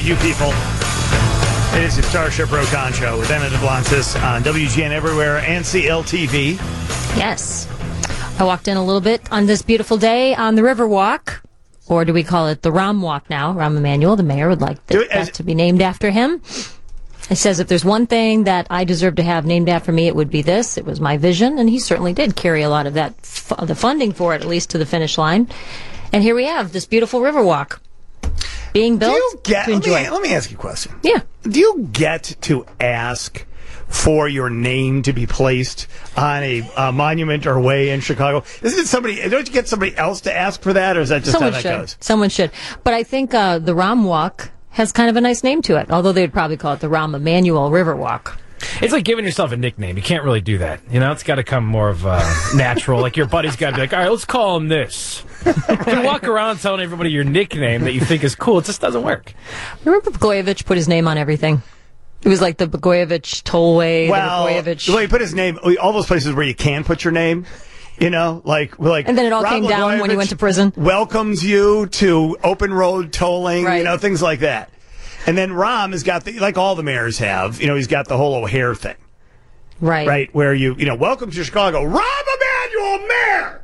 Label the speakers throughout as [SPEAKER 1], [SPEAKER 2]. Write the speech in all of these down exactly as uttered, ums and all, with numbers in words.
[SPEAKER 1] you people. It is the Starship Rokan Show with Anna DeBlancis on W G N Everywhere and C L T V.
[SPEAKER 2] Yes. I walked in a little bit on this beautiful day on the Riverwalk, or do we call it the Rahm Walk now? Rahm Emanuel, the mayor, would like th- that to be named after him. It says if there's one thing that I deserve to have named after me, it would be this. It was my vision, and he certainly did carry a lot of that, f- the funding for it, at least to the finish line. And here we have this beautiful Riverwalk being built
[SPEAKER 1] Do you get,
[SPEAKER 2] to enjoy.
[SPEAKER 1] Let me, let me ask you a question.
[SPEAKER 2] Yeah.
[SPEAKER 1] Do you get to ask for your name to be placed on a uh, monument or way in Chicago? Isn't it somebody? Don't you get somebody else to ask for that, or is that just
[SPEAKER 2] Someone
[SPEAKER 1] how that
[SPEAKER 2] should.
[SPEAKER 1] goes?
[SPEAKER 2] Someone should. But I think uh, the Rahm Walk has kind of a nice name to it, although they'd probably call it the Rahm Emanuel Riverwalk.
[SPEAKER 3] It's like giving yourself a nickname. You can't really do that. You know, it's got to come more of uh, natural. Like your buddy's got to be like, all right, let's call him this. You walk around telling everybody your nickname that you think is cool. It just doesn't work.
[SPEAKER 2] Remember Blagojevich put his name on everything? It was like the Blagojevich Tollway,
[SPEAKER 1] Well,
[SPEAKER 2] the Blagojevich.
[SPEAKER 1] well, he put his name. All those places where you can put your name. You know, like like.
[SPEAKER 2] And then it all
[SPEAKER 1] Rob
[SPEAKER 2] came down when he went to prison.
[SPEAKER 1] Welcomes you to open road tolling.
[SPEAKER 2] Right.
[SPEAKER 1] You know, things like that. And then Rahm has got the, like all the mayors have, you know, he's got the whole O'Hare thing.
[SPEAKER 2] Right.
[SPEAKER 1] Right, where you, you know, welcome to Chicago, Rahm Emanuel Mayor!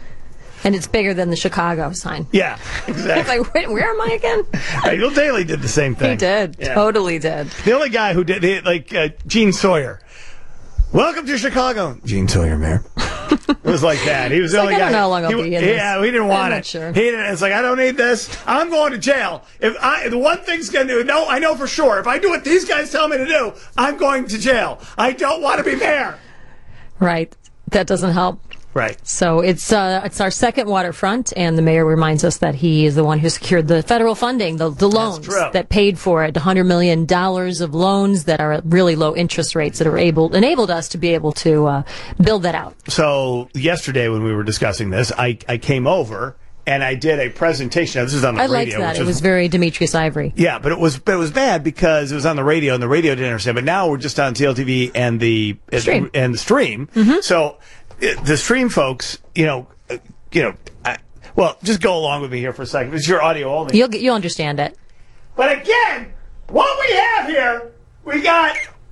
[SPEAKER 2] And it's bigger than the Chicago sign.
[SPEAKER 1] Yeah, exactly.
[SPEAKER 2] It's like, wait, where am I again?
[SPEAKER 1] Right, Bill Daley did the same thing.
[SPEAKER 2] He did.
[SPEAKER 1] Yeah.
[SPEAKER 2] Totally did.
[SPEAKER 1] The only guy who did, they, like, uh, Gene Sawyer. Welcome to Chicago. Gene Sawyer, Mayor. It was like that. He was the
[SPEAKER 2] It's
[SPEAKER 1] only
[SPEAKER 2] like, I
[SPEAKER 1] guy.
[SPEAKER 2] don't know how long I'll
[SPEAKER 1] he,
[SPEAKER 2] be in
[SPEAKER 1] Yeah,
[SPEAKER 2] this.
[SPEAKER 1] he didn't want
[SPEAKER 2] I'm
[SPEAKER 1] it.
[SPEAKER 2] not sure.
[SPEAKER 1] He didn't, it's like, I don't need this. I'm going to jail. If I, the one thing's going to do, no, I know for sure. If I do what these guys tell me to do, I'm going to jail. I don't want to be mayor.
[SPEAKER 2] Right. That doesn't help.
[SPEAKER 1] Right.
[SPEAKER 2] So it's uh, it's our second waterfront, and the mayor reminds us that he is the one who secured the federal funding, the, the loans
[SPEAKER 1] true.
[SPEAKER 2] that paid for it, one hundred million dollars of loans that are at really low interest rates that are able enabled us to be able to uh, build that out.
[SPEAKER 1] So yesterday when we were discussing this, I, I came over and I did a presentation. Now, this is on the
[SPEAKER 2] I
[SPEAKER 1] radio.
[SPEAKER 2] liked that.
[SPEAKER 1] Which
[SPEAKER 2] It was very Demetrius Ivory.
[SPEAKER 1] Yeah, but it was but it was bad because it was on the radio and the radio didn't understand. But now we're just on C L T V and the
[SPEAKER 2] Stream.
[SPEAKER 1] and the stream.
[SPEAKER 2] Mm-hmm.
[SPEAKER 1] So it, the stream folks, you know, uh, you know, I, well, just go along with me here for a second. It's your audio only.
[SPEAKER 2] You'll you'll understand it.
[SPEAKER 1] But again, what we have here, we got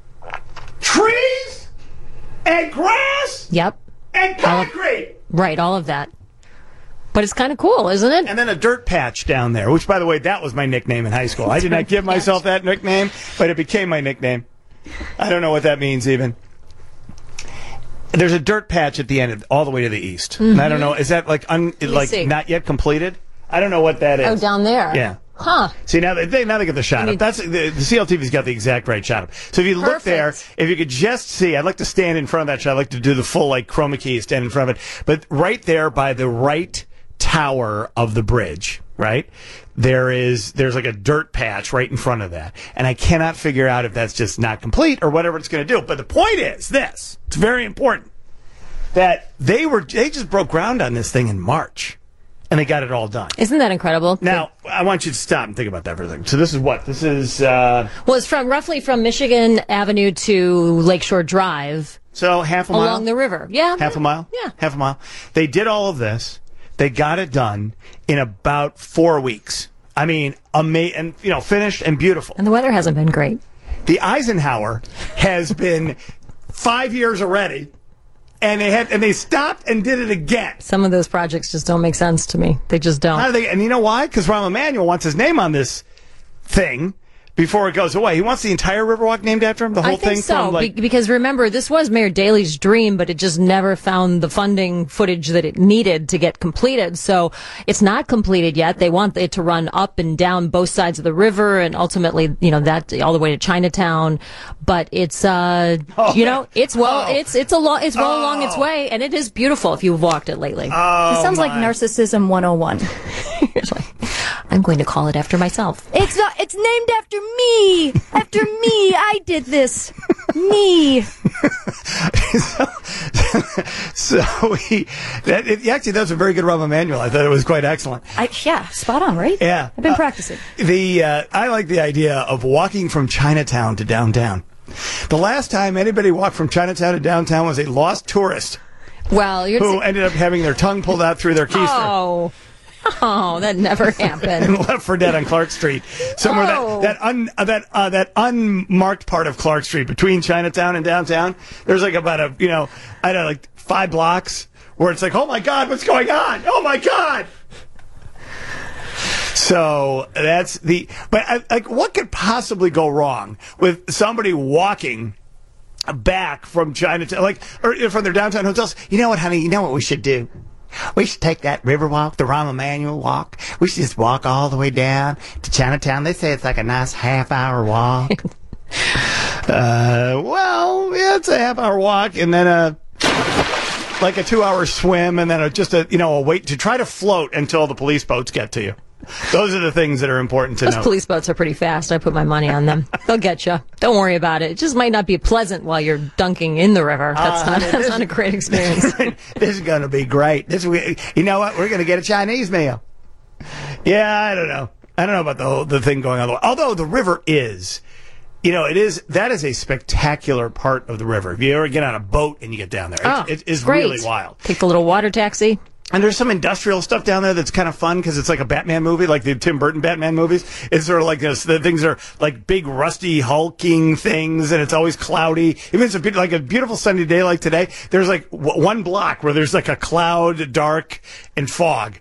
[SPEAKER 1] trees and grass
[SPEAKER 2] Yep.
[SPEAKER 1] and concrete.
[SPEAKER 2] Right. All of that. But it's kind of cool, isn't it?
[SPEAKER 1] And then a dirt patch down there, which, by the way, that was my nickname in high school. I did not give myself that nickname, but it became my nickname. I don't know what that means, even. There's a dirt patch at the end, of, all the way to the east.
[SPEAKER 2] Mm-hmm.
[SPEAKER 1] And I don't know, is that like un, like
[SPEAKER 2] see.
[SPEAKER 1] not yet completed? I don't know what that is.
[SPEAKER 2] Oh, down there.
[SPEAKER 1] Yeah.
[SPEAKER 2] Huh.
[SPEAKER 1] See, now they now they get the shot
[SPEAKER 2] I mean-
[SPEAKER 1] up. That's the, the C L T V's got the exact right shot up. So if you look
[SPEAKER 2] Perfect.
[SPEAKER 1] there, if you could just see, I'd like to stand in front of that shot. I'd like to do the full like chroma key, stand in front of it. But right there by the right tower of the bridge, right? There is there's like a dirt patch right in front of that. And I cannot figure out if that's just not complete or whatever it's going to do. But the point is this. It's very important that they were they just broke ground on this thing in March. And they got it all done.
[SPEAKER 2] Isn't that incredible?
[SPEAKER 1] Now, I want you to stop and think about that for a second. So this is what? This is, uh...
[SPEAKER 2] Well, it's from roughly from Michigan Avenue to Lakeshore Drive.
[SPEAKER 1] So half a mile?
[SPEAKER 2] Along the river. Yeah.
[SPEAKER 1] Half a mile?
[SPEAKER 2] Yeah.
[SPEAKER 1] Half a mile. They did all of this. They got it done in about four weeks. I mean, ama- and, you know, finished and beautiful.
[SPEAKER 2] And the weather hasn't been great.
[SPEAKER 1] The Eisenhower has been five years already. And they had, and they stopped and did it again.
[SPEAKER 2] Some of those projects just don't make sense to me. They just don't.
[SPEAKER 1] How do they? And you know why? Because Rahm Emanuel wants his name on this thing before it goes away. He wants the entire Riverwalk named after him. The whole
[SPEAKER 2] I think
[SPEAKER 1] thing.
[SPEAKER 2] so,
[SPEAKER 1] From like,
[SPEAKER 2] be- because remember, this was Mayor Daley's dream, but it just never found the funding footage that it needed to get completed. So it's not completed yet. They want it to run up and down both sides of the river, and ultimately, you know, that all the way to Chinatown. But it's, uh,
[SPEAKER 1] Oh,
[SPEAKER 2] you know, it's well,
[SPEAKER 1] oh.
[SPEAKER 2] it's it's a lo- it's well
[SPEAKER 1] Oh.
[SPEAKER 2] along its way, and it is beautiful if you've walked it lately.
[SPEAKER 1] oh
[SPEAKER 4] It sounds like
[SPEAKER 1] my.
[SPEAKER 4] narcissism one oh one.
[SPEAKER 2] It's like, I'm going to call it after myself.
[SPEAKER 4] It's not, it's named after me. After me. I did this. Me.
[SPEAKER 1] so, so he, that, it, actually, that was a very good Rahm Emanuel. I thought it was quite excellent.
[SPEAKER 4] I, yeah, spot on, right?
[SPEAKER 1] Yeah.
[SPEAKER 4] I've been
[SPEAKER 1] Uh,
[SPEAKER 4] practicing.
[SPEAKER 1] The uh, I like the idea of walking from Chinatown to downtown. The last time anybody walked from Chinatown to downtown was a lost tourist
[SPEAKER 2] Well, you're
[SPEAKER 1] who ended up having their tongue pulled out through their keister.
[SPEAKER 2] oh. No, that never happened.
[SPEAKER 1] Left for Dead on Clark Street, somewhere
[SPEAKER 2] Oh.
[SPEAKER 1] that that un, uh, that uh, that unmarked part of Clark Street between Chinatown and downtown. There's like about a you know I don't know like five blocks where it's like, oh my God, what's going on? Oh my God. So that's the but I, like what could possibly go wrong with somebody walking back from Chinatown, like or from their downtown hotels? You know what, honey? You know what we should do? We should take that river walk, the Rahm Emanuel walk. We should just walk all the way down to Chinatown. They say it's like a nice half-hour walk. uh, well, yeah, it's a half-hour walk, and then a like a two-hour swim, and then a, just a you know a wait to try to float until the police boats get to you. Those are the things that are important to
[SPEAKER 2] Those
[SPEAKER 1] know.
[SPEAKER 2] police boats are pretty fast. I put my money on them. They'll get you. Don't worry about it. It just might not be pleasant while you're dunking in the river. That's
[SPEAKER 1] Uh,
[SPEAKER 2] not. That's
[SPEAKER 1] this-
[SPEAKER 2] not a great experience.
[SPEAKER 1] This is going to be great. This, we, you know what? We're going to get a Chinese meal. Yeah, I don't know. I don't know about the whole, the thing going on. Although the river is, you know, it is. That is a spectacular part of the river. If you ever get on a boat and you get down there,
[SPEAKER 2] Oh,
[SPEAKER 1] it, it is
[SPEAKER 2] great.
[SPEAKER 1] really wild.
[SPEAKER 2] Take the little water taxi.
[SPEAKER 1] And there's some industrial stuff down there that's kind of fun because it's like a Batman movie, like the Tim Burton Batman movies. It's sort of like this, the things are like big, rusty, hulking things, and it's always cloudy. Even if it's a bit, like a beautiful sunny day like today, there's like w- one block where there's like a cloud, dark, and fog.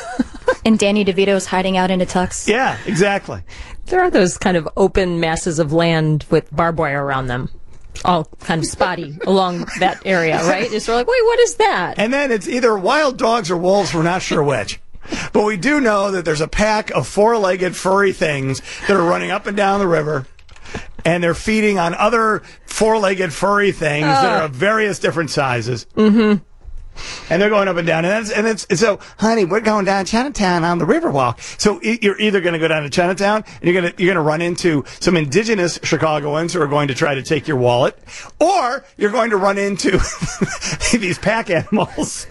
[SPEAKER 4] And Danny DeVito's hiding out in a tux.
[SPEAKER 1] Yeah, exactly.
[SPEAKER 2] There are those kind of open masses of land with barbed wire around them. All kind of spotty along that area, right? It's sort of like, wait, what is that?
[SPEAKER 1] And then it's either wild dogs or wolves. We're not sure which. But we do know that there's a pack of four-legged furry things that are running up and down the river. And they're feeding on other four-legged furry things that are of various different sizes. Mm-hmm. And they're going up and down. And, that's, and it's, and so, honey, we're going down Chinatown on the Riverwalk. So it, you're either going to go down to Chinatown and you're going to you're going to run into some indigenous Chicagoans who are going to try to take your wallet, or you're going to run into these pack animals,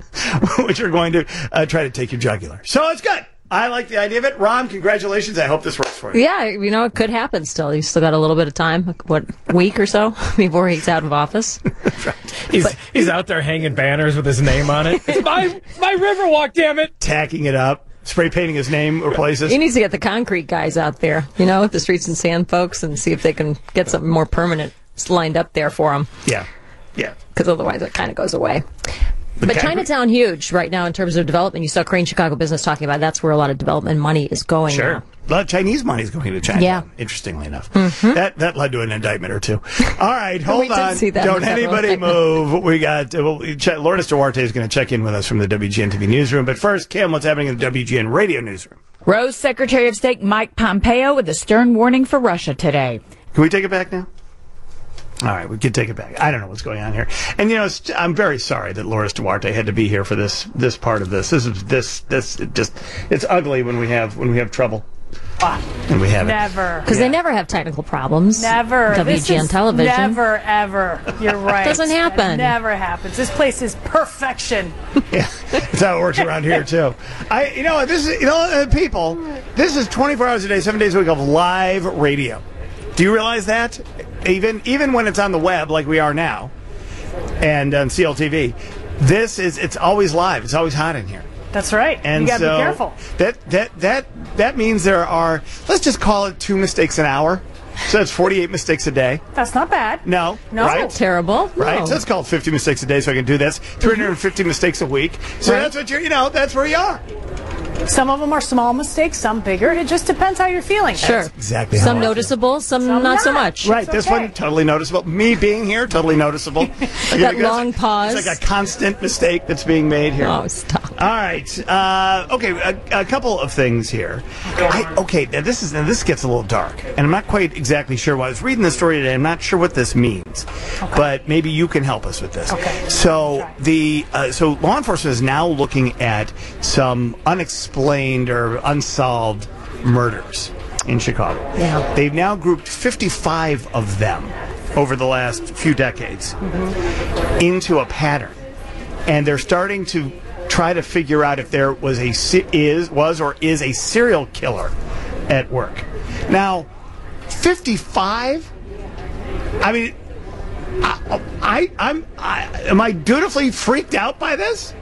[SPEAKER 1] which are going to uh, try to take your jugular. So it's good. I like the idea of it. Ron, congratulations. I hope this works for you.
[SPEAKER 2] Yeah, you know, it could happen still. He's still got a little bit of time, like, what, week or so before he's out of office.
[SPEAKER 3] He's he's out there hanging banners with his name on it. It's my my Riverwalk, damn it!
[SPEAKER 1] Tacking it up, spray painting his name or places.
[SPEAKER 2] He needs to get the concrete guys out there, you know, the streets and sand folks, and see if they can get something more permanent lined up there for him.
[SPEAKER 1] Yeah. Yeah.
[SPEAKER 2] Because otherwise it kind of goes away.
[SPEAKER 1] The
[SPEAKER 2] But
[SPEAKER 1] concrete-
[SPEAKER 2] Chinatown, huge right now in terms of development. You saw Crane Chicago Business talking about that's where a lot of development money is going
[SPEAKER 1] Sure.
[SPEAKER 2] now.
[SPEAKER 1] A lot of Chinese money is going to China.
[SPEAKER 2] Yeah.
[SPEAKER 1] Interestingly enough. That that led to an indictment or two. All right, hold
[SPEAKER 2] We did
[SPEAKER 1] on.
[SPEAKER 2] see that
[SPEAKER 1] Don't
[SPEAKER 2] in the federal
[SPEAKER 1] anybody
[SPEAKER 2] indictment.
[SPEAKER 1] move. We got uh, well, we check, Lourdes Duarte is going to check in with us from the W G N T V newsroom. But first, Kim, what's happening in the W G N radio newsroom?
[SPEAKER 5] Rose Secretary of State Mike Pompeo with a stern warning for Russia today.
[SPEAKER 1] Can we take it back now? All right, we can take it back. I don't know what's going on here. And, you know, it's, I'm very sorry that Lourdes Duarte had to be here for this this part of this. This is this this it just it's ugly when we have when we have trouble. And we have it.
[SPEAKER 6] Never.
[SPEAKER 2] Because they never have technical problems.
[SPEAKER 6] Never.
[SPEAKER 2] W G N
[SPEAKER 6] This is
[SPEAKER 2] television.
[SPEAKER 6] Never, ever. You're right.
[SPEAKER 2] Doesn't happen.
[SPEAKER 6] It never happens. This place is perfection.
[SPEAKER 1] Yeah, that's how it works around here too. I, you know, this is, you know, uh, people. This is twenty-four hours a day, seven days a week of live radio. Do you realize that? Even even when it's on the web, like we are now, and on C L T V, this is it's always live. It's always hot in here.
[SPEAKER 6] That's right.
[SPEAKER 1] And
[SPEAKER 6] you got to
[SPEAKER 1] so
[SPEAKER 6] be careful.
[SPEAKER 1] That that that that means there are, let's just call it two mistakes an hour. So that's forty-eight mistakes a day.
[SPEAKER 6] That's not bad.
[SPEAKER 1] No,
[SPEAKER 6] No.
[SPEAKER 1] right?
[SPEAKER 2] Terrible.
[SPEAKER 1] Right,
[SPEAKER 2] No.
[SPEAKER 1] so it's called fifty mistakes a day, so I can do this. three hundred fifty mistakes a week. So
[SPEAKER 2] Right.
[SPEAKER 1] that's what you're, you know, that's where you are.
[SPEAKER 6] Some of them are small mistakes, some bigger. It just depends how you're feeling.
[SPEAKER 2] Sure.
[SPEAKER 1] exactly how
[SPEAKER 2] Some
[SPEAKER 1] I feel.
[SPEAKER 2] noticeable, some,
[SPEAKER 6] Some
[SPEAKER 2] not so
[SPEAKER 6] not.
[SPEAKER 2] much.
[SPEAKER 1] Right,
[SPEAKER 6] It's
[SPEAKER 1] this
[SPEAKER 6] okay.
[SPEAKER 1] one, totally noticeable. Me being here, totally noticeable. Like,
[SPEAKER 2] That
[SPEAKER 1] it's
[SPEAKER 2] long
[SPEAKER 1] like-
[SPEAKER 2] pause.
[SPEAKER 1] It's like a constant mistake that's being made here.
[SPEAKER 2] Oh, stop.
[SPEAKER 1] All right. Uh, okay, a, a couple of things here. I, okay, now this is now this gets a little dark, and I'm not quite exactly sure why. I was reading the story today. I'm not sure what this means, but maybe you can help us with this.
[SPEAKER 6] Okay.
[SPEAKER 1] So
[SPEAKER 6] Try.
[SPEAKER 1] the uh, so law enforcement is now looking at some unexplained or unsolved murders in Chicago.
[SPEAKER 2] Yeah.
[SPEAKER 1] They've now grouped fifty-five of them over the last few decades into a pattern. And they're starting to try to figure out if there was a se- is was or is a serial killer at work. Now, fifty-five. I mean, I, I I'm I, am I dutifully freaked out by this?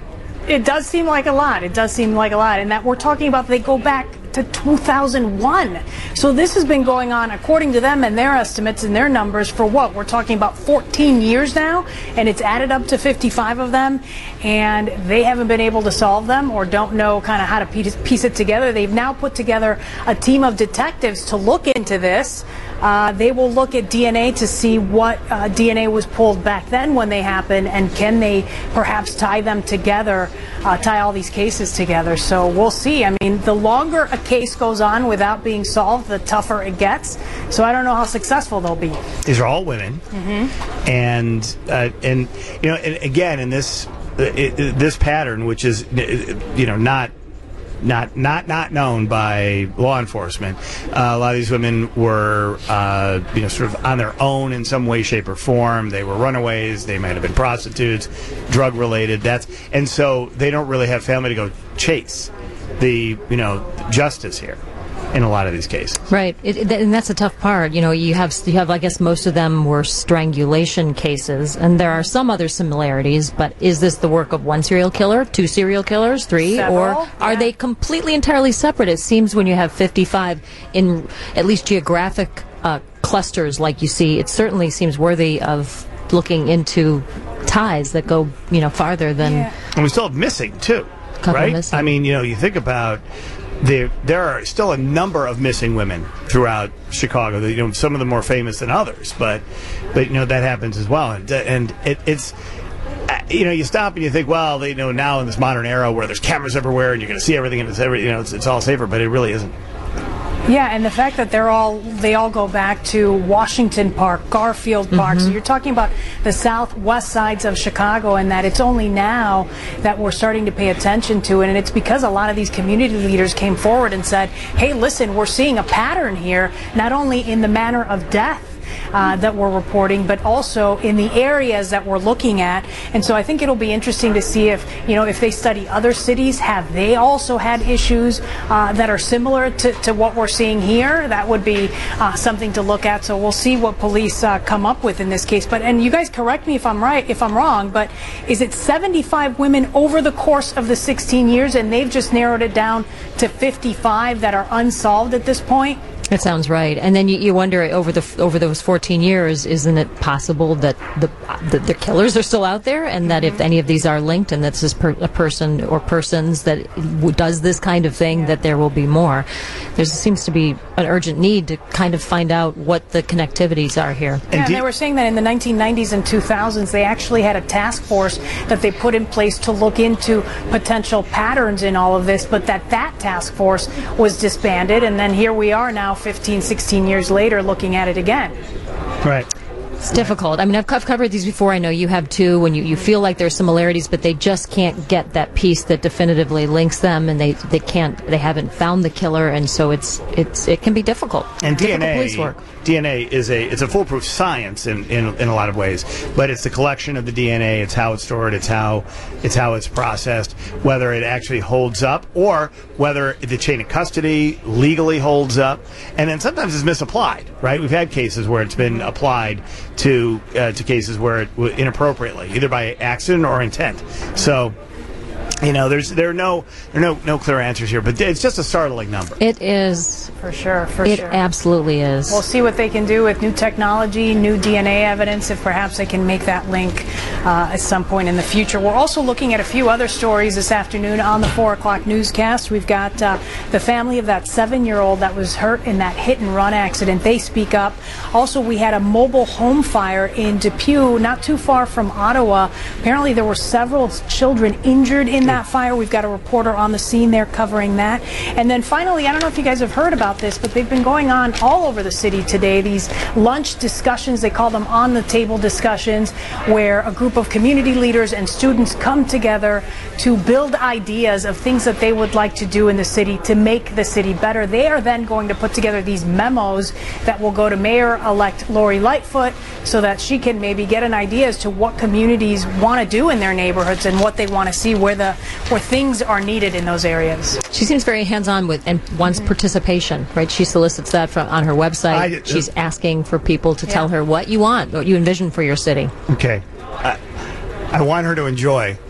[SPEAKER 6] It does seem like a lot. It does seem like a lot. And that we're talking about, they go back to two thousand one. So this has been going on, according to them and their estimates and their numbers, for what? We're talking about fourteen years now, and it's added up to fifty-five of them, and they haven't been able to solve them or don't know kind of how to piece, piece it together. They've now put together a team of detectives to look into this. Uh, they will look at D N A to see what uh, D N A was pulled back then when they happened, and can they perhaps tie them together, uh, tie all these cases together. So we'll see. I mean, the longer a case goes on without being solved, the tougher it gets. So I don't know how successful they'll be.
[SPEAKER 1] These are all women,
[SPEAKER 6] Mm-hmm.
[SPEAKER 1] and uh, and you know, and again, in this uh, it, it- this pattern, which is uh, you know not. Not, not, not known by law enforcement. Uh, a lot of these women were, uh, you know, sort of on their own in some way, shape, or form. They were runaways. They might have been prostitutes, drug related. That's and so they don't really have family to go chase the, you know, justice here in a lot of these cases.
[SPEAKER 2] Right, it, it, and that's a tough part. You know, you have, you have, I guess most of them were strangulation cases, and there are some other similarities, but is this the work of one serial killer, two serial killers, three,
[SPEAKER 6] Several,
[SPEAKER 2] or are
[SPEAKER 6] yeah.
[SPEAKER 2] they completely entirely separate? It seems when you have fifty-five in at least geographic uh, clusters like you see, it certainly seems worthy of looking into ties that go, you know, farther than...
[SPEAKER 6] Yeah.
[SPEAKER 1] And we still have missing, too,
[SPEAKER 2] Couple
[SPEAKER 1] right?
[SPEAKER 2] missing.
[SPEAKER 1] I mean, you know, you think about... There, there are still a number of missing women throughout Chicago. You know, some of them more famous than others, but, but you know that happens as well. And, and it, it's, uh, you know, you stop and you think, well, they, you know, now in this modern era where there's cameras everywhere and you're going to see everything and it's every, you know, it's, it's all safer, but it really isn't.
[SPEAKER 6] Yeah, and the fact that they're all they all go back to Washington Park, Garfield Park. So you're talking about the southwest sides of Chicago, and that it's only now that we're starting to pay attention to it. And it's because a lot of these community leaders came forward and said, hey, listen, we're seeing a pattern here, not only in the manner of death Uh, that we're reporting, but also in the areas that we're looking at. And so I think it'll be interesting to see if, you know, if they study other cities, have they also had issues uh, that are similar to, to what we're seeing here? That would be uh, something to look at. So we'll see what police uh, come up with in this case. But, and you guys correct me if I'm right, if I'm wrong, but is it seventy-five women over the course of the sixteen years, and they've just narrowed it down to fifty-five that are unsolved at this point?
[SPEAKER 2] That sounds right. And then you, you wonder over the over those fourteen years, isn't it possible that the the, the killers are still out there, and that if any of these are linked, and that's this per, a person or persons that w- does this kind of thing, that there will be more. There seems to be an urgent need to kind of find out what the connectivities are here.
[SPEAKER 6] Yeah, and they were saying that in the nineteen nineties and two thousands, they actually had a task force that they put in place to look into potential patterns in all of this, but that that task force was disbanded, and then here we are now, fifteen, sixteen years later, looking at it again.
[SPEAKER 1] Right.
[SPEAKER 2] It's difficult. I mean, I've, I've covered these before. I know you have too. When you, you feel like there's similarities, but they just can't get that piece that definitively links them, and they, they can't. They haven't found the killer, and so it's it's it can be difficult.
[SPEAKER 1] And
[SPEAKER 2] difficult
[SPEAKER 1] D N A,
[SPEAKER 2] police work.
[SPEAKER 1] D N A is a it's a foolproof science in, in in a lot of ways, but it's the collection of the D N A. It's how it's stored. It's how it's how it's processed. Whether it actually holds up, or whether the chain of custody legally holds up, and then sometimes it's misapplied. Right? We've had cases where it's been applied to uh, to cases where it w- inappropriately, either by accident or intent. So. You know, there's there are no there are no no clear answers here, but it's just a startling number.
[SPEAKER 2] It is.
[SPEAKER 6] For sure, for
[SPEAKER 2] It
[SPEAKER 6] sure.
[SPEAKER 2] absolutely is.
[SPEAKER 6] We'll see what they can do with new technology, new D N A evidence, if perhaps they can make that link uh, at some point in the future. We're also looking at a few other stories this afternoon on the four o'clock newscast. We've got uh, the family of that seven-year-old that was hurt in that hit-and-run accident. They speak up. Also, we had a mobile home fire in Depew, not too far from Ottawa. Apparently, there were several children injured in that fire. We've got a reporter on the scene there covering that. And then finally, I don't know if you guys have heard about this, but they've been going on all over the city today, these lunch discussions. They call them on-the-table discussions, where a group of community leaders and students come together to build ideas of things that they would like to do in the city to make the city better. They are then going to put together these memos that will go to Mayor-elect Lori Lightfoot so that she can maybe get an idea as to what communities want to do in their neighborhoods and what they want to see, where the where things are needed in those areas.
[SPEAKER 2] She seems very hands-on with and wants participation, right? She solicits that from on her website.
[SPEAKER 1] I- uh,
[SPEAKER 2] She's asking for people to tell
[SPEAKER 6] Yeah.
[SPEAKER 2] her what you want, what you envision for your city.
[SPEAKER 1] Okay, I, I want her to enjoy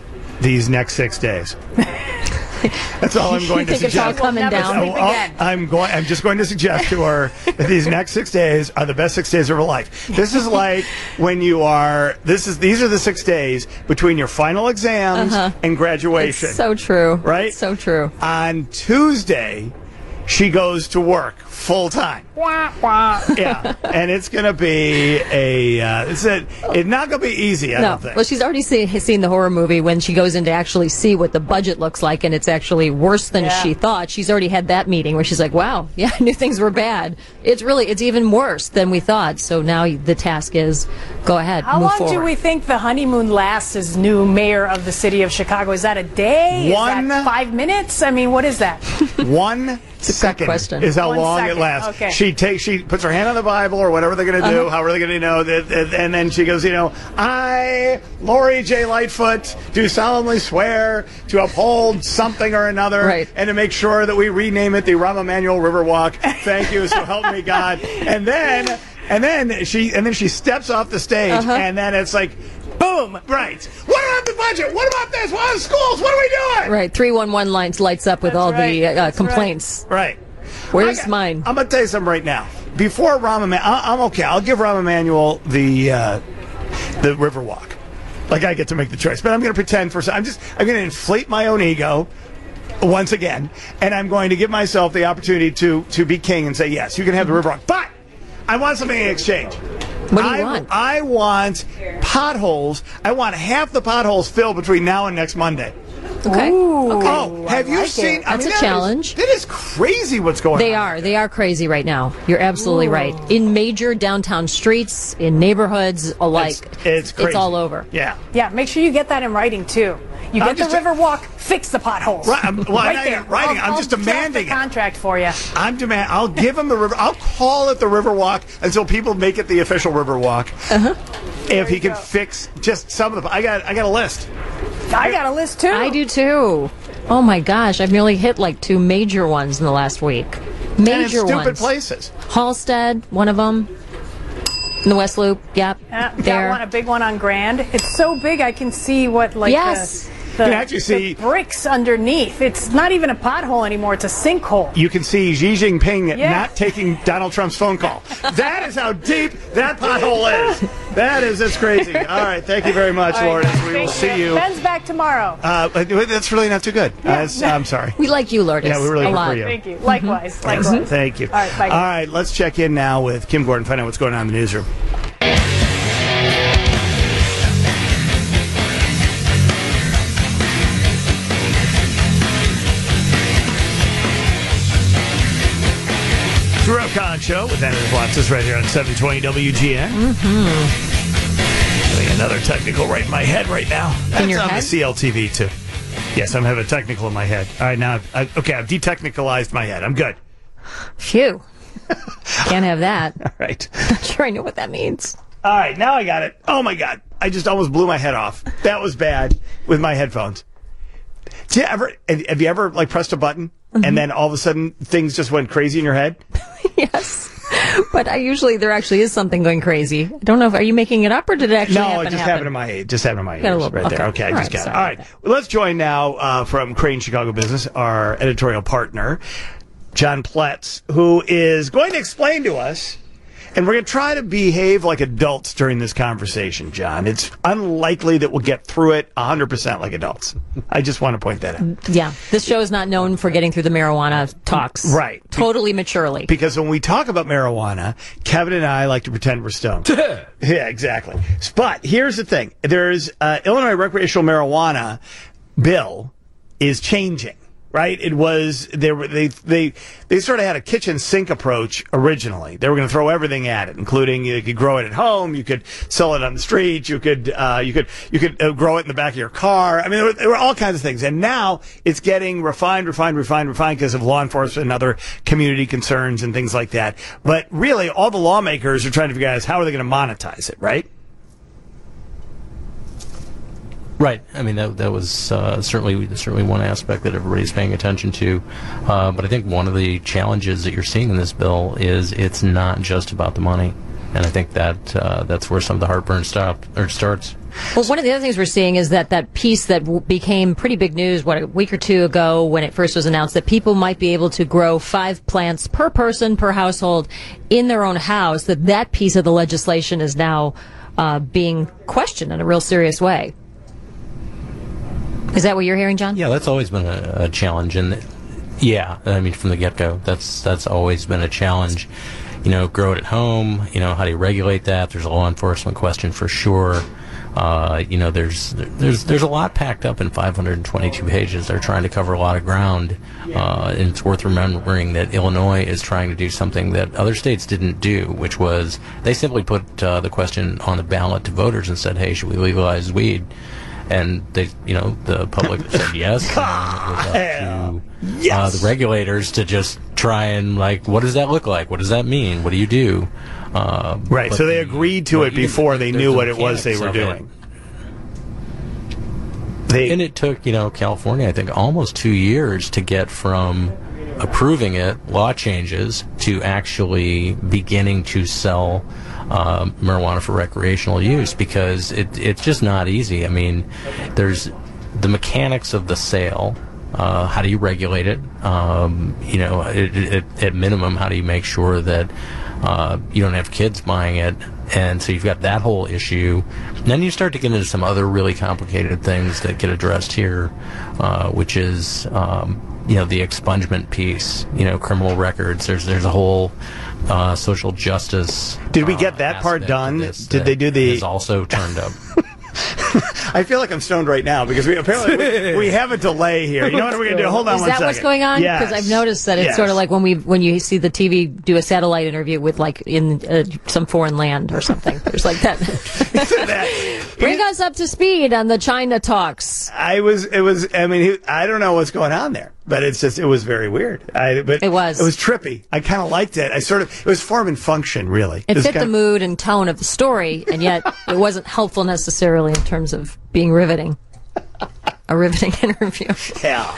[SPEAKER 1] these next six days. That's all I'm going to
[SPEAKER 2] think
[SPEAKER 1] suggest.
[SPEAKER 2] It's all coming down.
[SPEAKER 1] Oh, oh, I'm going. I'm just going to suggest to her that these next six days are the best six days of her life. This is like when you are. This is. These are the six days between your final exams
[SPEAKER 2] uh-huh.
[SPEAKER 1] and graduation.
[SPEAKER 2] It's so true.
[SPEAKER 1] Right?
[SPEAKER 2] It's so true.
[SPEAKER 1] On Tuesday, she goes to work full time. Yeah, and it's going to be a. Uh, it's a. It's not going to be easy. I
[SPEAKER 2] no.
[SPEAKER 1] don't think.
[SPEAKER 2] Well, she's already seen, seen the horror movie when she goes in to actually see what the budget looks like, and it's actually worse than
[SPEAKER 6] Yeah.
[SPEAKER 2] she thought. She's already had that meeting where she's like, "Wow, yeah, I knew things were bad. It's really, it's even worse than we thought." So now the task is, go ahead,
[SPEAKER 6] How
[SPEAKER 2] move
[SPEAKER 6] long
[SPEAKER 2] forward.
[SPEAKER 6] do we think the honeymoon lasts as new mayor of the city of Chicago? Is that a day?
[SPEAKER 1] One-
[SPEAKER 6] Is that five minutes? I mean, what is that?
[SPEAKER 1] One second
[SPEAKER 2] question.
[SPEAKER 1] is how
[SPEAKER 6] One
[SPEAKER 1] long
[SPEAKER 6] second.
[SPEAKER 1] it lasts.
[SPEAKER 6] Okay.
[SPEAKER 1] She takes, she puts her hand on the Bible or whatever they're going to do.
[SPEAKER 2] Uh-huh.
[SPEAKER 1] How are they going to know that? that- And then she goes, you know, I, Lori J. Lightfoot, do solemnly swear to uphold something or another,
[SPEAKER 2] Right.
[SPEAKER 1] and to make sure that we rename it the Rahm Emanuel Riverwalk. Thank you, so help me God. And then, and then she, and then she steps off the stage,
[SPEAKER 2] Uh-huh.
[SPEAKER 1] and then it's like, boom, right. What about the budget? What about this? What about schools? What are we doing?
[SPEAKER 2] Right, three one one lines lights up with
[SPEAKER 6] That's
[SPEAKER 2] all
[SPEAKER 6] right.
[SPEAKER 2] the uh,
[SPEAKER 6] That's
[SPEAKER 2] complaints.
[SPEAKER 1] Right.
[SPEAKER 2] Where's
[SPEAKER 1] I got-
[SPEAKER 2] mine?
[SPEAKER 1] I'm going to tell you something right now. Before Rahm Emanuel, I'm okay. I'll give Rahm Emanuel the uh, the Riverwalk. Like I get to make the choice, but I'm going to pretend for. I'm just. I'm going to inflate my own ego once again, and I'm going to give myself the opportunity to to be king and say yes, you can have the Riverwalk, but I want something in exchange.
[SPEAKER 2] What do you
[SPEAKER 1] I,
[SPEAKER 2] want?
[SPEAKER 1] I want potholes. I want half the potholes filled between now and next Monday.
[SPEAKER 2] Okay. Okay.
[SPEAKER 1] Oh, have you
[SPEAKER 6] like
[SPEAKER 1] seen?
[SPEAKER 6] it.
[SPEAKER 1] I
[SPEAKER 2] That's
[SPEAKER 1] mean,
[SPEAKER 2] a
[SPEAKER 1] that is-
[SPEAKER 2] challenge.
[SPEAKER 1] That is crazy. What's going
[SPEAKER 2] They
[SPEAKER 1] on?
[SPEAKER 2] are. They are crazy right now. You're absolutely right. In major downtown streets, in neighborhoods alike.
[SPEAKER 1] It's, it's crazy.
[SPEAKER 2] It's all over.
[SPEAKER 1] Yeah.
[SPEAKER 6] Yeah, make sure you get that in writing too. You
[SPEAKER 1] I'm
[SPEAKER 6] get the
[SPEAKER 1] just-
[SPEAKER 6] Riverwalk, fix the potholes.
[SPEAKER 1] Right, I'm- well, I'm
[SPEAKER 6] right
[SPEAKER 1] not
[SPEAKER 6] there.
[SPEAKER 1] even writing,
[SPEAKER 6] I'll,
[SPEAKER 1] I'm
[SPEAKER 6] I'll
[SPEAKER 1] just
[SPEAKER 6] draft
[SPEAKER 1] demanding
[SPEAKER 6] the
[SPEAKER 1] it.
[SPEAKER 6] contract for you.
[SPEAKER 1] I'm demand. I'll give them the river. I'll call it the Riverwalk until people make it the official Riverwalk. Uh-huh. If he
[SPEAKER 6] you
[SPEAKER 1] can
[SPEAKER 6] go.
[SPEAKER 1] fix just some of the. I got. I got a list.
[SPEAKER 6] I got a list too.
[SPEAKER 2] I do too. Oh my gosh, I've nearly hit like two major ones in the last week.
[SPEAKER 1] And in
[SPEAKER 2] Major
[SPEAKER 1] stupid
[SPEAKER 2] ones.
[SPEAKER 1] places.
[SPEAKER 2] Halstead, one of them. In the West Loop, yep.
[SPEAKER 6] Uh,
[SPEAKER 2] there.
[SPEAKER 6] got one, a big one on Grand. It's so big I can see what like
[SPEAKER 2] Yes.
[SPEAKER 6] the, the,
[SPEAKER 1] You can actually see-
[SPEAKER 6] the bricks underneath. It's not even a pothole anymore. It's a sinkhole.
[SPEAKER 1] You can see Xi Jinping
[SPEAKER 6] Yeah.
[SPEAKER 1] not taking Donald Trump's phone call. That is how deep that pothole is. That is. It's crazy. All right. Thank you very much,
[SPEAKER 6] All right,
[SPEAKER 1] Lourdes.
[SPEAKER 6] guys,
[SPEAKER 1] We will
[SPEAKER 6] thank
[SPEAKER 1] see you.
[SPEAKER 6] Ben's back tomorrow.
[SPEAKER 1] Uh, but that's really not too good. Uh, it's- I'm sorry.
[SPEAKER 2] We like you, Lourdes.
[SPEAKER 1] Yeah, we really
[SPEAKER 2] a
[SPEAKER 1] prefer
[SPEAKER 2] lot.
[SPEAKER 1] you.
[SPEAKER 6] Thank you. Likewise. Likewise.
[SPEAKER 1] Thank you.
[SPEAKER 6] All right, bye, guys.
[SPEAKER 1] All right, let's check in now with Kim Gordon, find out what's going on in the newsroom. The Rob Collins Show with Andrew Watts right here on seven twenty W G N. Mm-hmm. Getting another technical right in my head right now. That's
[SPEAKER 2] your
[SPEAKER 1] on
[SPEAKER 2] head?
[SPEAKER 1] the C L T V too. Yes, I'm having a technical in my head. All right, now, I, okay, I've detechnicalized my head. I'm good.
[SPEAKER 2] Phew. Can't have that.
[SPEAKER 1] All right.
[SPEAKER 2] Not sure I know what that means.
[SPEAKER 1] All right, now I got it. Oh my God, I just almost blew my head off. That was bad with my headphones. Do you ever? Have you ever like pressed a button
[SPEAKER 2] Mm-hmm.
[SPEAKER 1] and then all of a sudden things just went crazy in your head?
[SPEAKER 2] Yes. But I usually, there actually is something going crazy. I don't know if, are you making it up or did it actually
[SPEAKER 1] No,
[SPEAKER 2] happen?
[SPEAKER 1] it just
[SPEAKER 2] happen?
[SPEAKER 1] happened in my it just happened in my
[SPEAKER 2] Got a
[SPEAKER 1] ears
[SPEAKER 2] little-
[SPEAKER 1] right there.
[SPEAKER 2] okay.
[SPEAKER 1] Okay, I
[SPEAKER 2] All
[SPEAKER 1] just
[SPEAKER 2] right,
[SPEAKER 1] got it.
[SPEAKER 2] sorry
[SPEAKER 1] All right, well, let's join now uh, from Crane Chicago Business, our editorial partner, John Pletz, who is going to explain to us. And we're going to try to behave like adults during this conversation, John. It's unlikely that we'll get through it one hundred percent like adults. I just want to point that out.
[SPEAKER 2] Yeah. This show is not known for getting through the marijuana talks.
[SPEAKER 1] Right.
[SPEAKER 2] Totally maturely.
[SPEAKER 1] Because when we talk about marijuana, Kevin and I like to pretend we're stoned. Yeah, exactly. But here's the thing. There's uh, Illinois recreational marijuana bill is changing. Right? It was, they were, they, they, they sort of had a kitchen sink approach originally. They were going to throw everything at it, including you could grow it at home, you could sell it on the street, you could, uh, you could, you could uh, grow it in the back of your car. I mean, there were, there were all kinds of things. And now it's getting refined, refined, refined, refined because of law enforcement and other community concerns and things like that. But really, all the lawmakers are trying to figure out is how are they going to monetize it, right?
[SPEAKER 7] Right. I mean, that that was uh, certainly certainly one aspect that everybody's paying attention to. Uh, but I think one of the challenges that you're seeing in this bill is it's not just about the money, and I think that uh, that's where some of the heartburn stop or starts.
[SPEAKER 2] Well, one of the other things we're seeing is that that piece that w- became pretty big news, what, a week or two ago when it first was announced, that people might be able to grow five plants per person, per household in their own house, that that piece of the legislation is now uh, being questioned in a real serious way. Is that what you're hearing, John?
[SPEAKER 7] Yeah, that's always been a, a challenge. And yeah, I mean, from the get-go, that's that's always been a challenge. You know, grow it at home. You know, how do you regulate that? There's a law enforcement question for sure. Uh, you know, there's there's there's a lot packed up in five hundred twenty-two pages. They're trying to cover a lot of ground, uh, and it's worth remembering that Illinois is trying to do something that other states didn't do, which was they simply put uh, the question on the ballot to voters and said, "Hey, should we legalize weed?" And they, you know, the public said yes. And it was up to
[SPEAKER 1] yes.
[SPEAKER 7] uh, the regulators to just try and like, what does that look like? What does that mean? What do you do? Uh,
[SPEAKER 1] right. So they agreed to
[SPEAKER 7] well,
[SPEAKER 1] it before they knew what it was they were doing. They,
[SPEAKER 7] and it took, you know, California, I think, almost two years to get from approving it, law changes, to actually beginning to sell uh, marijuana for recreational use, because it, it's just not easy. I mean, there's the mechanics of the sale. Uh, how do you regulate it? Um, you know, it, it, at minimum, how do you make sure that uh, you don't have kids buying it? And so you've got that whole issue. And then you start to get into some other really complicated things that get addressed here, uh, which is, um, you know, the expungement piece, you know, criminal records. There's there's a whole uh, social justice.
[SPEAKER 1] Did we get
[SPEAKER 7] uh,
[SPEAKER 1] that part done? Did
[SPEAKER 7] that
[SPEAKER 1] they do the?
[SPEAKER 7] Is also turned up.
[SPEAKER 1] I feel like I'm stoned right now because we apparently we, we have a delay here. You know what we're going to do? Hold on
[SPEAKER 2] Is
[SPEAKER 1] one
[SPEAKER 2] that
[SPEAKER 1] second.
[SPEAKER 2] what's going on?
[SPEAKER 1] Yes.
[SPEAKER 2] Because I've noticed that it's
[SPEAKER 1] Yes.
[SPEAKER 2] sort of like when we when you see the T V do a satellite interview with like in uh, some foreign land or something. There's like that.
[SPEAKER 1] that.
[SPEAKER 2] Bring us up to speed on the China talks.
[SPEAKER 1] I was. It was. I mean, he, I don't know what's going on there, but it's just. It was very weird. I, but
[SPEAKER 2] It was.
[SPEAKER 1] It was trippy. I kind of liked it. I sort of. It was form and function, really.
[SPEAKER 2] It
[SPEAKER 1] was
[SPEAKER 2] fit
[SPEAKER 1] kind
[SPEAKER 2] the mood and tone of the story, and yet it wasn't helpful necessarily in terms of being riveting. A riveting interview.
[SPEAKER 1] Yeah.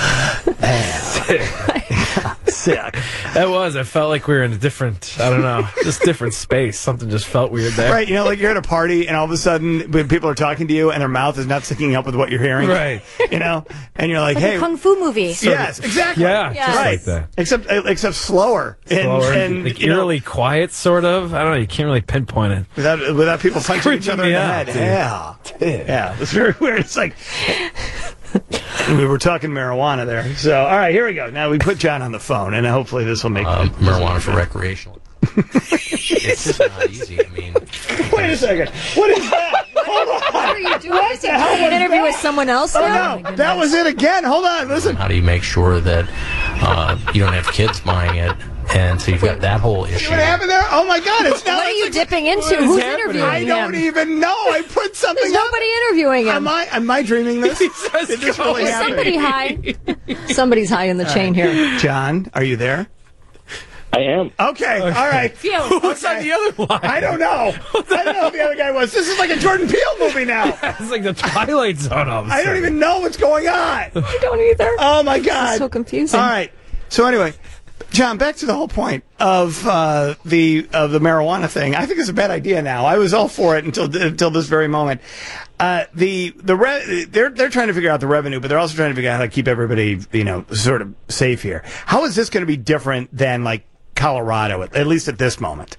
[SPEAKER 1] Sick.
[SPEAKER 3] That was. I felt like we were in a different, I don't know, just different space. Something just felt weird there.
[SPEAKER 1] Right, you know, like you're at a party and all of a sudden when people are talking to you and their mouth is not syncing up with what you're hearing.
[SPEAKER 3] Right.
[SPEAKER 1] You know, and you're like,
[SPEAKER 4] Like
[SPEAKER 1] hey.
[SPEAKER 4] a kung fu movie.
[SPEAKER 1] Yes, exactly.
[SPEAKER 3] Yeah,
[SPEAKER 2] Yeah.
[SPEAKER 3] just
[SPEAKER 1] Right.
[SPEAKER 3] like that.
[SPEAKER 1] Except, except slower. And,
[SPEAKER 3] Slower,
[SPEAKER 1] and
[SPEAKER 3] like
[SPEAKER 1] you know,
[SPEAKER 3] eerily quiet, sort of. I don't know. You can't really pinpoint it.
[SPEAKER 1] without, without people punching each
[SPEAKER 3] Creeping
[SPEAKER 1] other in
[SPEAKER 3] me
[SPEAKER 1] the
[SPEAKER 3] out,
[SPEAKER 1] head.
[SPEAKER 3] dude.
[SPEAKER 1] Yeah. Yeah. It's very weird. It's like. We were talking marijuana there. So, all right, here we go. Now we put John on the phone, and hopefully this will make
[SPEAKER 7] Uh,
[SPEAKER 1] it-
[SPEAKER 7] marijuana for recreational. It's just not easy. I mean,
[SPEAKER 1] Wait a second. What is that? Hold on.
[SPEAKER 2] What are you doing? Is he
[SPEAKER 1] the hell
[SPEAKER 2] doing
[SPEAKER 1] was
[SPEAKER 2] an interview
[SPEAKER 1] that?
[SPEAKER 2] with someone else
[SPEAKER 1] Oh,
[SPEAKER 2] now?
[SPEAKER 1] no. That was it again. Hold on. Listen.
[SPEAKER 7] how do you make sure that uh, you don't have kids buying it? And so you've got that whole
[SPEAKER 1] See
[SPEAKER 7] issue.
[SPEAKER 1] what happened there? Oh, my God. It's not.
[SPEAKER 2] What are you
[SPEAKER 1] it's
[SPEAKER 2] dipping into?
[SPEAKER 3] What is
[SPEAKER 2] Who's
[SPEAKER 3] happening?
[SPEAKER 2] interviewing
[SPEAKER 1] I
[SPEAKER 2] him?
[SPEAKER 1] don't even know. I put something
[SPEAKER 2] There's
[SPEAKER 1] up.
[SPEAKER 2] nobody interviewing him.
[SPEAKER 1] Am I, am I dreaming this? Did this really
[SPEAKER 2] Is
[SPEAKER 1] happen?
[SPEAKER 2] somebody high? Somebody's high in the chain here.
[SPEAKER 1] John, are you there?
[SPEAKER 8] I am.
[SPEAKER 1] Okay. All right.
[SPEAKER 3] Who's on the other line?
[SPEAKER 1] I don't know. I don't know who the other guy was. This is like a Jordan Peele movie now.
[SPEAKER 3] It's like the Twilight Zone. All of a
[SPEAKER 1] I don't
[SPEAKER 3] sudden.
[SPEAKER 1] even know what's going on.
[SPEAKER 2] I don't either.
[SPEAKER 1] Oh, my God.
[SPEAKER 2] so confusing.
[SPEAKER 1] All right. So anyway, John, back to the whole point of uh, the of the marijuana thing. I think it's a bad idea now. I was all for it until until this very moment. Uh, the the re- they're they're trying to figure out the revenue, but they're also trying to figure out how to keep everybody, you know, sort of safe here. How is this going to be different than like Colorado, at, at least at this moment?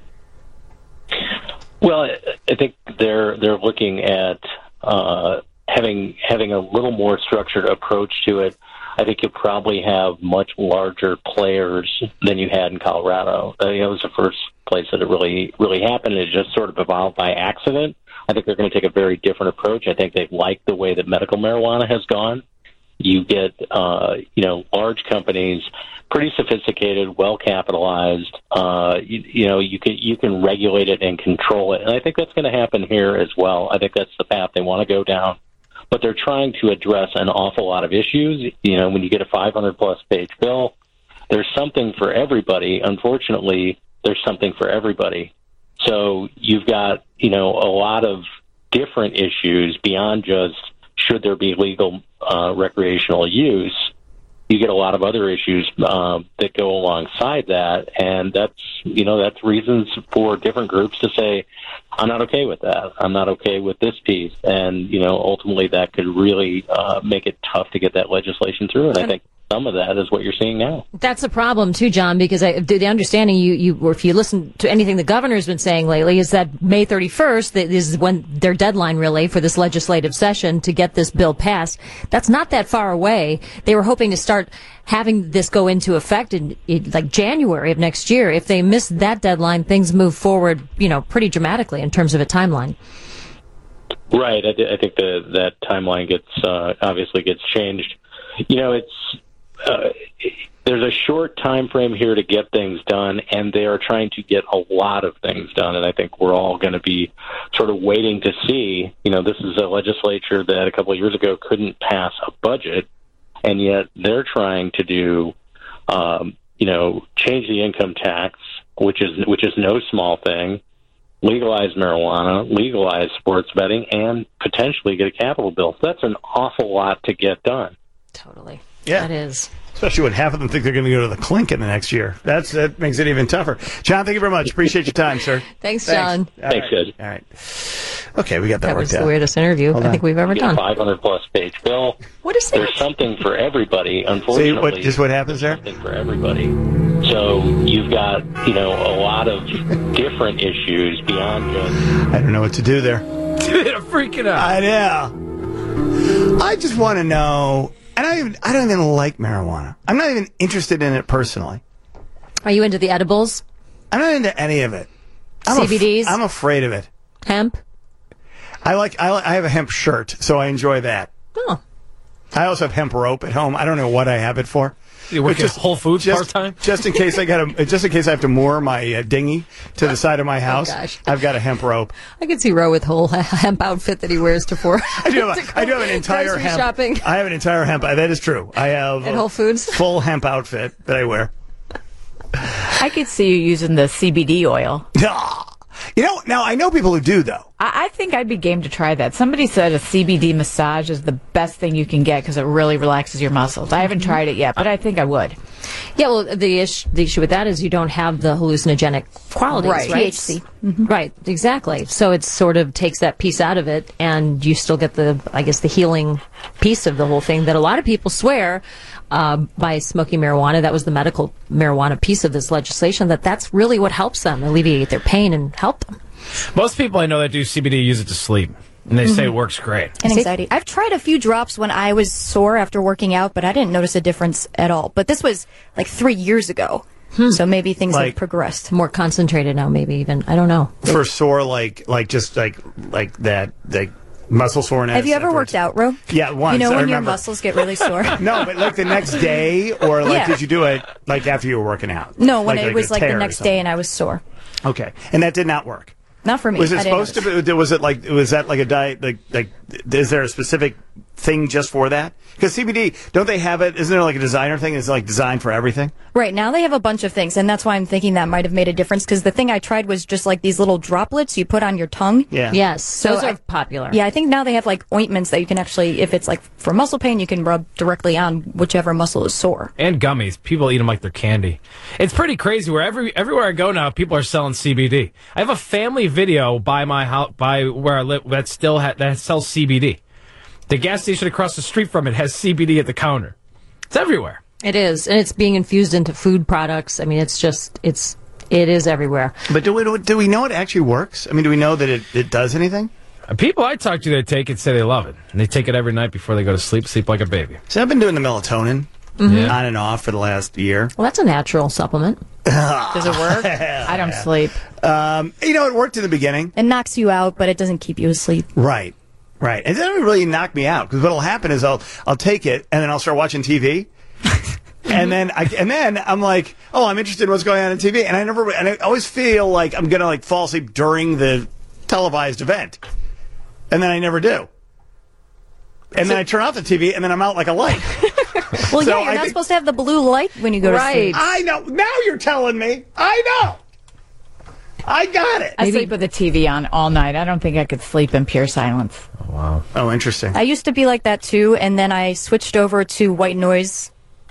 [SPEAKER 8] Well, I think they're they're looking at uh, having having a little more structured approach to it. I think you'll probably have much larger players than you had in Colorado. Uh, you know, it was the first place that it really really happened. It just sort of evolved by accident. I think they're going to take a very different approach. I think they like the way that medical marijuana has gone. You get, uh, you know, large companies, pretty sophisticated, well capitalized. Uh, you, you know, you can you can regulate it and control it, and I think that's going to happen here as well. I think that's the path they want to go down. But they're trying to address an awful lot of issues. You know, when you get a five hundred plus page bill, there's something for everybody. Unfortunately, there's something for everybody. So you've got, you know, a lot of different issues beyond just should there be legal uh, recreational use. you get a lot of other issues um, that go alongside that, and that's you know that's reasons for different groups to say, I'm not okay with that. I'm not okay with this piece, and you know ultimately that could really uh, make it tough to get that legislation through. And I think some of that is what you're seeing now.
[SPEAKER 2] That's a problem too, John, because I, the understanding you, you, or if you listen to anything the governor's been saying lately, is that May thirty-first that is when their deadline really for this legislative session to get this bill passed. That's not that far away. They were hoping to start having this go into effect in, in like January of next year. If they miss that deadline, things move forward, you know, pretty dramatically in terms of a timeline.
[SPEAKER 8] Right. I, th- I think the, that timeline gets uh, obviously gets changed. You know, it's. Uh, there's a short time frame here to get things done, and they are trying to get a lot of things done. And I think we're all going to be sort of waiting to see. You know, this is a legislature that a couple of years ago couldn't pass a budget, and yet they're trying to do, um, you know, change the income tax, which is which is no small thing, legalize marijuana, legalize sports betting, and potentially get a capital bill. So that's an awful lot to get done.
[SPEAKER 2] Totally.
[SPEAKER 1] Yeah.
[SPEAKER 2] That is.
[SPEAKER 1] Especially when half of them think they're going to go to the clink in the next year. That's That makes it even tougher. John, thank you very much. Appreciate your time, sir.
[SPEAKER 2] Thanks, John.
[SPEAKER 1] Thanks, All
[SPEAKER 8] Thanks
[SPEAKER 1] right.
[SPEAKER 8] good.
[SPEAKER 1] All right. Okay, we got that,
[SPEAKER 2] That
[SPEAKER 1] worked
[SPEAKER 2] was
[SPEAKER 1] out.
[SPEAKER 2] the weirdest interview
[SPEAKER 1] Hold
[SPEAKER 2] I
[SPEAKER 1] on.
[SPEAKER 2] think we've ever
[SPEAKER 8] You get a
[SPEAKER 2] done.
[SPEAKER 8] five hundred plus page bill.
[SPEAKER 2] What is
[SPEAKER 8] There's
[SPEAKER 2] that?
[SPEAKER 8] something for everybody,
[SPEAKER 1] See
[SPEAKER 8] unfortunately.
[SPEAKER 1] what, just what happens there?
[SPEAKER 8] Something for everybody. So you've got, you know, a lot of different issues beyond just...
[SPEAKER 1] I don't know what to do there.
[SPEAKER 3] I'm freaking out.
[SPEAKER 1] I know. I just want to know... I don't even. I don't even like marijuana. I'm not even interested in it personally.
[SPEAKER 2] Are you into the edibles?
[SPEAKER 1] I'm not into any of it. I'm
[SPEAKER 2] C B Ds?
[SPEAKER 1] Af- I'm afraid of it.
[SPEAKER 2] Hemp?
[SPEAKER 1] I like. I, li- I have a hemp shirt, so I enjoy that.
[SPEAKER 2] Oh.
[SPEAKER 1] I also have hemp rope at home. I don't know what I have it for.
[SPEAKER 3] You work
[SPEAKER 1] But
[SPEAKER 3] at Whole Foods
[SPEAKER 1] just,
[SPEAKER 3] part-time?
[SPEAKER 1] Just in case I got a, just in case I have to moor my uh, dinghy to the side of my house.
[SPEAKER 2] gosh.
[SPEAKER 1] I've got a hemp rope.
[SPEAKER 2] I can see Roe with whole hemp outfit that he wears to for.
[SPEAKER 1] I do have. A, I do have an entire
[SPEAKER 2] grocery
[SPEAKER 1] hemp.
[SPEAKER 2] shopping.
[SPEAKER 1] I have an entire hemp. That is true. I have
[SPEAKER 2] At
[SPEAKER 1] a
[SPEAKER 2] Whole Foods?
[SPEAKER 1] full hemp outfit that I wear.
[SPEAKER 5] I could see you using the C B D oil.
[SPEAKER 1] You know, now I know people who do though.
[SPEAKER 5] I, I think I'd be game to try that. Somebody said a C B D massage is the best thing you can get because it really relaxes your muscles. I haven't tried it yet, but I think I would.
[SPEAKER 2] Yeah, well, the issue, the issue with that is you don't have the hallucinogenic qualities,
[SPEAKER 5] Right.
[SPEAKER 2] right?
[SPEAKER 4] T H C.
[SPEAKER 2] Right, exactly. So it sort of takes that piece out of it, and you still get the, I guess, the healing piece of the whole thing that a lot of people swear uh, by smoking marijuana. That was the medical marijuana piece of this legislation, that that's really what helps them alleviate their pain and help them.
[SPEAKER 3] Most people I know that do C B D use it to sleep, and they say it works great.
[SPEAKER 4] And anxiety. I've tried a few drops when I was sore after working out, but I didn't notice a difference at all. But this was like three years ago. So maybe things
[SPEAKER 1] Like-
[SPEAKER 4] have progressed.
[SPEAKER 2] More concentrated now, maybe even. I don't know.
[SPEAKER 1] For sore, like like just like like that like muscle soreness.
[SPEAKER 4] Have you ever
[SPEAKER 1] afterwards.
[SPEAKER 4] worked out, Ro?
[SPEAKER 1] Yeah, once.
[SPEAKER 4] You know
[SPEAKER 1] I
[SPEAKER 4] when your
[SPEAKER 1] remember.
[SPEAKER 4] muscles get really sore?
[SPEAKER 1] No, but like the next day, or like
[SPEAKER 4] Yeah.
[SPEAKER 1] did you do it like after you were working out?
[SPEAKER 4] No, when
[SPEAKER 1] Like-
[SPEAKER 4] it was
[SPEAKER 1] a
[SPEAKER 4] like
[SPEAKER 1] tear
[SPEAKER 4] the
[SPEAKER 1] or
[SPEAKER 4] next
[SPEAKER 1] something.
[SPEAKER 4] day and I was sore.
[SPEAKER 1] Okay, and that did not work.
[SPEAKER 4] Not for me.
[SPEAKER 1] Was it
[SPEAKER 4] I didn't
[SPEAKER 1] supposed
[SPEAKER 4] notice.
[SPEAKER 1] to be? Was it like? Was that like a diet? Like like? Is there a specific thing just for that? Because C B D, don't they have it? Isn't there like a designer thing? Is it like designed for everything?
[SPEAKER 4] Right, now they have a bunch of things, and that's why I'm thinking that might have made a difference, because the thing I tried was just like these little droplets you put on your tongue.
[SPEAKER 1] Yeah.
[SPEAKER 2] Yes,
[SPEAKER 4] So
[SPEAKER 2] those are
[SPEAKER 4] I-
[SPEAKER 2] popular.
[SPEAKER 4] Yeah, I think now they have like ointments that you can actually, if it's like for muscle pain, you can rub directly on whichever muscle is sore.
[SPEAKER 3] And gummies. People eat them like they're candy. It's pretty crazy. Where every everywhere I go now, people are selling C B D. I have a family video by my house, by where I live, that still ha- that sells C B D. The gas station across the street from it has C B D at the counter. It's everywhere.
[SPEAKER 2] It is, and it's being infused into food products. I mean, it's just, it's, it is everywhere.
[SPEAKER 1] But do we do we know it actually works? I mean, do we know that it, it does anything?
[SPEAKER 3] And people I talk to that take it say they love it. And they take it every night before they go to sleep, sleep like a baby.
[SPEAKER 1] So I've been doing the melatonin
[SPEAKER 3] Yeah.
[SPEAKER 1] on and off for the last year.
[SPEAKER 2] Well, that's a natural supplement.
[SPEAKER 5] Does it work? I don't sleep.
[SPEAKER 1] Um, you know, it worked in the beginning.
[SPEAKER 4] It knocks you out, but it doesn't keep you asleep.
[SPEAKER 1] Right. Right. And it doesn't really knock me out, because what'll happen is I'll I'll take it and then I'll start watching T V. And then I and then I'm like, oh, I'm interested in what's going on in T V, and I never and I always feel like I'm gonna like fall asleep during the televised event, and then I never do. And then I turn off the T V, and then I'm out like a light.
[SPEAKER 4] Well,
[SPEAKER 1] So
[SPEAKER 4] yeah, you're
[SPEAKER 1] I
[SPEAKER 4] not
[SPEAKER 1] think-
[SPEAKER 4] supposed to have the blue light when you go to
[SPEAKER 2] Right.
[SPEAKER 4] sleep.
[SPEAKER 1] I know. Now you're telling me. I know. I got it.
[SPEAKER 5] I sleep with the T V on all night. I don't think I could sleep in pure silence.
[SPEAKER 1] Oh, interesting.
[SPEAKER 4] I used to be like that too, and then I switched over to white noise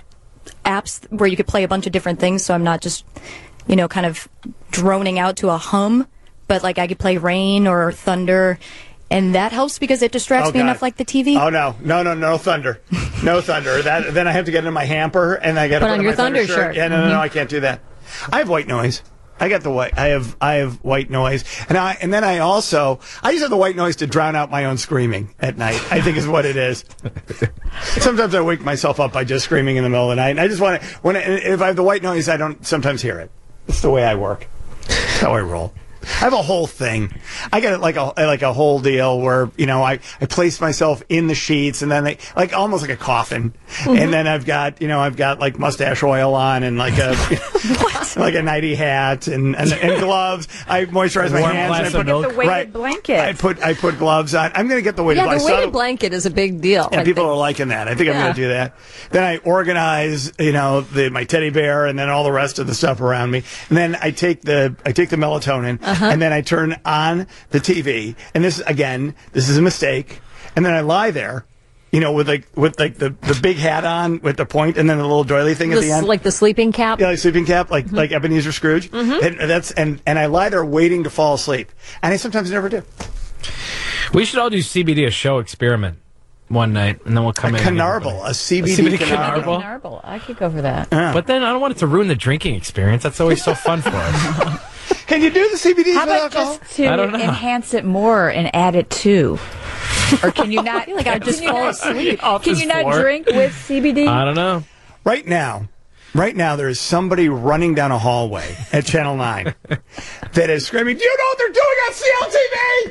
[SPEAKER 4] apps where you could play a bunch of different things, so I'm not just, you know, kind of droning out to a hum, but like I could play rain or thunder. And that helps because it distracts
[SPEAKER 1] Oh,
[SPEAKER 4] me
[SPEAKER 1] God.
[SPEAKER 4] enough like the T V.
[SPEAKER 1] Oh, no. No, no, no thunder. No thunder. That Then I have to get in my hamper, and I got to
[SPEAKER 2] Put
[SPEAKER 1] put
[SPEAKER 2] on
[SPEAKER 1] on
[SPEAKER 2] your
[SPEAKER 1] my thunder
[SPEAKER 2] thunder shirt.
[SPEAKER 1] Yeah, no, no, no, I can't do that. I have white noise. I got the white. I have I have white noise, and I and then I also I use the white noise to drown out my own screaming at night. I think is what it is. Sometimes I wake myself up by just screaming in the middle of the night. And I just want to when I, if I have the white noise, I don't sometimes hear it. It's the way I work. That's how I roll. I have a whole thing. I got like a like a whole deal where you know I, I place myself in the sheets and then they like almost like a coffin, mm-hmm. and then I've got you know I've got like mustache oil on and like a like a nighty hat and, and, and gloves. I moisturize my
[SPEAKER 3] Warm
[SPEAKER 1] hands.
[SPEAKER 3] glass
[SPEAKER 1] And I
[SPEAKER 3] of
[SPEAKER 1] put,
[SPEAKER 3] milk.
[SPEAKER 5] The weighted
[SPEAKER 1] right,
[SPEAKER 5] blanket.
[SPEAKER 1] I put I put gloves on. I'm gonna get the weighted.
[SPEAKER 2] Yeah, the
[SPEAKER 1] I saw
[SPEAKER 2] weighted blanket is a big deal.
[SPEAKER 1] Yeah,
[SPEAKER 2] I
[SPEAKER 1] people
[SPEAKER 2] think.
[SPEAKER 1] are liking that. I think I'm
[SPEAKER 2] Yeah.
[SPEAKER 1] going to do that. Then I organize, you know, the, my teddy bear and then all the rest of the stuff around me. And then I take the I take the melatonin
[SPEAKER 2] Uh-huh.
[SPEAKER 1] and then I turn on the T V. And this again, this is a mistake. And then I lie there, you know, with like with like the, the big hat on with the point and then the little doily thing
[SPEAKER 2] The
[SPEAKER 1] at the
[SPEAKER 2] s-
[SPEAKER 1] end.
[SPEAKER 2] like the sleeping cap.
[SPEAKER 1] Yeah, like sleeping cap, like
[SPEAKER 2] Mm-hmm.
[SPEAKER 1] like Ebenezer Scrooge. And that's and, and I lie there waiting to fall asleep. And I sometimes never do.
[SPEAKER 3] We should all do C B D, a show experiment, one night, and then we'll come
[SPEAKER 1] A
[SPEAKER 3] in. and
[SPEAKER 1] Canarble, a C B D,
[SPEAKER 3] C B D
[SPEAKER 1] Canarble.
[SPEAKER 3] Canarble.
[SPEAKER 5] Marble. I could go for that.
[SPEAKER 3] But then I don't want it to ruin the drinking experience. That's always so fun for us.
[SPEAKER 1] Can you do the C B D
[SPEAKER 5] How
[SPEAKER 1] with
[SPEAKER 5] about
[SPEAKER 1] alcohol?
[SPEAKER 5] just to
[SPEAKER 3] I don't know.
[SPEAKER 5] enhance it more and add it to? Or can you not?
[SPEAKER 4] like I just fall asleep.
[SPEAKER 3] Off
[SPEAKER 5] Can
[SPEAKER 3] his
[SPEAKER 5] you not
[SPEAKER 3] floor.
[SPEAKER 5] drink with C B D?
[SPEAKER 3] I don't know.
[SPEAKER 1] Right now, right now, there is somebody running down a hallway at Channel nine that is screaming, "Do you know what they're doing on C L T V?"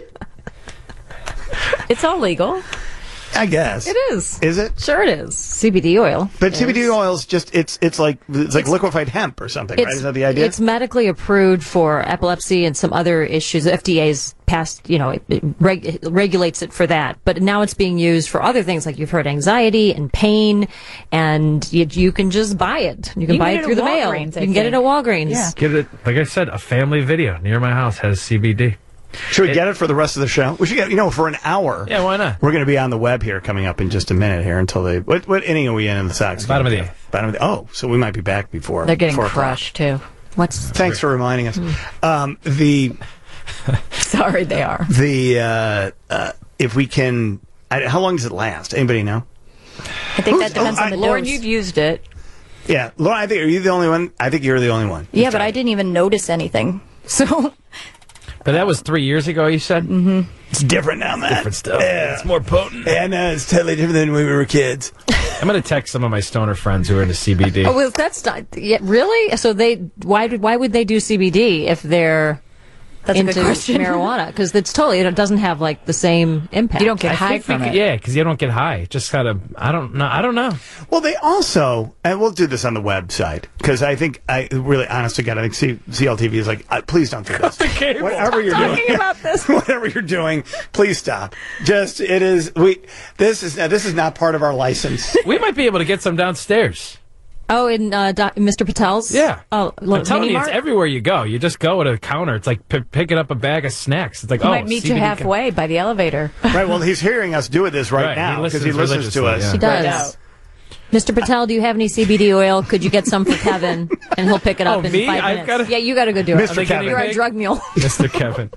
[SPEAKER 5] It's all legal.
[SPEAKER 1] I guess
[SPEAKER 2] It is.
[SPEAKER 1] Is it?
[SPEAKER 2] Sure, it is. C B D oil.
[SPEAKER 1] But
[SPEAKER 2] is.
[SPEAKER 1] C B D oil is just it's it's like it's like liquefied hemp or something, right? Is that the idea?
[SPEAKER 2] It's medically approved for epilepsy and some other issues. The F D A's passed, you know, it, it reg- it regulates it for that. But now it's being used for other things, like you've heard, anxiety and pain, and you, you can just buy it. You can
[SPEAKER 5] You
[SPEAKER 2] buy
[SPEAKER 5] can
[SPEAKER 2] it
[SPEAKER 5] get
[SPEAKER 2] through
[SPEAKER 5] it
[SPEAKER 2] the
[SPEAKER 5] at
[SPEAKER 2] mail.
[SPEAKER 5] Walgreens,
[SPEAKER 2] You
[SPEAKER 5] I
[SPEAKER 2] can get it at
[SPEAKER 5] think.
[SPEAKER 2] Walgreens.
[SPEAKER 5] Yeah.
[SPEAKER 3] Get it, like I said, a family video near my house has C B D.
[SPEAKER 1] Should we get it for the rest of the show? We should get, you know, for an hour.
[SPEAKER 3] Yeah, why not?
[SPEAKER 1] We're going to be on the web here coming up in just a minute here until they. What, what inning are we in in the Sox?
[SPEAKER 3] Bottom of the
[SPEAKER 1] game?
[SPEAKER 3] eighth.
[SPEAKER 1] Bottom of the. Oh, so we might be back before.
[SPEAKER 5] They're getting
[SPEAKER 1] four o'clock.
[SPEAKER 5] crushed too.
[SPEAKER 2] What's
[SPEAKER 1] Thanks for reminding us. Um, the
[SPEAKER 5] Sorry, they are.
[SPEAKER 1] the uh, uh, if we can, I, how long does it last? Anybody know?
[SPEAKER 4] I think that depends
[SPEAKER 1] oh,
[SPEAKER 4] on the
[SPEAKER 1] I-
[SPEAKER 5] Lauren,
[SPEAKER 4] dose.
[SPEAKER 5] you've used it.
[SPEAKER 1] Yeah, Laura, I think are you the only one? I think you're the only one.
[SPEAKER 4] Yeah, but I didn't even notice anything. So
[SPEAKER 3] But that was three years ago, you said?
[SPEAKER 4] Mm-hmm.
[SPEAKER 1] It's different now, man.
[SPEAKER 3] Different stuff.
[SPEAKER 1] Yeah.
[SPEAKER 3] It's more potent.
[SPEAKER 1] Yeah, no, it's totally different than when we were kids.
[SPEAKER 3] I'm going to text some of my stoner friends who are into C B D.
[SPEAKER 2] Oh, well, that's not. Yeah, really? So they why did why would they do C B D if they're
[SPEAKER 4] that's a
[SPEAKER 2] into
[SPEAKER 4] good question.
[SPEAKER 2] marijuana? Because it's totally it doesn't have like the same impact.
[SPEAKER 5] You don't get
[SPEAKER 3] I
[SPEAKER 5] high
[SPEAKER 3] think we
[SPEAKER 5] from
[SPEAKER 3] could-
[SPEAKER 5] it.
[SPEAKER 3] Yeah, because you don't get high. Just gotta. I don't know. I don't know.
[SPEAKER 1] Well, they also, and we'll do this on the website because I think, I really, honest to God, I think C- CLTV is like, uh, please don't do this. Whatever you're
[SPEAKER 2] talking
[SPEAKER 1] doing,
[SPEAKER 2] about this.
[SPEAKER 1] whatever you're doing, please stop. Just it is we. This is this is not part of our license.
[SPEAKER 3] We might be able to get some downstairs.
[SPEAKER 2] Oh, in uh, Doc, Mister Patel's.
[SPEAKER 3] Yeah.
[SPEAKER 2] Oh,
[SPEAKER 3] I'm telling
[SPEAKER 2] Mini
[SPEAKER 3] you, it's
[SPEAKER 2] Mart?
[SPEAKER 3] everywhere you go. You just go at a counter. It's like p- picking up a bag of snacks. It's like,
[SPEAKER 5] He
[SPEAKER 3] oh,
[SPEAKER 5] might meet
[SPEAKER 3] C B D
[SPEAKER 5] you halfway by the elevator.
[SPEAKER 1] Right. Well, he's hearing us do it this right,
[SPEAKER 3] Right, he
[SPEAKER 1] now because he
[SPEAKER 3] listens
[SPEAKER 1] listens to us.
[SPEAKER 3] religiously,
[SPEAKER 2] He does.
[SPEAKER 5] Right.
[SPEAKER 2] Mister Patel, do you have any C B D oil? Could you get some for Kevin, and he'll pick it up
[SPEAKER 3] Oh,
[SPEAKER 2] in
[SPEAKER 3] me?
[SPEAKER 2] five
[SPEAKER 3] I've
[SPEAKER 2] minutes?
[SPEAKER 3] gotta-
[SPEAKER 2] Yeah, you got to go do it.
[SPEAKER 1] Mister Kevin.
[SPEAKER 2] You're a drug mule.
[SPEAKER 3] Mister Kevin.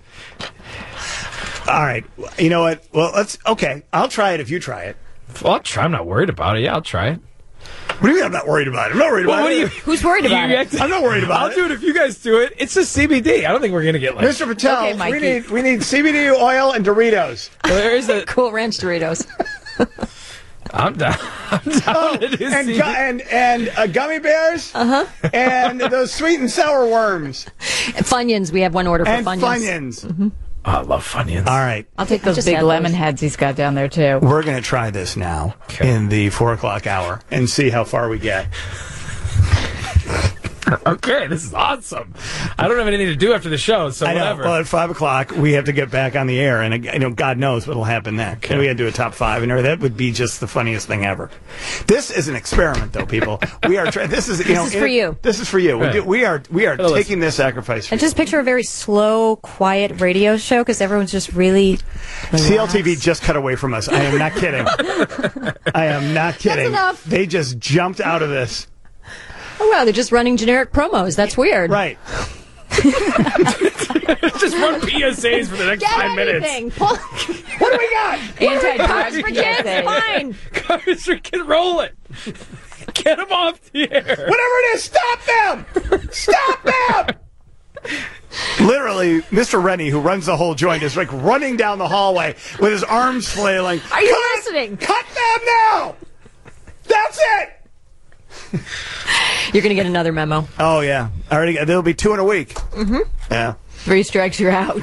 [SPEAKER 1] All right. You know what? Well, let's. Okay, I'll try it if you try it.
[SPEAKER 3] Well, I'll try. I'm not worried about it. Yeah, I'll try it.
[SPEAKER 1] What do you mean? I'm not worried about it. I'm not worried
[SPEAKER 3] Well,
[SPEAKER 1] about
[SPEAKER 3] what
[SPEAKER 1] it.
[SPEAKER 3] do you?
[SPEAKER 2] Who's worried about
[SPEAKER 3] you
[SPEAKER 2] it?
[SPEAKER 3] react-
[SPEAKER 1] I'm not worried about
[SPEAKER 3] I'll
[SPEAKER 1] it.
[SPEAKER 3] do it if you guys do it. It's just C B D. I don't think we're gonna get like.
[SPEAKER 1] Mister Patel,
[SPEAKER 5] Okay,
[SPEAKER 1] we
[SPEAKER 5] Mikey.
[SPEAKER 1] need we need C B D oil and Doritos.
[SPEAKER 3] Well, there is a.
[SPEAKER 2] Cool Ranch Doritos.
[SPEAKER 3] I'm down. I'm down
[SPEAKER 1] Oh,
[SPEAKER 3] to do
[SPEAKER 1] and
[SPEAKER 3] C B D.
[SPEAKER 1] gu- and and uh, gummy bears. Uh huh. And those sweet and sour worms
[SPEAKER 2] Funyuns. We have one order for
[SPEAKER 1] and
[SPEAKER 2] Funyuns.
[SPEAKER 1] Funyuns.
[SPEAKER 3] Oh, I love Funyuns.
[SPEAKER 1] All right,
[SPEAKER 5] I'll take
[SPEAKER 2] I
[SPEAKER 5] those
[SPEAKER 2] just
[SPEAKER 5] big
[SPEAKER 2] had
[SPEAKER 5] lemon
[SPEAKER 2] those.
[SPEAKER 5] heads he's got down there too.
[SPEAKER 1] we're gonna try this now
[SPEAKER 3] Okay.
[SPEAKER 1] in the four o'clock hour and see how far we get.
[SPEAKER 3] Okay, this is awesome. I don't have anything to do after the show, so
[SPEAKER 1] I know.
[SPEAKER 3] whatever.
[SPEAKER 1] Well, at five o'clock we have to get back on the air, and uh, you know, God knows what'll happen then.
[SPEAKER 3] Okay.
[SPEAKER 1] We had to do a top five, and that would be just the funniest thing ever. This is an experiment, though, people. We are. Tra- this is you know.
[SPEAKER 2] is for
[SPEAKER 1] it-
[SPEAKER 2] you.
[SPEAKER 1] This is for you. We,
[SPEAKER 3] Right.
[SPEAKER 1] do, we are. We are
[SPEAKER 3] Gotta
[SPEAKER 1] taking this sacrifice. For
[SPEAKER 4] I just picture a very slow, quiet radio show because everyone's just really.
[SPEAKER 1] C L T V
[SPEAKER 4] relaxed.
[SPEAKER 1] just cut away from us. I am not kidding. I am not kidding.
[SPEAKER 2] enough.
[SPEAKER 1] They just jumped out of this.
[SPEAKER 2] Oh, wow, they're just running generic promos. That's weird.
[SPEAKER 1] Right.
[SPEAKER 3] Just run P S As for the next
[SPEAKER 2] Get
[SPEAKER 3] five
[SPEAKER 2] anything.
[SPEAKER 3] minutes.
[SPEAKER 2] Pull-
[SPEAKER 1] What do we got?
[SPEAKER 5] Anti-drug
[SPEAKER 2] for
[SPEAKER 5] P
[SPEAKER 2] kids,
[SPEAKER 5] S A.
[SPEAKER 2] fine.
[SPEAKER 3] Cars are get roll it. Get them off the air.
[SPEAKER 1] Whatever it is, stop them! Stop them! Literally, Mister Rennie, who runs the whole joint, is like running down the hallway with his arms flailing.
[SPEAKER 2] Are you
[SPEAKER 1] Cut-
[SPEAKER 2] listening?
[SPEAKER 1] Cut them now! That's it!
[SPEAKER 2] You're going to get another memo.
[SPEAKER 1] Oh, yeah. I already got, there'll be two in a week. Mm-hmm. Yeah.
[SPEAKER 5] Three strikes, you're out.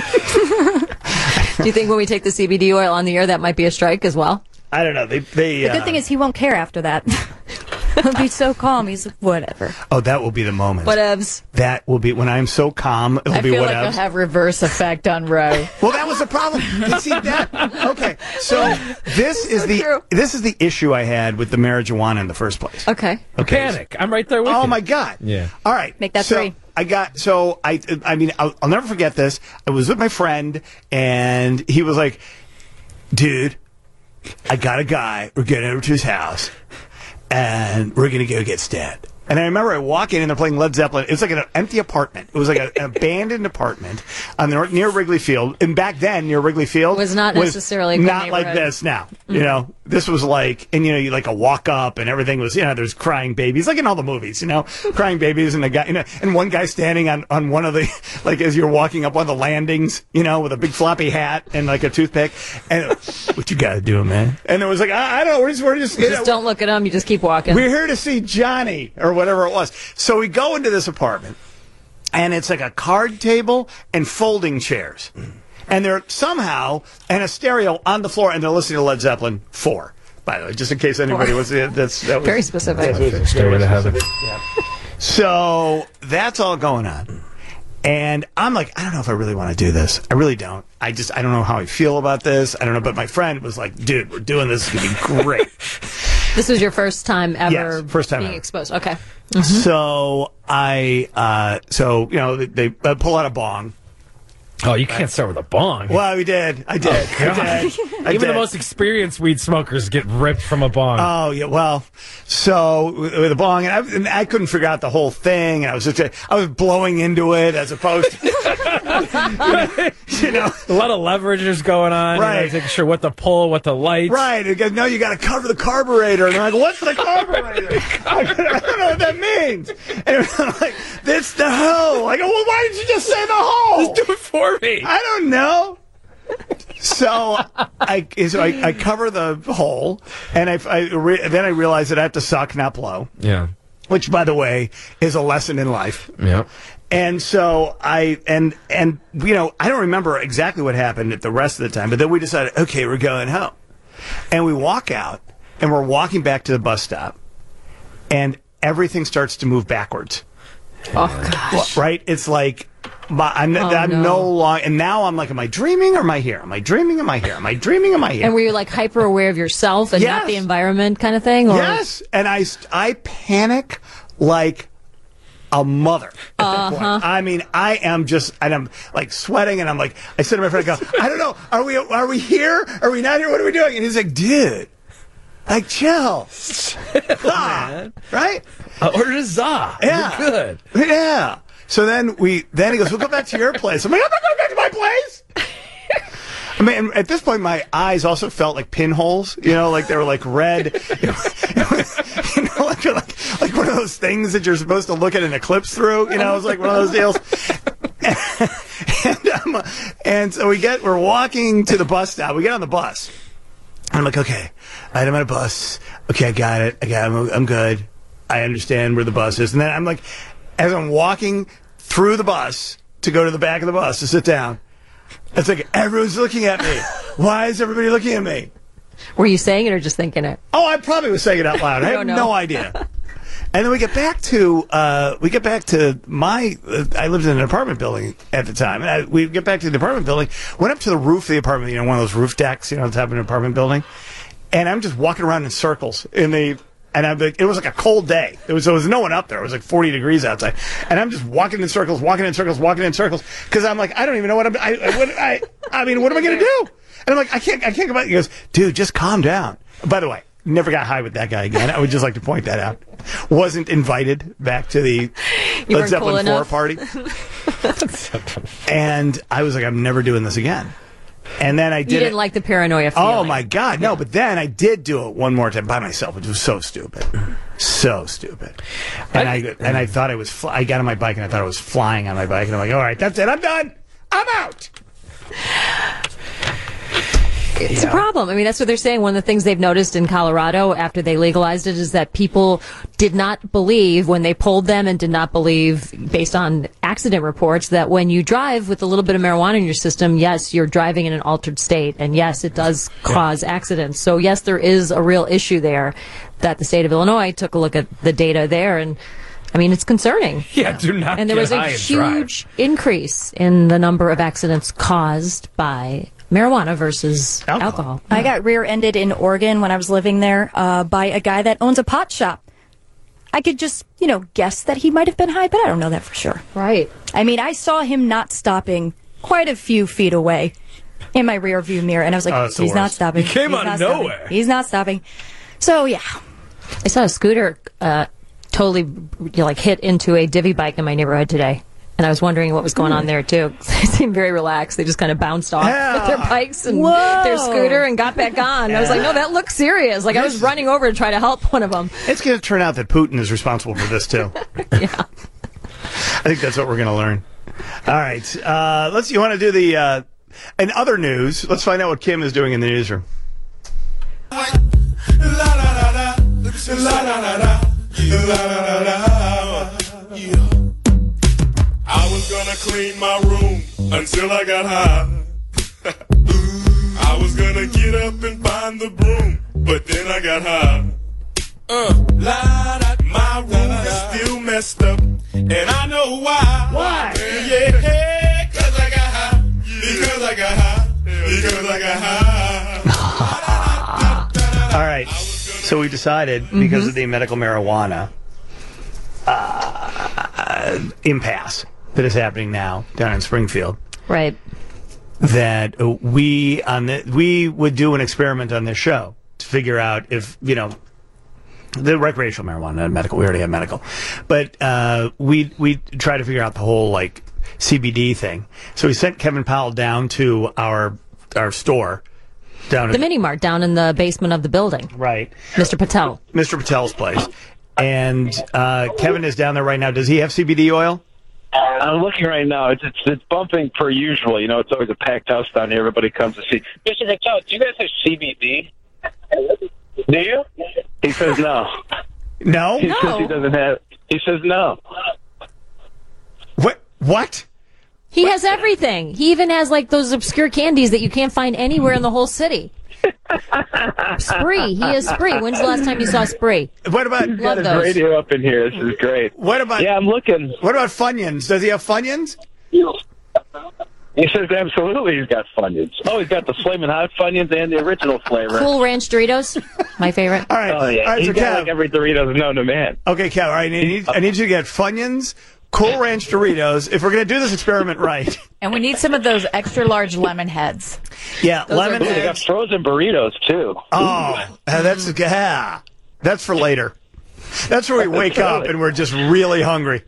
[SPEAKER 2] Do you think when we take the C B D oil on the air, that might be a strike as well?
[SPEAKER 1] I don't know. They, they,
[SPEAKER 4] The
[SPEAKER 1] uh,
[SPEAKER 4] good thing is he won't care after that. He'll be so calm. He's like, whatever.
[SPEAKER 1] oh, that will be the moment.
[SPEAKER 2] Whatevs.
[SPEAKER 1] That will be when I'm so calm. It'll
[SPEAKER 5] I
[SPEAKER 1] be
[SPEAKER 5] feel
[SPEAKER 1] whatevs.
[SPEAKER 5] like it'll have reverse effect on Roe.
[SPEAKER 1] Well, that was the problem. You see that? Okay, so this is the
[SPEAKER 2] true.
[SPEAKER 1] this is the issue I had with the marijuana in the first place.
[SPEAKER 2] Okay.
[SPEAKER 1] Okay.
[SPEAKER 3] Panic. I'm right there with you.
[SPEAKER 1] Oh my God.
[SPEAKER 3] Yeah.
[SPEAKER 1] All right.
[SPEAKER 4] Make that
[SPEAKER 1] so
[SPEAKER 4] three.
[SPEAKER 1] I got so I I mean I'll, I'll never forget this. I was with my friend and he was like, "Dude, I got a guy. We're getting over to his house, and we're gonna go get stabbed." And I remember I walk in and they're playing Led Zeppelin. It was like an empty apartment. It was like a, an abandoned apartment on the, near Wrigley Field. And back then, near Wrigley Field
[SPEAKER 2] Was not necessarily a good
[SPEAKER 1] not like
[SPEAKER 2] neighborhood.
[SPEAKER 1] this now. You know, this was like, and you know, you like a walk up and everything was, you know, there's crying babies, like in all the movies, you know, crying babies and the guy, you know, and one guy standing on, on one of the, like as you're walking up one of the landings, you know, with a big floppy hat and like a toothpick. And what you got to do, man? And it was like, I, I don't know, we're just, we're just, you
[SPEAKER 2] Just
[SPEAKER 1] know,
[SPEAKER 2] don't look at them. You just keep walking.
[SPEAKER 1] we're here to see Johnny or whatever it was. So we go into this apartment, and it's like a card table and folding chairs. And they're somehow, and a stereo on the floor, and they're listening to Led Zeppelin four, by the way, just in case anybody was, that's, that was
[SPEAKER 2] Very specific.
[SPEAKER 1] that was-
[SPEAKER 3] Stairway to heaven.
[SPEAKER 1] So that's all going on. And I'm like, I don't know if I really want to do this. I really don't. I just, I don't know how I feel about this. I don't know. But my friend was like, dude, we're doing this. It's going to be great.
[SPEAKER 2] This was your first time ever
[SPEAKER 1] Yes, first time
[SPEAKER 2] being
[SPEAKER 1] ever.
[SPEAKER 2] exposed. Okay.
[SPEAKER 1] So I, uh, so, you know, they, they uh, pull out a bong.
[SPEAKER 3] Oh, you can't start with a bong.
[SPEAKER 1] Well, we did. I did.
[SPEAKER 3] God.
[SPEAKER 1] I did. I
[SPEAKER 3] Even
[SPEAKER 1] did.
[SPEAKER 3] the most experienced weed smokers get ripped from a bong.
[SPEAKER 1] Oh yeah, well, so with with a bong, and I, and I couldn't figure out the whole thing, and I was just, I was blowing into it as opposed to, you know,
[SPEAKER 3] a lot of leverages going on.
[SPEAKER 1] Right.
[SPEAKER 3] You know, making sure what to pull, what to light.
[SPEAKER 1] right? It goes, no, you got to cover the carburetor, and I'm like, what's the carburetor? I don't know what that means. And I'm like, that's the hole. I go, well, why did you just say the hole?
[SPEAKER 3] Just do it for me.
[SPEAKER 1] I don't know. So I so I, I cover the hole, and I, I re, then I realize that I have to suck, not blow.
[SPEAKER 3] Yeah.
[SPEAKER 1] Which, by the way, is a lesson in life.
[SPEAKER 3] Yeah.
[SPEAKER 1] And so I and and you know I don't remember exactly what happened at the rest of the time, but then we decided, okay, we're going home, and we walk out, and we're walking back to the bus stop, and everything starts to move backwards.
[SPEAKER 2] Oh, gosh.
[SPEAKER 1] Right? It's like. My, I'm,
[SPEAKER 2] Oh,
[SPEAKER 1] I'm
[SPEAKER 2] no.
[SPEAKER 1] no longer, and now I'm like, am I dreaming or am I here? Am I dreaming? Am I here? Am I dreaming? Am I here?
[SPEAKER 2] And were you like hyper aware of yourself and
[SPEAKER 1] Yes.
[SPEAKER 2] not the environment kind of thing? Or?
[SPEAKER 1] Yes, and I I panic like a mother at
[SPEAKER 2] Uh-huh.
[SPEAKER 1] that point. I mean, I am just, and I'm like sweating, and I'm like, I said to my friend, I go, I don't know, are we are we here? Are we not here? What are we doing? And he's like, dude, like chill, ah, right?
[SPEAKER 3] Uh, order a za.
[SPEAKER 1] Yeah,
[SPEAKER 3] You're good.
[SPEAKER 1] Yeah. So then we, then he goes, we'll go back to your place. I'm like, I'm not going back to my place. I mean, and at this point, my eyes also felt like pinholes, you know, like they were like red. It was, it was, you know, like, like, like one of those things that you're supposed to look at an eclipse through, you know, it was like one of those deals. And, um, and so we get, we're walking to the bus stop. We get on the bus. I'm like, okay, all right, I'm on a bus. Okay, I got it. I got it. I'm, I'm good. I understand where the bus is. And then I'm like, as I'm walking through the bus to go to the back of the bus to sit down, it's like everyone's looking at me. Why is everybody looking at me?
[SPEAKER 2] Were you saying it or just thinking it?
[SPEAKER 1] Oh, I probably was saying it out loud. I,
[SPEAKER 2] I
[SPEAKER 1] have
[SPEAKER 2] don't know.
[SPEAKER 1] no idea. And then we get back to uh, we get back to my. Uh, I lived in an apartment building at the time. And I, we get back to the apartment building. Went up to the roof of the apartment. You know, one of those roof decks. You know, on top of an apartment building. And I'm just walking around in circles in the. And I'm like, it was like a cold day. There was there was no one up there. It was like forty degrees outside. And I'm just walking in circles, walking in circles, walking in circles because I'm like, I don't even know what I'm. I I, what, I, I mean, what am I going to do? And I'm like, I can't I can't go back. He goes, dude, just calm down. By the way, never got high with that guy again. I would just like to point that out. Wasn't invited back to the
[SPEAKER 2] You
[SPEAKER 1] Led Zeppelin
[SPEAKER 2] cool
[SPEAKER 1] four party. And I was like, I'm never doing this again. And then I did
[SPEAKER 2] You didn't
[SPEAKER 1] it.
[SPEAKER 2] like the paranoia feeling.
[SPEAKER 1] Oh my God, no! But then I did do it one more time by myself, which was so stupid, so stupid. And I, and I thought I was. Fl- I got on my bike and I thought I was flying on my bike, and I'm like, all right, that's it, I'm done, I'm out.
[SPEAKER 2] It's a problem. I mean, that's what they're saying. One of the things they've noticed in Colorado after they legalized it is that people did not believe when they polled them and did not believe, based on accident reports, that when you drive with a little bit of marijuana in your system, yes, you're driving in an altered state. And yes, it does cause accidents. So yes, there is a real issue there that the state of Illinois took a look at the data there. And I mean, it's concerning.
[SPEAKER 3] Yeah, do not
[SPEAKER 2] And there
[SPEAKER 3] get
[SPEAKER 2] was a
[SPEAKER 3] high and drive.
[SPEAKER 2] huge increase in the number of accidents caused by marijuana versus
[SPEAKER 1] Alcohol.
[SPEAKER 2] alcohol.
[SPEAKER 4] I got rear-ended in Oregon when I was living there uh, by a guy that owns a pot shop. I could just, you know, guess that he might have been high, but I don't know that for sure.
[SPEAKER 2] Right.
[SPEAKER 4] I mean, I saw him not stopping quite a few feet away in my rear view mirror, and I was like,
[SPEAKER 1] Oh, that's the
[SPEAKER 4] he's not
[SPEAKER 1] worst.
[SPEAKER 4] stopping.
[SPEAKER 3] He came
[SPEAKER 4] He's
[SPEAKER 3] out
[SPEAKER 4] not
[SPEAKER 3] of
[SPEAKER 4] stopping.
[SPEAKER 3] nowhere.
[SPEAKER 4] He's not stopping. So, yeah.
[SPEAKER 2] I saw a scooter uh, totally you know, like hit into a divvy bike in my neighborhood today. And I was wondering what was going on there, too. They seemed very relaxed. They just kind of bounced off
[SPEAKER 1] Yeah.
[SPEAKER 2] with their bikes and
[SPEAKER 4] Whoa.
[SPEAKER 2] their scooter and got back on. I was like, no, that looks serious. Like, I was running over to try to help one of them.
[SPEAKER 1] It's going to turn out that Putin is responsible for this too.
[SPEAKER 2] Yeah.
[SPEAKER 1] I think that's what we're going to learn. All right, uh, let's. You want to do the uh, in other news? Let's find out what Kim is doing in the newsroom.
[SPEAKER 9] I was gonna clean my room until I got high. I was gonna get up and find the broom, but then I got high. Uh, my room is still messed up, and I know why.
[SPEAKER 1] Why?
[SPEAKER 9] Yeah, yeah, cause I got high. Because I got high. Because I got high.
[SPEAKER 1] All right. So we decided, because of the medical marijuana uh, impasse that is happening now down in Springfield,
[SPEAKER 2] Right.
[SPEAKER 1] that uh, we on the, we would do an experiment on this show to figure out if, you know, the recreational marijuana, not medical. We already have medical, but uh, we we try to figure out the whole like C B D thing. So we sent Kevin Powell down to our our store down
[SPEAKER 2] The
[SPEAKER 1] at,
[SPEAKER 2] mini mart down in the basement of the building.
[SPEAKER 1] right,
[SPEAKER 2] Mister Patel.
[SPEAKER 1] Mister Patel's place, and uh, Kevin is down there right now. Does he have C B D oil?
[SPEAKER 10] I'm looking right now. It's, it's it's bumping per usual. You know, it's always a packed house down here. Everybody comes to see. Mister Patel, do you guys have C B D? Do you? He says no.
[SPEAKER 1] No.
[SPEAKER 10] He says he doesn't have. He says no.
[SPEAKER 1] What? What?
[SPEAKER 2] He has everything. He even has like those obscure candies that you can't find anywhere in the whole city. Spree. He has Spree. When's the last time you saw Spree?
[SPEAKER 1] What about
[SPEAKER 10] Got
[SPEAKER 2] Love
[SPEAKER 10] his
[SPEAKER 2] those.
[SPEAKER 10] radio up in here. This is great.
[SPEAKER 1] what about
[SPEAKER 10] Yeah, I'm looking.
[SPEAKER 1] what about Funyuns? Does he have Funyuns?
[SPEAKER 10] He says absolutely he's got Funyuns. Oh, he's got the Flamin' Hot Funyuns and the original flavor.
[SPEAKER 2] Cool Ranch Doritos. My favorite.
[SPEAKER 1] All right.
[SPEAKER 10] Oh yeah,
[SPEAKER 1] All right.
[SPEAKER 10] he's
[SPEAKER 1] So
[SPEAKER 10] got
[SPEAKER 1] Kev,
[SPEAKER 10] like every Doritos known to man.
[SPEAKER 1] okay, Kev. All right. I need, I need you to get Funyuns, Cool Ranch Doritos. If we're gonna do this experiment right,
[SPEAKER 5] And we need some of those extra large lemon heads.
[SPEAKER 1] yeah, lemon
[SPEAKER 10] Ooh, they got
[SPEAKER 1] heads.
[SPEAKER 10] frozen burritos too.
[SPEAKER 1] Oh, uh, that's yeah, that's for later. That's where we wake up and we're just really hungry.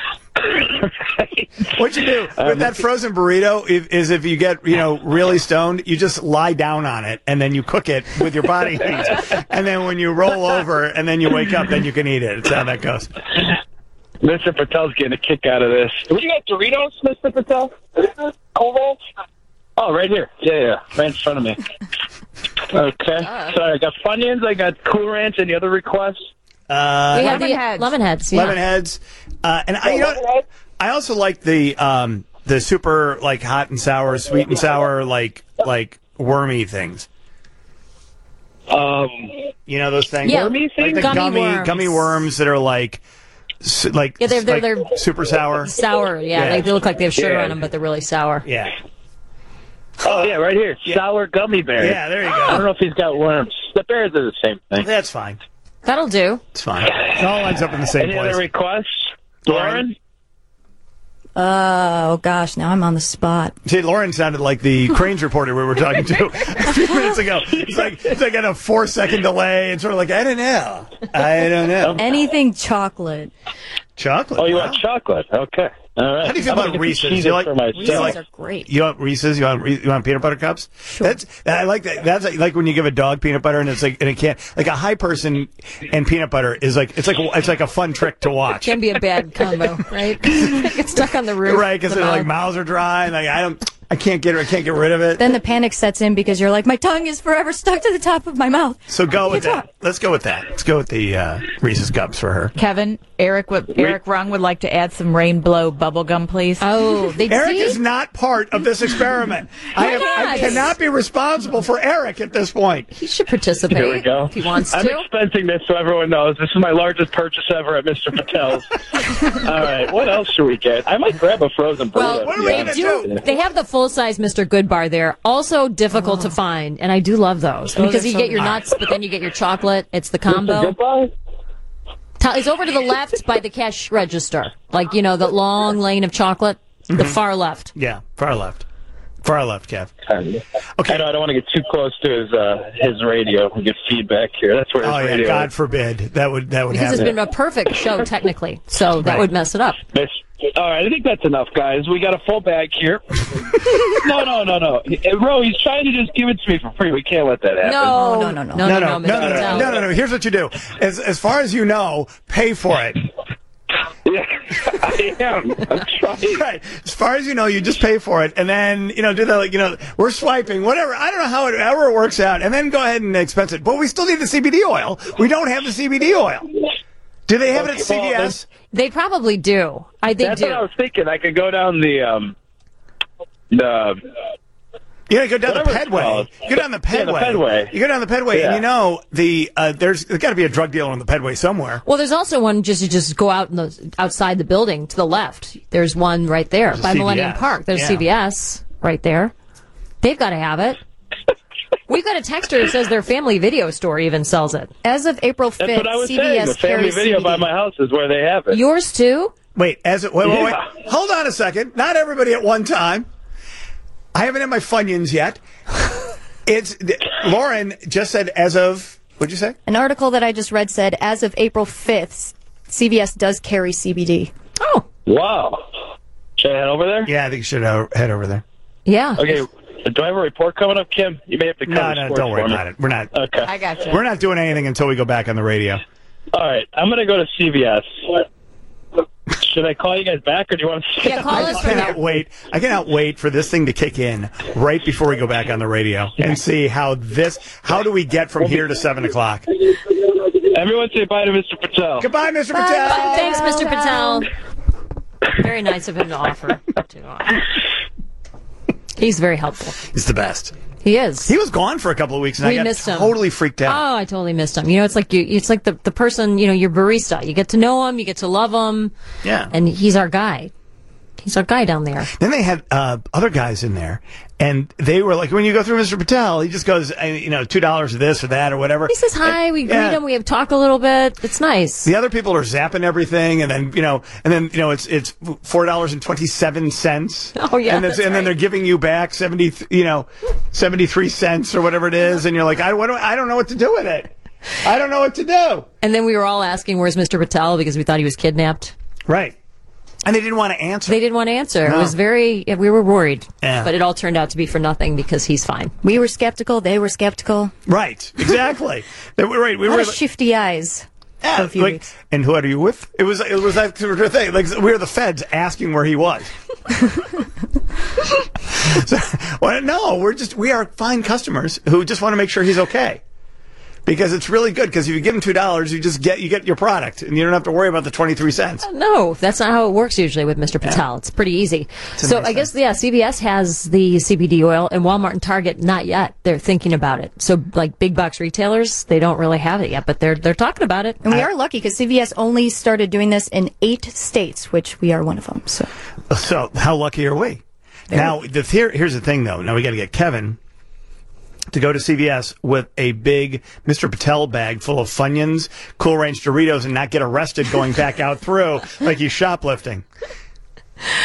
[SPEAKER 1] What you do with that frozen burrito is, is if you get, you know, really stoned, you just lie down on it and then you cook it with your body heat. And then when you roll over and then you wake up, then you can eat it. That's how that goes.
[SPEAKER 10] Mister Patel's getting a kick out of this. Would you got Doritos, Mister Patel? Cool Ranch? Oh, right here. Yeah, yeah, right in front of me. Okay. Sorry, I got Funyuns, I got Cool Ranch, any other requests?
[SPEAKER 1] Uh,
[SPEAKER 2] We have the
[SPEAKER 5] Lemon heads.
[SPEAKER 2] lemon heads. Yeah.
[SPEAKER 1] lemon heads. Uh, and I, you know, I also like the, um, the super, like, hot and sour, sweet and sour, like, like wormy things.
[SPEAKER 10] Um,
[SPEAKER 1] You know those things?
[SPEAKER 2] Yeah.
[SPEAKER 10] Wormy
[SPEAKER 1] Like the
[SPEAKER 2] Gummy
[SPEAKER 1] gummy,
[SPEAKER 2] worms.
[SPEAKER 1] gummy worms that are like, s- like,
[SPEAKER 2] Yeah, they're- they're-
[SPEAKER 1] like
[SPEAKER 2] they're-
[SPEAKER 1] super sour.
[SPEAKER 2] Sour. Yeah.
[SPEAKER 1] Yeah.
[SPEAKER 2] Like, they look like they have sugar
[SPEAKER 10] Yeah.
[SPEAKER 2] on them, but they're really sour.
[SPEAKER 1] Yeah.
[SPEAKER 10] oh, yeah, right here. Sour gummy bears.
[SPEAKER 1] Yeah, there you
[SPEAKER 10] I don't
[SPEAKER 1] go.
[SPEAKER 10] know if he's got worms. The bears are the same thing.
[SPEAKER 1] That's fine.
[SPEAKER 2] That'll do.
[SPEAKER 1] It's fine. It all ends up in the same
[SPEAKER 10] Any other
[SPEAKER 1] place.
[SPEAKER 10] requests? Lauren?
[SPEAKER 4] Oh, gosh, now I'm on the spot.
[SPEAKER 1] See, Lauren sounded like the Cranes reporter we were talking to a few minutes ago. It's like, it's like at a four-second delay and sort of like, I don't know. I don't know.
[SPEAKER 4] Anything chocolate.
[SPEAKER 1] Chocolate?
[SPEAKER 10] Oh, you
[SPEAKER 1] wow.
[SPEAKER 10] want chocolate? Okay. All right.
[SPEAKER 1] How do you feel
[SPEAKER 10] I'm
[SPEAKER 1] about
[SPEAKER 10] gonna get
[SPEAKER 1] Reese's?
[SPEAKER 10] the Cheez-Its
[SPEAKER 1] You like-
[SPEAKER 10] for myself.
[SPEAKER 4] Reese's are great.
[SPEAKER 1] You want Reese's? You want Re- you want peanut butter cups?
[SPEAKER 4] Sure.
[SPEAKER 1] That's I like that. That's like, like when you give a dog peanut butter and it's like and it can't like a high person and peanut butter is like it's like it's like a fun trick to watch.
[SPEAKER 2] Can be a bad combo, right? Get stuck on the roof.
[SPEAKER 1] Right, because
[SPEAKER 2] the
[SPEAKER 1] their like
[SPEAKER 2] mouth.
[SPEAKER 1] mouths are dry and like I don't I can't get I can't get rid of it.
[SPEAKER 4] Then the panic sets in because you're like, my tongue is forever stuck to the top of my mouth.
[SPEAKER 1] So go with
[SPEAKER 4] Can't
[SPEAKER 1] that. Let's go with that. Let's go with the uh, Reese's cups for her.
[SPEAKER 5] Kevin, Eric would, Eric Rung would like to add some rainbow bubble gum, please.
[SPEAKER 2] Oh, they
[SPEAKER 1] Eric
[SPEAKER 2] see?
[SPEAKER 1] is not part of this experiment. I, have, I
[SPEAKER 2] not?
[SPEAKER 1] cannot be responsible for Eric at this point.
[SPEAKER 2] He should participate
[SPEAKER 10] Here we go.
[SPEAKER 2] if he wants
[SPEAKER 10] I'm
[SPEAKER 2] to.
[SPEAKER 10] expensing this so everyone knows. This is my largest purchase ever at Mister Patel's. All right, what else should we get? I might grab a frozen burrito.
[SPEAKER 2] Well,
[SPEAKER 1] What are we
[SPEAKER 2] they
[SPEAKER 1] gonna
[SPEAKER 2] do.
[SPEAKER 1] do?
[SPEAKER 2] They have the full size Mister Good bar there. Also difficult to find, and I do love those, because
[SPEAKER 4] are
[SPEAKER 2] you
[SPEAKER 4] so
[SPEAKER 2] get your
[SPEAKER 4] good.
[SPEAKER 2] nuts, but then you get your chocolate. It's the combo.
[SPEAKER 10] Goodbye.
[SPEAKER 2] Ta- It's over to the left by the cash register, like you know the long lane of chocolate. The far left.
[SPEAKER 1] Yeah, far left. Far left, Kev.
[SPEAKER 10] Okay. I, know, I don't want to get too close to his uh, his radio and get feedback here. That's where his
[SPEAKER 1] Oh yeah,
[SPEAKER 10] radio
[SPEAKER 1] God
[SPEAKER 10] is.
[SPEAKER 1] forbid that would that would
[SPEAKER 2] Because it's
[SPEAKER 1] happen.
[SPEAKER 2] been a perfect show technically, so that
[SPEAKER 1] Right.
[SPEAKER 2] would mess it up.
[SPEAKER 10] Miss- All right, I think that's enough, guys. We got a full bag here. no, no, no, no. Ro, he's trying to just give it to me for free. We can't let that happen.
[SPEAKER 2] No,
[SPEAKER 4] no, no, no.
[SPEAKER 2] no,
[SPEAKER 1] No,
[SPEAKER 2] no,
[SPEAKER 1] no, no,
[SPEAKER 2] Mister
[SPEAKER 1] no, no,
[SPEAKER 2] Patel.
[SPEAKER 1] no, no, no. Here's what you do. As as far as you know, pay for it.
[SPEAKER 10] Yeah, I am. I'm trying.
[SPEAKER 1] Right. As far as you know, you just pay for it, and then you know do that. Like you know, we're swiping, whatever. I don't know how it however it works out, and then go ahead and expense it. But we still need the C B D oil. We don't have the C B D oil. Do they have it at C V S?
[SPEAKER 2] They probably do. I they
[SPEAKER 10] That's
[SPEAKER 2] do.
[SPEAKER 10] what I was thinking. I could go down the um the.
[SPEAKER 1] You know, go down
[SPEAKER 10] Whatever
[SPEAKER 1] the
[SPEAKER 10] it's
[SPEAKER 1] Pedway.
[SPEAKER 10] called.
[SPEAKER 1] You go down the
[SPEAKER 10] Yeah, the
[SPEAKER 1] Pedway.
[SPEAKER 10] Pedway.
[SPEAKER 1] You go down the Pedway,
[SPEAKER 10] Yeah.
[SPEAKER 1] and you know the uh, there's there's got to be a drug dealer on the Pedway somewhere.
[SPEAKER 2] Well, there's also one just you just go out in the outside the building to the left. There's one right there
[SPEAKER 1] There's a
[SPEAKER 2] by
[SPEAKER 1] C V S.
[SPEAKER 2] Millennium Park. There's
[SPEAKER 1] Yeah.
[SPEAKER 2] C V S right there. They've got to have it. We've got a texter who says their family video store even sells it.
[SPEAKER 4] As of April
[SPEAKER 10] That's
[SPEAKER 4] fifth,
[SPEAKER 10] what I was
[SPEAKER 4] C V S
[SPEAKER 10] saying. The family
[SPEAKER 4] carries
[SPEAKER 10] video
[SPEAKER 4] C B D.
[SPEAKER 10] by my house is where they have it.
[SPEAKER 2] Yours too?
[SPEAKER 1] Wait, as it, wait, wait, wait.
[SPEAKER 10] Yeah.
[SPEAKER 1] Hold on a second. Not everybody at one time. I haven't had my Funyuns yet. It's Lauren just said as of what'd you say?
[SPEAKER 4] An article that I just read said, as of April fifth, C V S does carry C B D.
[SPEAKER 2] Oh,
[SPEAKER 10] Wow. Should I head over there?
[SPEAKER 1] Yeah, I think you should uh, head over there.
[SPEAKER 2] yeah.
[SPEAKER 10] Okay. Do I have a report coming up, Kim? You may have to cover
[SPEAKER 1] No, no,
[SPEAKER 10] sports
[SPEAKER 1] don't worry
[SPEAKER 10] for me.
[SPEAKER 1] about it. We're not.
[SPEAKER 10] Okay.
[SPEAKER 5] I got you.
[SPEAKER 1] We're not doing anything until we go back on the radio.
[SPEAKER 10] All right. I'm going to go to C V S. Should I call you guys back, or do you want to?
[SPEAKER 2] Yeah, call
[SPEAKER 1] I
[SPEAKER 2] us
[SPEAKER 1] just
[SPEAKER 2] from
[SPEAKER 1] cannot
[SPEAKER 2] there.
[SPEAKER 1] wait. I cannot wait for this thing to kick in right before we go back on the radio and see how this. How do we get from here to seven o'clock?
[SPEAKER 10] Everyone say bye to Mister Patel.
[SPEAKER 1] Goodbye, Mister Patel.
[SPEAKER 2] Thanks, Mister Patel. Very nice of him to offer. To, uh, he's very helpful.
[SPEAKER 1] He's the best.
[SPEAKER 2] He is.
[SPEAKER 1] He was gone for a couple of weeks, and
[SPEAKER 2] We
[SPEAKER 1] I got
[SPEAKER 2] missed him.
[SPEAKER 1] totally freaked out.
[SPEAKER 2] Oh, I totally missed him. You know, it's like you. It's like the the person. You know, your barista. You get to know him. You get to love him.
[SPEAKER 1] Yeah.
[SPEAKER 2] And he's our guy. He's our guy down there.
[SPEAKER 1] Then they had uh, other guys in there, and they were like, when you go through Mister Patel, he just goes, uh, you know, two dollars of this or that or whatever.
[SPEAKER 2] He says hi. We
[SPEAKER 1] Yeah.
[SPEAKER 2] greet him. We have talk a little bit. It's nice.
[SPEAKER 1] The other people are zapping everything, and then you know, and then you know, it's it's four dollars and twenty seven cents.
[SPEAKER 2] Oh, yeah,
[SPEAKER 1] and, it's,
[SPEAKER 2] that's
[SPEAKER 1] and then
[SPEAKER 2] right.
[SPEAKER 1] they're giving you back seventy, you know, seventy three cents or whatever it is, and you're like, I what do, I don't know what to do with it. I don't know what to do.
[SPEAKER 2] And then we were all asking, "Where's Mister Patel?" because we thought he was kidnapped.
[SPEAKER 1] Right. And they didn't want to answer.
[SPEAKER 2] They didn't want to answer.
[SPEAKER 1] No.
[SPEAKER 2] It was very. We were worried,
[SPEAKER 1] Yeah.
[SPEAKER 2] but it all turned out to be for nothing because he's fine.
[SPEAKER 4] We were skeptical. They were skeptical.
[SPEAKER 1] Right. Exactly. they were right. We
[SPEAKER 4] A lot
[SPEAKER 1] were
[SPEAKER 4] of shifty eyes.
[SPEAKER 1] yeah,
[SPEAKER 4] for a few
[SPEAKER 1] like,
[SPEAKER 4] weeks.
[SPEAKER 1] and who are you with? It was it was that sort of thing. Like we were the feds asking where he was. so, well, no, we're just we are fine customers who just want to make sure he's okay. Because it's really good. Because if you give him two dollars, you just get you get your product, and you don't have to worry about the twenty three cents.
[SPEAKER 2] No, that's not how it works usually with Mister Patel.
[SPEAKER 1] Yeah.
[SPEAKER 2] It's pretty easy.
[SPEAKER 1] a
[SPEAKER 2] So
[SPEAKER 1] nice
[SPEAKER 2] I guess, yeah, C V S has the C B D oil, and Walmart and Target, not yet. They're thinking about it. So, like, big box retailers, they don't really have it yet, but they're they're talking about it.
[SPEAKER 4] And we are lucky because C V S only started doing this in eight states, which we are one of them. So
[SPEAKER 1] So how lucky are we? Now, the here, here's the thing, though. Now we got to get Kevin to go to C V S with a big Mister Patel bag full of Funyuns, Cool Ranch Doritos, and not get arrested going back out through like he's shoplifting.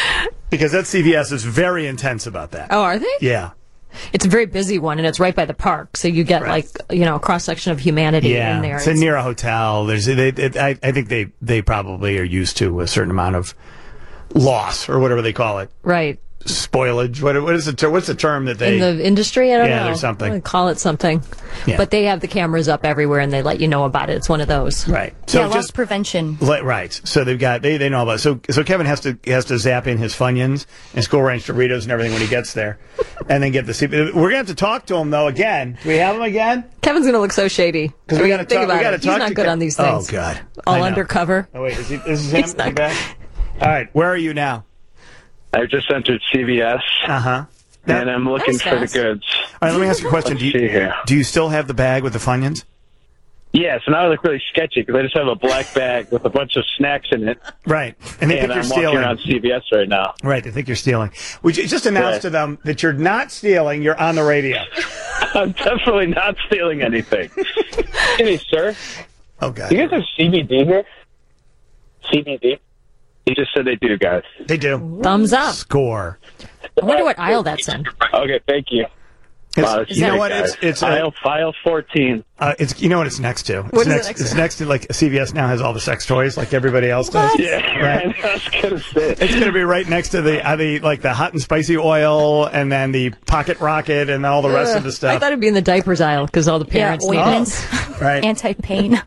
[SPEAKER 1] Because that C V S is very intense about that.
[SPEAKER 2] Oh, are they?
[SPEAKER 1] Yeah.
[SPEAKER 2] It's a very busy one, and it's right by the park, so you get
[SPEAKER 1] Right.
[SPEAKER 2] like you know a cross section of humanity
[SPEAKER 1] Yeah,
[SPEAKER 2] in there.
[SPEAKER 1] it's near a hotel. There's, they, it, I, I think they, they probably are used to a certain amount of loss or whatever they call it.
[SPEAKER 2] Right.
[SPEAKER 1] Spoilage. What, what is the ter- what's the term that they?
[SPEAKER 2] In the industry, I don't
[SPEAKER 1] Yeah,
[SPEAKER 2] know.
[SPEAKER 1] there's something.
[SPEAKER 2] I call it something.
[SPEAKER 1] Yeah.
[SPEAKER 2] But they have the cameras up everywhere, and they let you know about it. It's one of those.
[SPEAKER 1] Right. So
[SPEAKER 4] yeah, loss
[SPEAKER 1] just
[SPEAKER 4] prevention.
[SPEAKER 1] Li- right. So they've got they, they know about it. So so Kevin has to has to zap in his Funyuns and School Ranch Doritos and everything when he gets there, and then get the C V. We're gonna have to talk to him though again. Do we have him again?
[SPEAKER 2] Kevin's going to look so shady.
[SPEAKER 1] Because
[SPEAKER 2] I
[SPEAKER 1] we
[SPEAKER 2] mean,
[SPEAKER 1] got to
[SPEAKER 2] think
[SPEAKER 1] talk.
[SPEAKER 2] about
[SPEAKER 1] We got to
[SPEAKER 2] it.
[SPEAKER 1] talk.
[SPEAKER 2] He's not
[SPEAKER 1] to
[SPEAKER 2] good
[SPEAKER 1] Kev-
[SPEAKER 2] on these things.
[SPEAKER 1] Oh God.
[SPEAKER 2] All
[SPEAKER 1] I know.
[SPEAKER 2] undercover.
[SPEAKER 1] Oh wait, is he? This is him.
[SPEAKER 2] He's not
[SPEAKER 1] Is he back? All right. Where are you now?
[SPEAKER 10] I just entered C V S,
[SPEAKER 1] Uh huh.
[SPEAKER 10] and I'm looking
[SPEAKER 2] That
[SPEAKER 10] for
[SPEAKER 2] was
[SPEAKER 10] the
[SPEAKER 2] fast.
[SPEAKER 10] goods.
[SPEAKER 1] All right. Let me ask you a question. Do
[SPEAKER 10] Let's see
[SPEAKER 1] you
[SPEAKER 10] here.
[SPEAKER 1] do you still have the bag with the Funyuns?
[SPEAKER 10] Yeah, so now I look really sketchy because I just have a black bag with a bunch of snacks in it,
[SPEAKER 1] Right. And they
[SPEAKER 10] and
[SPEAKER 1] think
[SPEAKER 10] I'm
[SPEAKER 1] you're
[SPEAKER 10] walking
[SPEAKER 1] stealing.
[SPEAKER 10] around C V S right now.
[SPEAKER 1] Right. They think you're stealing. Would you just announce
[SPEAKER 10] Right.
[SPEAKER 1] to them that you're not stealing? You're on the radio.
[SPEAKER 10] I'm definitely not stealing anything. Excuse me, sir.
[SPEAKER 1] Oh God.
[SPEAKER 10] Do you guys have C B D here? C B D? He just said they do, guys.
[SPEAKER 1] They do.
[SPEAKER 2] Thumbs up.
[SPEAKER 1] Score.
[SPEAKER 2] I wonder what aisle that's in.
[SPEAKER 10] Okay, thank you.
[SPEAKER 1] It's,
[SPEAKER 10] Wow, that's
[SPEAKER 1] you know
[SPEAKER 10] great,
[SPEAKER 1] what?
[SPEAKER 10] guys.
[SPEAKER 1] It's it's uh,
[SPEAKER 10] aisle file fourteen.
[SPEAKER 1] uh, it's you know what it's next to. It's
[SPEAKER 2] What is it
[SPEAKER 1] next,
[SPEAKER 2] next to?
[SPEAKER 1] It's next to like C V S now has all the sex toys like everybody else does.
[SPEAKER 10] Yeah,
[SPEAKER 1] Right.
[SPEAKER 10] I was gonna say.
[SPEAKER 1] It's going to be right next to the uh, the like the hot and spicy oil and then the pocket rocket and all the rest of the
[SPEAKER 2] I
[SPEAKER 1] stuff.
[SPEAKER 2] thought it'd be in the diapers aisle because all the
[SPEAKER 4] Yeah,
[SPEAKER 2] parents need it.
[SPEAKER 4] ointments,
[SPEAKER 1] Right.
[SPEAKER 4] anti-pain.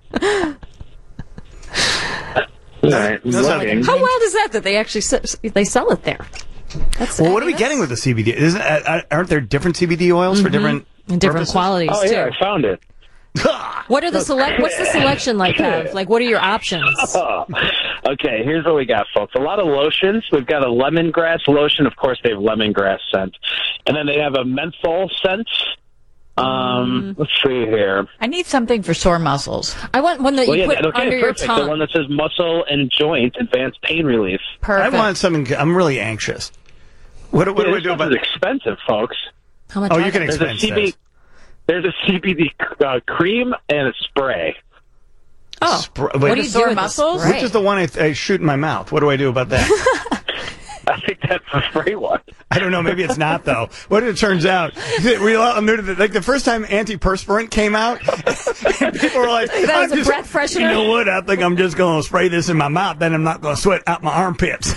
[SPEAKER 10] All right,
[SPEAKER 1] That's not-
[SPEAKER 10] looking.
[SPEAKER 2] How wild is that that they actually s- they sell it there? That's
[SPEAKER 1] Well,
[SPEAKER 2] I
[SPEAKER 1] what are we
[SPEAKER 2] mean,
[SPEAKER 1] getting with the C B D? Isn't uh, aren't there different C B D oils for different
[SPEAKER 2] and different
[SPEAKER 1] purposes?
[SPEAKER 2] qualities
[SPEAKER 10] Oh yeah,
[SPEAKER 2] too.
[SPEAKER 10] I found it.
[SPEAKER 2] What are the select? What's the selection like? Have like what are your options?
[SPEAKER 10] Oh. Okay, here's what we got, folks. A lot of lotions. We've got a lemongrass lotion. Of course, they have lemongrass scent, and then they have a menthol scent. Um, let's see here.
[SPEAKER 5] I need something for sore muscles.
[SPEAKER 2] I want one that
[SPEAKER 10] Well,
[SPEAKER 2] you
[SPEAKER 10] yeah,
[SPEAKER 2] put
[SPEAKER 10] that- okay,
[SPEAKER 2] under your
[SPEAKER 10] perfect. The one
[SPEAKER 2] tongue.
[SPEAKER 10] that says muscle and joint advanced pain relief.
[SPEAKER 1] I
[SPEAKER 5] Perfect.
[SPEAKER 1] want something. I'm really anxious. What, what do
[SPEAKER 10] Yeah,
[SPEAKER 1] we do
[SPEAKER 10] this
[SPEAKER 1] about?
[SPEAKER 10] stuff is expensive, folks.
[SPEAKER 2] How much?
[SPEAKER 1] Oh,
[SPEAKER 2] are
[SPEAKER 1] you can
[SPEAKER 2] they?
[SPEAKER 10] There's a
[SPEAKER 1] expense
[SPEAKER 10] C B.
[SPEAKER 1] this.
[SPEAKER 10] There's a C B D uh, cream and a spray.
[SPEAKER 2] Oh,
[SPEAKER 1] Spr- wait,
[SPEAKER 2] what do you
[SPEAKER 5] sore
[SPEAKER 2] do with
[SPEAKER 5] muscles?
[SPEAKER 2] The
[SPEAKER 1] Which is the one I, I shoot in my mouth? What do I do about that?
[SPEAKER 10] I think that's the spray one.
[SPEAKER 1] I don't know. Maybe it's not though. What it turns out, we all knew that, like the first time antiperspirant came out, people were like,
[SPEAKER 2] That
[SPEAKER 1] I'm
[SPEAKER 2] was a
[SPEAKER 1] just-
[SPEAKER 2] breath freshener?
[SPEAKER 1] You know what? I think I'm just going to spray this in my mouth. Then I'm not going to sweat out my armpits.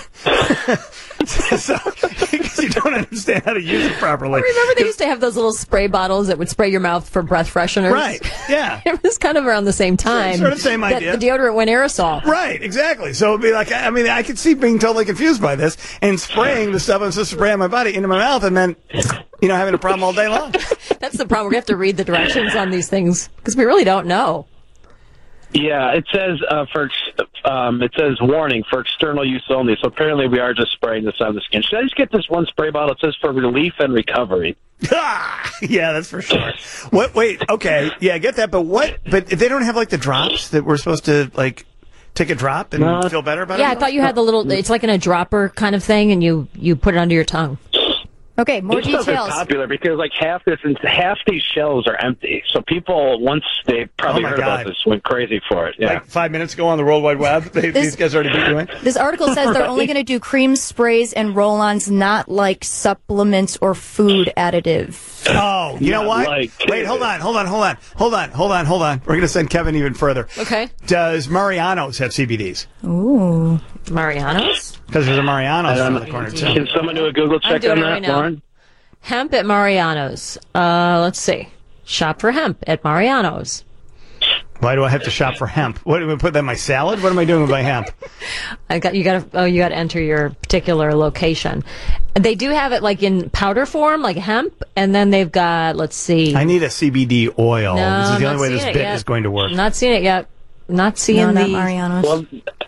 [SPEAKER 1] So, because you don't understand how to use it properly.
[SPEAKER 2] Remember they used to have those little spray bottles that would spray your mouth for breath fresheners?
[SPEAKER 1] Right. Yeah.
[SPEAKER 2] It was kind of around the same time.
[SPEAKER 1] Sort of same
[SPEAKER 2] that
[SPEAKER 1] idea.
[SPEAKER 2] The deodorant went aerosol.
[SPEAKER 1] Right, exactly. So it'd be like, I mean, I could see being totally confused by this and spraying the stuff I'm supposed to spray on my body into my mouth and then, you know, having a problem all day long.
[SPEAKER 2] That's the problem. We're going to have to read the directions on these things because we really don't know.
[SPEAKER 10] Yeah, it says uh, for ex- um, it says warning for external use only. So apparently we are just spraying this on the skin. Should I just get this one spray bottle? It says for relief and recovery.
[SPEAKER 1] Yeah, that's for sure. What? Wait, okay, yeah, I get that, but what? But they don't have like the drops that we're supposed to like take a drop and
[SPEAKER 10] No.
[SPEAKER 1] feel better about
[SPEAKER 2] Yeah, I
[SPEAKER 1] it.
[SPEAKER 2] thought you had the little, it's like in a dropper kind of thing and you, you put it under your tongue.
[SPEAKER 4] Okay, more
[SPEAKER 10] This stuff is
[SPEAKER 4] details.
[SPEAKER 10] popular because like half this and half these shelves are empty. So people once they probably
[SPEAKER 1] Oh, my
[SPEAKER 10] heard
[SPEAKER 1] God.
[SPEAKER 10] about this went crazy for it. Yeah.
[SPEAKER 1] Like five minutes ago on the World Wide Web, they,
[SPEAKER 4] This-
[SPEAKER 1] these guys already beat you in.
[SPEAKER 4] This article says they're only going to do creams, sprays, and roll-ons, not like supplements or food additives.
[SPEAKER 1] Oh, you know
[SPEAKER 10] Not
[SPEAKER 1] what?
[SPEAKER 10] like-
[SPEAKER 1] Wait, hold on, hold on, hold on, hold on, hold on, hold on. We're going to send Kevin even further.
[SPEAKER 2] Okay.
[SPEAKER 1] Does Mariano's have C B Ds?
[SPEAKER 4] Ooh.
[SPEAKER 2] Mariano's?
[SPEAKER 1] Because there's a Mariano's
[SPEAKER 10] Um,
[SPEAKER 1] around the corner too.
[SPEAKER 10] Can someone do a Google check
[SPEAKER 2] doing
[SPEAKER 10] on
[SPEAKER 2] it
[SPEAKER 10] that,
[SPEAKER 2] right now.
[SPEAKER 10] Lauren?
[SPEAKER 2] Hemp at Mariano's. Uh, let's see. Shop for hemp at Mariano's.
[SPEAKER 1] Why do I have to shop for hemp? What do I put that in my salad? What am I doing with my hemp?
[SPEAKER 2] I got you. Got to oh, you got to enter your particular location. They do have it like in powder form, like hemp, and then they've got. Let's see.
[SPEAKER 1] I need a C B D oil.
[SPEAKER 2] No,
[SPEAKER 1] this is
[SPEAKER 2] I'm
[SPEAKER 1] the
[SPEAKER 2] not
[SPEAKER 1] only way this
[SPEAKER 2] seeing it
[SPEAKER 1] bit
[SPEAKER 2] yet.
[SPEAKER 1] is going to work.
[SPEAKER 2] Not seeing it yet. Not seeing
[SPEAKER 4] No, not
[SPEAKER 2] the.
[SPEAKER 4] Mariano's.
[SPEAKER 10] Well,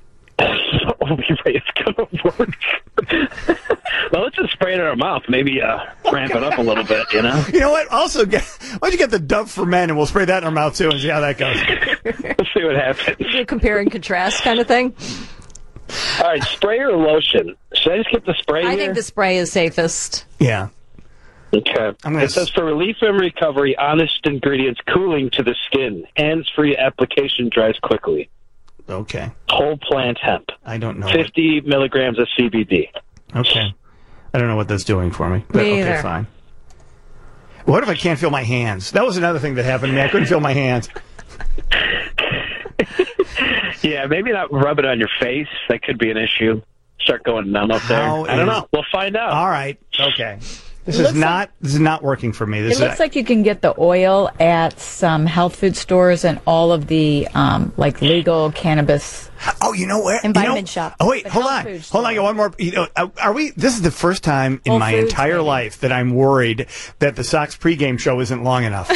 [SPEAKER 10] it's gonna work. Well, let's just spray it in our mouth. Maybe uh, ramp it up a little bit. You know.
[SPEAKER 1] You know what? Also, get, why don't you get the Dove for Men and we'll spray that in our mouth too and see how that goes.
[SPEAKER 10] Let's see what happens.
[SPEAKER 2] Do a compare and contrast kind of thing.
[SPEAKER 10] All right, spray or lotion? Should I just get the spray
[SPEAKER 2] I
[SPEAKER 10] here?
[SPEAKER 2] think the spray is safest.
[SPEAKER 1] Yeah.
[SPEAKER 10] Okay.
[SPEAKER 1] I'm gonna
[SPEAKER 10] It says for relief and recovery, honest ingredients, cooling to the skin, hands-free application dries quickly.
[SPEAKER 1] Okay.
[SPEAKER 10] Whole plant hemp,
[SPEAKER 1] I don't know.
[SPEAKER 10] fifty milligrams of C B D.
[SPEAKER 1] Okay. I don't know what that's doing for me. But,
[SPEAKER 2] Me
[SPEAKER 1] okay,
[SPEAKER 2] either.
[SPEAKER 1] fine. What if I can't feel my hands? That was another thing that happened to me. I couldn't feel my hands.
[SPEAKER 10] Yeah, maybe not rub it on your face. That could be an issue. Start going numb up there.
[SPEAKER 1] How
[SPEAKER 10] I don't
[SPEAKER 1] is-
[SPEAKER 10] know. We'll find out.
[SPEAKER 1] All right. Okay. This
[SPEAKER 5] It
[SPEAKER 1] is
[SPEAKER 5] looks
[SPEAKER 1] not. This is not working for me. This
[SPEAKER 5] It
[SPEAKER 1] is
[SPEAKER 5] looks like you can get the oil at some health food stores and all of the um, like legal cannabis.
[SPEAKER 1] Oh, you know where?
[SPEAKER 4] And
[SPEAKER 1] you know,
[SPEAKER 4] vitamin shop.
[SPEAKER 1] Oh wait,
[SPEAKER 5] The
[SPEAKER 1] hold
[SPEAKER 5] health
[SPEAKER 1] on,
[SPEAKER 5] food
[SPEAKER 1] hold
[SPEAKER 5] store.
[SPEAKER 1] on. I got one more. You know, are are we? This is the first time in
[SPEAKER 5] Whole
[SPEAKER 1] my
[SPEAKER 5] Foods,
[SPEAKER 1] entire
[SPEAKER 5] maybe.
[SPEAKER 1] life that I'm worried that the Sox pregame show isn't long enough,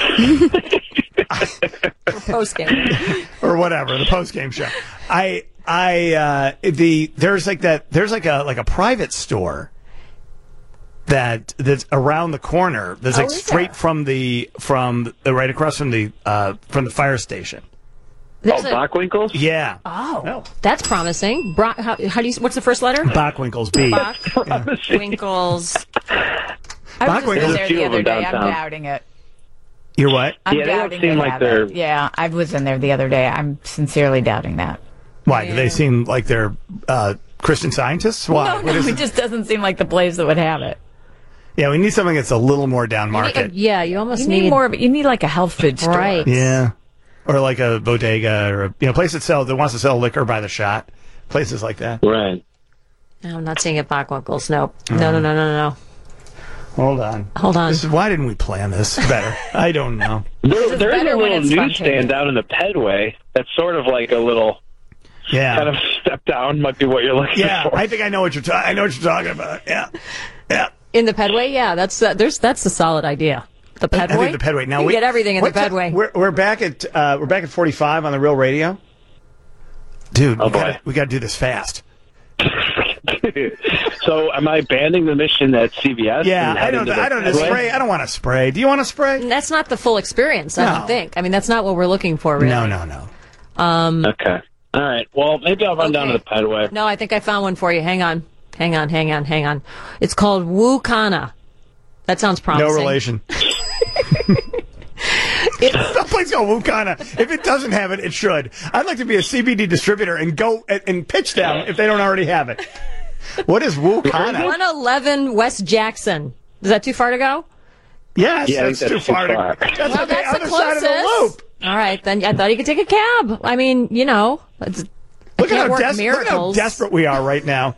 [SPEAKER 2] Post game.
[SPEAKER 1] or whatever the postgame show. I, I, uh, the there's like that. There's like a like a private store that that's around the corner. That's like
[SPEAKER 5] Oh, is
[SPEAKER 1] straight
[SPEAKER 5] there?
[SPEAKER 1] from the from the right across from the uh, from the fire station.
[SPEAKER 10] Oh,
[SPEAKER 2] There's a-
[SPEAKER 10] Bockwinkel's?
[SPEAKER 1] Yeah,
[SPEAKER 2] oh, that's promising. Bro- how, how do you? What's the first letter?
[SPEAKER 1] Bockwinkel's B.
[SPEAKER 2] Bach. Winkles.
[SPEAKER 5] I was just
[SPEAKER 1] Bockwinkel's-
[SPEAKER 5] in there
[SPEAKER 10] few
[SPEAKER 5] the
[SPEAKER 10] of
[SPEAKER 5] other
[SPEAKER 10] them
[SPEAKER 5] day. I'm
[SPEAKER 10] downtown.
[SPEAKER 5] doubting it.
[SPEAKER 1] You're what?
[SPEAKER 5] I'm
[SPEAKER 10] Yeah, they don't
[SPEAKER 5] doubting
[SPEAKER 10] seem
[SPEAKER 5] they
[SPEAKER 10] like
[SPEAKER 5] have
[SPEAKER 10] they're-
[SPEAKER 5] it. Yeah, I was in there the other day. I'm sincerely doubting that.
[SPEAKER 1] Why do they seem like they're uh, Christian scientists? Why?
[SPEAKER 5] No,
[SPEAKER 1] What
[SPEAKER 5] no,
[SPEAKER 1] is
[SPEAKER 5] it just doesn't seem like the place that would have it.
[SPEAKER 1] Yeah, we need something that's a little more down market.
[SPEAKER 2] Yeah, you almost
[SPEAKER 5] You need,
[SPEAKER 2] need
[SPEAKER 5] more of it. You need like a health food store.
[SPEAKER 2] Right.
[SPEAKER 1] Yeah, or like a bodega, or a you know place that sells that wants to sell liquor by the shot. Places like that.
[SPEAKER 10] Right.
[SPEAKER 2] No, I'm not seeing it, Bockwinkel's. Nope. No, no, no, no, no, no.
[SPEAKER 1] Hold on.
[SPEAKER 2] Hold on.
[SPEAKER 1] This is, why didn't we plan this better? I don't know.
[SPEAKER 10] There, there is
[SPEAKER 5] better
[SPEAKER 10] a
[SPEAKER 5] when
[SPEAKER 10] little
[SPEAKER 5] it's
[SPEAKER 10] newsstand
[SPEAKER 5] spontaneous.
[SPEAKER 10] down in the Pedway that's sort of like a little
[SPEAKER 1] Yeah,
[SPEAKER 10] kind of step down might be what you're looking
[SPEAKER 1] yeah.
[SPEAKER 10] for.
[SPEAKER 1] I think I know what you're. Ta- I know what you're talking about. Yeah, yeah.
[SPEAKER 2] In the Pedway, yeah, that's uh, there's that's a solid idea. The Pedway.
[SPEAKER 1] I think the Pedway. Now
[SPEAKER 2] you
[SPEAKER 1] we
[SPEAKER 2] get everything in the
[SPEAKER 1] what ti-
[SPEAKER 2] Pedway.
[SPEAKER 1] We're, we're back at uh, we're back at forty-five on the Real Radio. Dude,
[SPEAKER 10] Oh,
[SPEAKER 1] we gotta,
[SPEAKER 10] boy.
[SPEAKER 1] we got to do this fast.
[SPEAKER 10] So am I banning the mission at C V S?
[SPEAKER 1] Yeah,
[SPEAKER 10] and
[SPEAKER 1] I
[SPEAKER 10] heading
[SPEAKER 1] don't.
[SPEAKER 10] to the
[SPEAKER 1] I don't
[SPEAKER 10] Pedway?
[SPEAKER 1] spray. I don't want to spray. Do you want to spray?
[SPEAKER 2] That's not the full experience, I
[SPEAKER 1] No.
[SPEAKER 2] don't think. I mean, that's not what we're looking for, really.
[SPEAKER 1] No, no, no.
[SPEAKER 10] Okay. All right. Well, maybe I'll run down to the
[SPEAKER 2] Okay.
[SPEAKER 10] Pedway.
[SPEAKER 2] No, I think I found one for you. Hang on. Hang on, hang on, hang on. It's called Wukana. That sounds promising.
[SPEAKER 1] No relation. That place called Wukana. If it doesn't have it, it should. I'd like to be a C B D distributor and go and, and pitch them if they don't already have it. What is Wukana?
[SPEAKER 2] one eleven West Jackson. Is that too far to go?
[SPEAKER 1] Yes,
[SPEAKER 10] Yeah, I
[SPEAKER 1] that's,
[SPEAKER 10] think
[SPEAKER 1] too
[SPEAKER 10] that's too
[SPEAKER 1] far.
[SPEAKER 10] far.
[SPEAKER 1] To, that's
[SPEAKER 2] Well,
[SPEAKER 1] on the
[SPEAKER 2] that's the
[SPEAKER 1] other side of the
[SPEAKER 2] closest.
[SPEAKER 1] loop.
[SPEAKER 2] All right, then I thought you could take a cab. I mean, you know, it's,
[SPEAKER 1] Look
[SPEAKER 2] I
[SPEAKER 1] at,
[SPEAKER 2] can't
[SPEAKER 1] how
[SPEAKER 2] work
[SPEAKER 1] des- look at how
[SPEAKER 2] miracles.
[SPEAKER 1] desperate we are right now.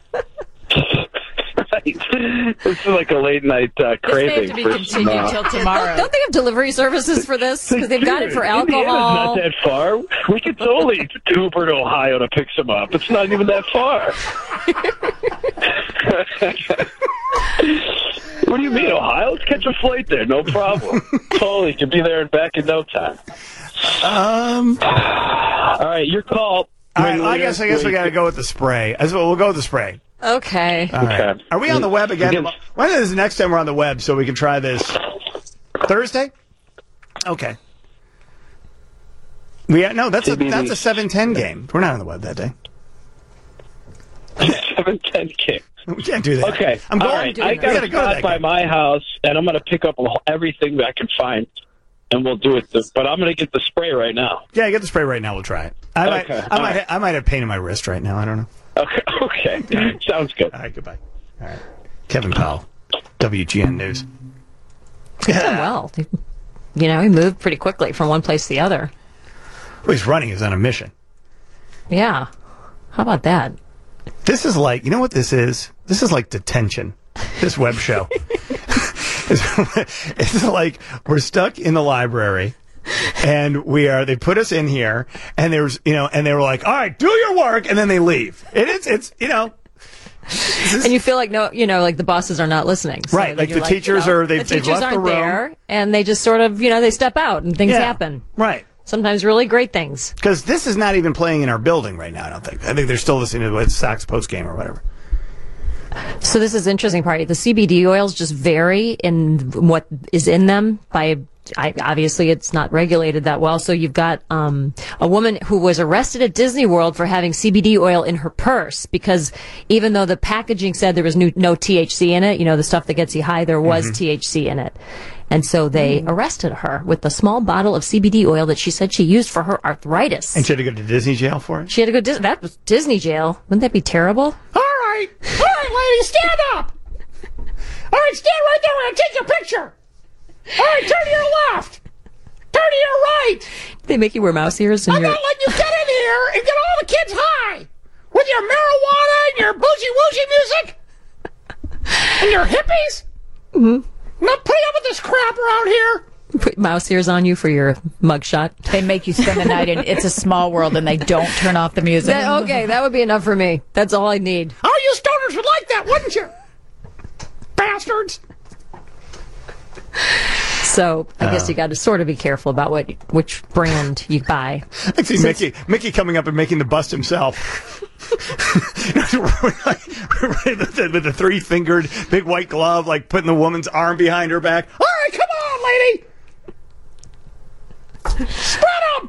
[SPEAKER 10] This is like a late night uh,
[SPEAKER 5] This may have
[SPEAKER 10] craving
[SPEAKER 5] to be
[SPEAKER 10] for
[SPEAKER 5] continued
[SPEAKER 10] some, uh,
[SPEAKER 5] till tomorrow.
[SPEAKER 2] Don't they have delivery services for this? Because they've got it for
[SPEAKER 10] Dude, Indiana's
[SPEAKER 2] alcohol.
[SPEAKER 10] not that far. We could totally Uber to Ohio to pick some up. It's not even that far. What do you mean, Ohio? Let's catch a flight there. No problem. Totally could be there and back in no time.
[SPEAKER 1] Um,
[SPEAKER 10] All right, your call.
[SPEAKER 1] all right, I guess I guess we got to go with the spray. As well, we'll go with the spray.
[SPEAKER 2] Okay.
[SPEAKER 1] All right.
[SPEAKER 10] Okay.
[SPEAKER 1] Are we on the web again?
[SPEAKER 10] Again-
[SPEAKER 1] When is the next time we're on the web so we can try this? Thursday? Okay. We no, that's a
[SPEAKER 10] T B D.
[SPEAKER 1] that's a seven ten game. We're not on the web that day.
[SPEAKER 10] seven ten K.
[SPEAKER 1] We can't do that.
[SPEAKER 10] Okay.
[SPEAKER 1] I'm
[SPEAKER 10] All
[SPEAKER 1] going.
[SPEAKER 10] right.
[SPEAKER 1] we
[SPEAKER 10] I got
[SPEAKER 1] gotta
[SPEAKER 10] a
[SPEAKER 1] go to
[SPEAKER 10] spot
[SPEAKER 1] that
[SPEAKER 10] by
[SPEAKER 1] game.
[SPEAKER 10] my house, and I'm going to pick up everything that I can find, and we'll do it. The, but I'm going to get the spray right now.
[SPEAKER 1] Yeah, get the spray right now. We'll try it. I might.
[SPEAKER 10] Okay.
[SPEAKER 1] I
[SPEAKER 10] All
[SPEAKER 1] might.
[SPEAKER 10] right.
[SPEAKER 1] I might have pain in my wrist right now. I don't know.
[SPEAKER 10] Okay. Okay. Sounds good.
[SPEAKER 1] All right. Goodbye. All right. Kevin Powell, W G N News.
[SPEAKER 2] He's done well. You know, he moved pretty quickly from one place to the other.
[SPEAKER 1] Well, he's running. He's on a mission.
[SPEAKER 2] Yeah. How about that?
[SPEAKER 1] This is like, you know what this is? This is like detention. This web show. it's, it's like we're stuck in the library, and we are. They put us in here, and there's, you know, and they were like, "All right, do your work," and then they leave. And it's, it's, you know,
[SPEAKER 2] And you feel like no, you know, like the bosses are not listening. So
[SPEAKER 1] Right, like
[SPEAKER 2] you're
[SPEAKER 1] the teachers
[SPEAKER 2] you know,
[SPEAKER 1] are- they've-
[SPEAKER 2] the
[SPEAKER 1] they've
[SPEAKER 2] teachers
[SPEAKER 1] left the
[SPEAKER 2] aren't
[SPEAKER 1] room.
[SPEAKER 2] there, and they just sort of, you know, they step out and things
[SPEAKER 1] Yeah.
[SPEAKER 2] happen.
[SPEAKER 1] right.
[SPEAKER 2] Sometimes really great things.
[SPEAKER 1] Because this is not even playing in our building right now. I don't think. I think they're still listening to the Sox post game or whatever.
[SPEAKER 2] So this is the interesting part. The C B D oils just vary in what is in them by. I, obviously, it's not regulated that well. So you've got um, a woman who was arrested at Disney World for having C B D oil in her purse because even though the packaging said there was no, no T H C in it, you know, the stuff that gets you high, there was T H C in it. And so they arrested her with a small bottle of C B D oil that she said she used for her arthritis.
[SPEAKER 1] And she had to go to Disney jail for it.
[SPEAKER 2] She had to go. Dis- that was Disney jail. Wouldn't that be terrible?
[SPEAKER 1] All right, all right, lady, stand up. All right, stand right there. We're going to take your picture. All right, turn to your left. Turn to your right.
[SPEAKER 2] They make you wear mouse ears. And
[SPEAKER 1] I'm
[SPEAKER 2] your...
[SPEAKER 1] not letting you get in here and get all the kids high with your marijuana and your bougie-woogie music and your hippies.
[SPEAKER 2] Mm-hmm.
[SPEAKER 1] I'm not putting up with this crap around here.
[SPEAKER 2] Put mouse ears on you for your mugshot.
[SPEAKER 5] They make you spend the night in It's a Small World, and they don't turn off the music.
[SPEAKER 2] That, okay, that would be enough for me. That's all I need.
[SPEAKER 1] Oh, you stoners would like that, wouldn't you? Bastards.
[SPEAKER 2] So I guess
[SPEAKER 1] Uh.
[SPEAKER 2] you got to sort of be careful about what which brand you buy.
[SPEAKER 1] I see
[SPEAKER 2] Since-
[SPEAKER 1] Mickey Mickey coming up and making the bust himself. with, the, with the three-fingered big white glove, like putting the woman's arm behind her back. All right, come on, lady. Spread them.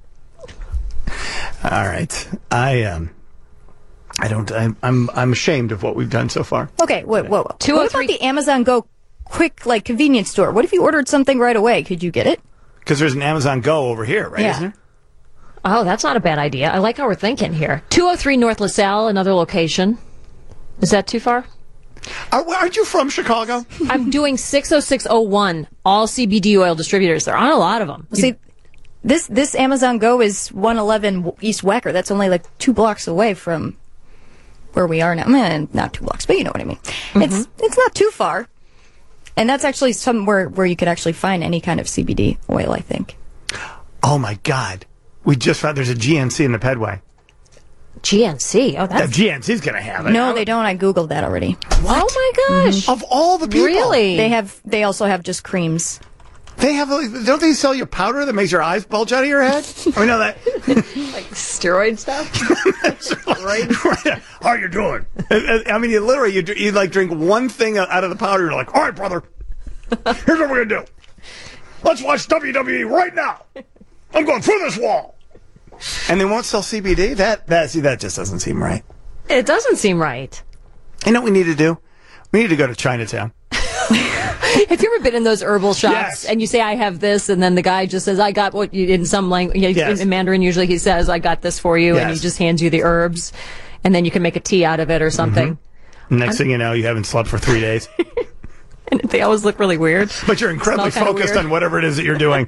[SPEAKER 1] All right, I um, I don't. I'm I'm I'm ashamed of what we've done so far.
[SPEAKER 4] Okay, wait, whoa, whoa.
[SPEAKER 2] Two
[SPEAKER 4] What
[SPEAKER 2] oh three
[SPEAKER 4] about the Amazon Go quick, like, convenience store? What if you ordered something right away? Could you get it?
[SPEAKER 1] Because there's an Amazon Go over here, right?
[SPEAKER 4] Yeah.
[SPEAKER 1] Isn't there?
[SPEAKER 2] Oh, that's not a bad idea. I like how we're thinking here. two oh three North LaSalle, another location. Is that too far?
[SPEAKER 1] Are, aren't you from Chicago?
[SPEAKER 2] I'm doing six oh six oh one, all C B D oil distributors. There aren't a lot of them.
[SPEAKER 4] See, this this Amazon Go is one eleven East Wacker. That's only like two blocks away from where we are now. Man, not two blocks, but you know what I mean.
[SPEAKER 2] Mm-hmm.
[SPEAKER 4] It's it's not too far, and that's actually somewhere where you could actually find any kind of C B D oil, I think.
[SPEAKER 1] Oh my God! We just found there's a G N C in the Pedway.
[SPEAKER 2] G N C? Oh,
[SPEAKER 1] The
[SPEAKER 2] that's...
[SPEAKER 1] G N C's gonna have it.
[SPEAKER 4] No, they don't. I googled that already.
[SPEAKER 2] Oh, my gosh.
[SPEAKER 1] Of all the people,
[SPEAKER 2] Really?
[SPEAKER 4] They have. They also have just creams.
[SPEAKER 1] They have. like, Don't they sell you powder that makes your eyes bulge out of your head? I know that.
[SPEAKER 2] Like steroid stuff?
[SPEAKER 1] right. How you doing? I mean, you literally you, you like drink one thing out of the powder. You're like, all right, brother. Here's what we're gonna do. Let's watch W W E right now. I'm going through this wall. And they won't sell C B D. That that see that just doesn't seem right.
[SPEAKER 2] It doesn't seem right.
[SPEAKER 1] You know what we need to do? We need to go to Chinatown.
[SPEAKER 2] Have you ever been in those herbal shops
[SPEAKER 1] Yes.
[SPEAKER 2] and you say, I have this, and then the guy just says, I got what you, in some language,
[SPEAKER 1] Yes.
[SPEAKER 2] in Mandarin usually he says, I got this for you, and he
[SPEAKER 1] Yes.
[SPEAKER 2] just hands you the herbs, and then you can make a tea out of it or something.
[SPEAKER 1] Next thing you know, you haven't slept for three days.
[SPEAKER 2] And they always look really weird.
[SPEAKER 1] But you're incredibly
[SPEAKER 2] Smell kinda
[SPEAKER 1] focused
[SPEAKER 2] weird.
[SPEAKER 1] on whatever it is that you're doing.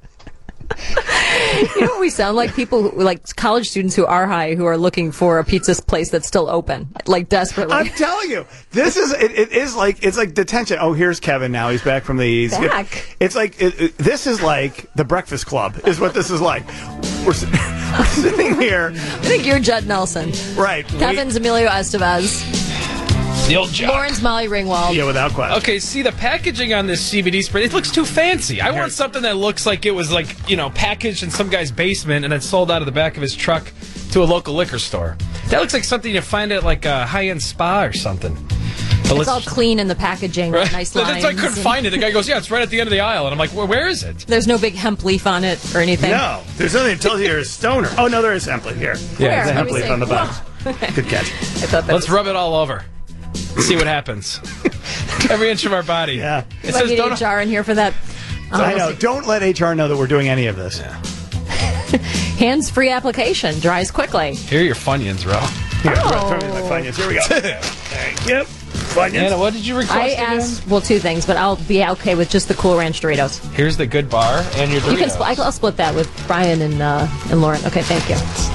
[SPEAKER 2] You know what we sound like? People, who, like college students who are high, who are looking for a pizza place that's still open, like desperately.
[SPEAKER 1] I'm telling you, this is it, it is like it's like detention. Oh, here's Kevin now. He's back from the he's,
[SPEAKER 2] Back?
[SPEAKER 1] It's like it, it- this is like the Breakfast Club is what this is like. We're, si- we're sitting here,
[SPEAKER 2] I think you're Judd Nelson.
[SPEAKER 1] right?
[SPEAKER 2] Kevin's Emilio Estevez.
[SPEAKER 3] The old jock.
[SPEAKER 2] Lauren's Molly Ringwald.
[SPEAKER 1] Yeah, without question.
[SPEAKER 3] Okay, see the packaging on this C B D spray. It looks too fancy. I want something that looks like it was like you know packaged in some guy's basement and then sold out of the back of his truck to a local liquor store. That looks like something you find at like a high-end spa or something. But
[SPEAKER 2] It's all clean in the packaging,
[SPEAKER 3] Right?
[SPEAKER 2] nice
[SPEAKER 3] That's
[SPEAKER 2] lines.
[SPEAKER 3] why I couldn't
[SPEAKER 2] and-
[SPEAKER 3] find it. The guy goes, "Yeah, it's right at the end of the aisle," and I'm like, well, "Where is it?"
[SPEAKER 2] There's no big hemp leaf on it or anything.
[SPEAKER 1] No, there's nothing that tells you you're a stoner. Oh no, there is hemp leaf here.
[SPEAKER 2] Where?
[SPEAKER 1] there's a
[SPEAKER 2] Let
[SPEAKER 1] hemp
[SPEAKER 2] me
[SPEAKER 1] leaf
[SPEAKER 2] see.
[SPEAKER 1] on the bottom. Good catch.
[SPEAKER 2] I thought that
[SPEAKER 3] Let's rub it all over. See what happens. Every inch of our body.
[SPEAKER 1] Yeah.
[SPEAKER 3] It
[SPEAKER 2] I
[SPEAKER 3] says
[SPEAKER 2] need
[SPEAKER 3] don't.
[SPEAKER 2] H R in here for that.
[SPEAKER 1] I know. Don't let H R know that we're doing any of this.
[SPEAKER 2] Hands-free application dries quickly.
[SPEAKER 3] Here are your Funyuns, Ro.
[SPEAKER 1] Here, throw me my Funyuns. Here we go. Thank you. Funyuns.
[SPEAKER 3] Anna, what did you request
[SPEAKER 2] I
[SPEAKER 3] again?
[SPEAKER 2] asked, well, two things, but I'll be okay with just the Cool Ranch Doritos.
[SPEAKER 3] Here's the good bar and your Doritos.
[SPEAKER 2] You can, spl- I'll split that with Brian and uh, and Lauren. Okay, thank you.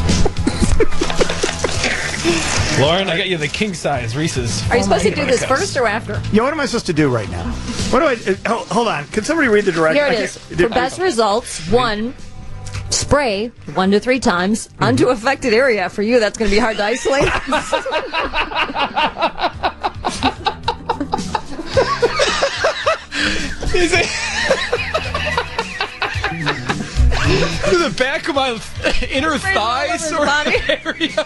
[SPEAKER 3] Lauren, I got you the king size Reese's.
[SPEAKER 2] Are you supposed to do this
[SPEAKER 3] cups.
[SPEAKER 2] first or after?
[SPEAKER 1] Yeah, what am I supposed to do right now? What do I? Uh, hold, hold on. Can somebody read the directions?
[SPEAKER 2] Here it is. For best results, one, spray one to three times onto affected area. For you, that's going to be hard to isolate.
[SPEAKER 3] Is it? To the back of my inner thigh
[SPEAKER 2] over
[SPEAKER 3] sort
[SPEAKER 2] body.
[SPEAKER 3] of area.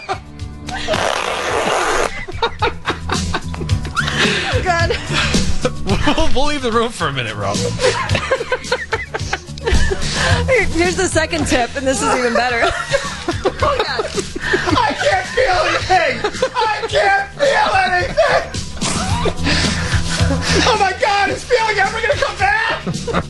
[SPEAKER 2] Oh, God.
[SPEAKER 3] We'll, we'll leave the room for a minute, Rob.
[SPEAKER 2] Here- Here's the second tip, and this is even better. Oh, God.
[SPEAKER 1] I can't feel anything. I can't feel anything. Oh my God! Is feeling ever gonna come back?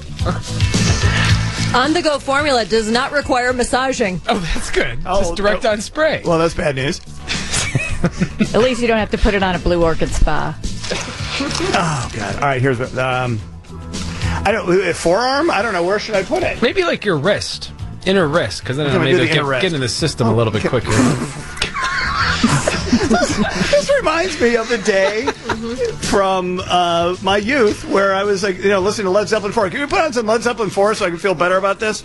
[SPEAKER 2] On-the-go formula does not require massaging.
[SPEAKER 3] Oh, that's good.
[SPEAKER 1] Oh,
[SPEAKER 3] Just direct
[SPEAKER 1] oh.
[SPEAKER 3] on spray.
[SPEAKER 1] Well, that's bad news.
[SPEAKER 5] At least you don't have to put it on a Blue Orchid spa.
[SPEAKER 1] Oh God! All right, here's what. Um, I don't forearm. I don't know where should I put it.
[SPEAKER 3] Maybe like your wrist, inner wrist, because then
[SPEAKER 1] Okay,
[SPEAKER 3] maybe
[SPEAKER 1] do the
[SPEAKER 3] it'll
[SPEAKER 1] inner
[SPEAKER 3] get,
[SPEAKER 1] wrist.
[SPEAKER 3] get in the system a little bit quicker.
[SPEAKER 1] This reminds me of a day from uh, my youth where I was like, you know, listening to Led Zeppelin four. Can you put on some Led Zeppelin four so I can feel better about this?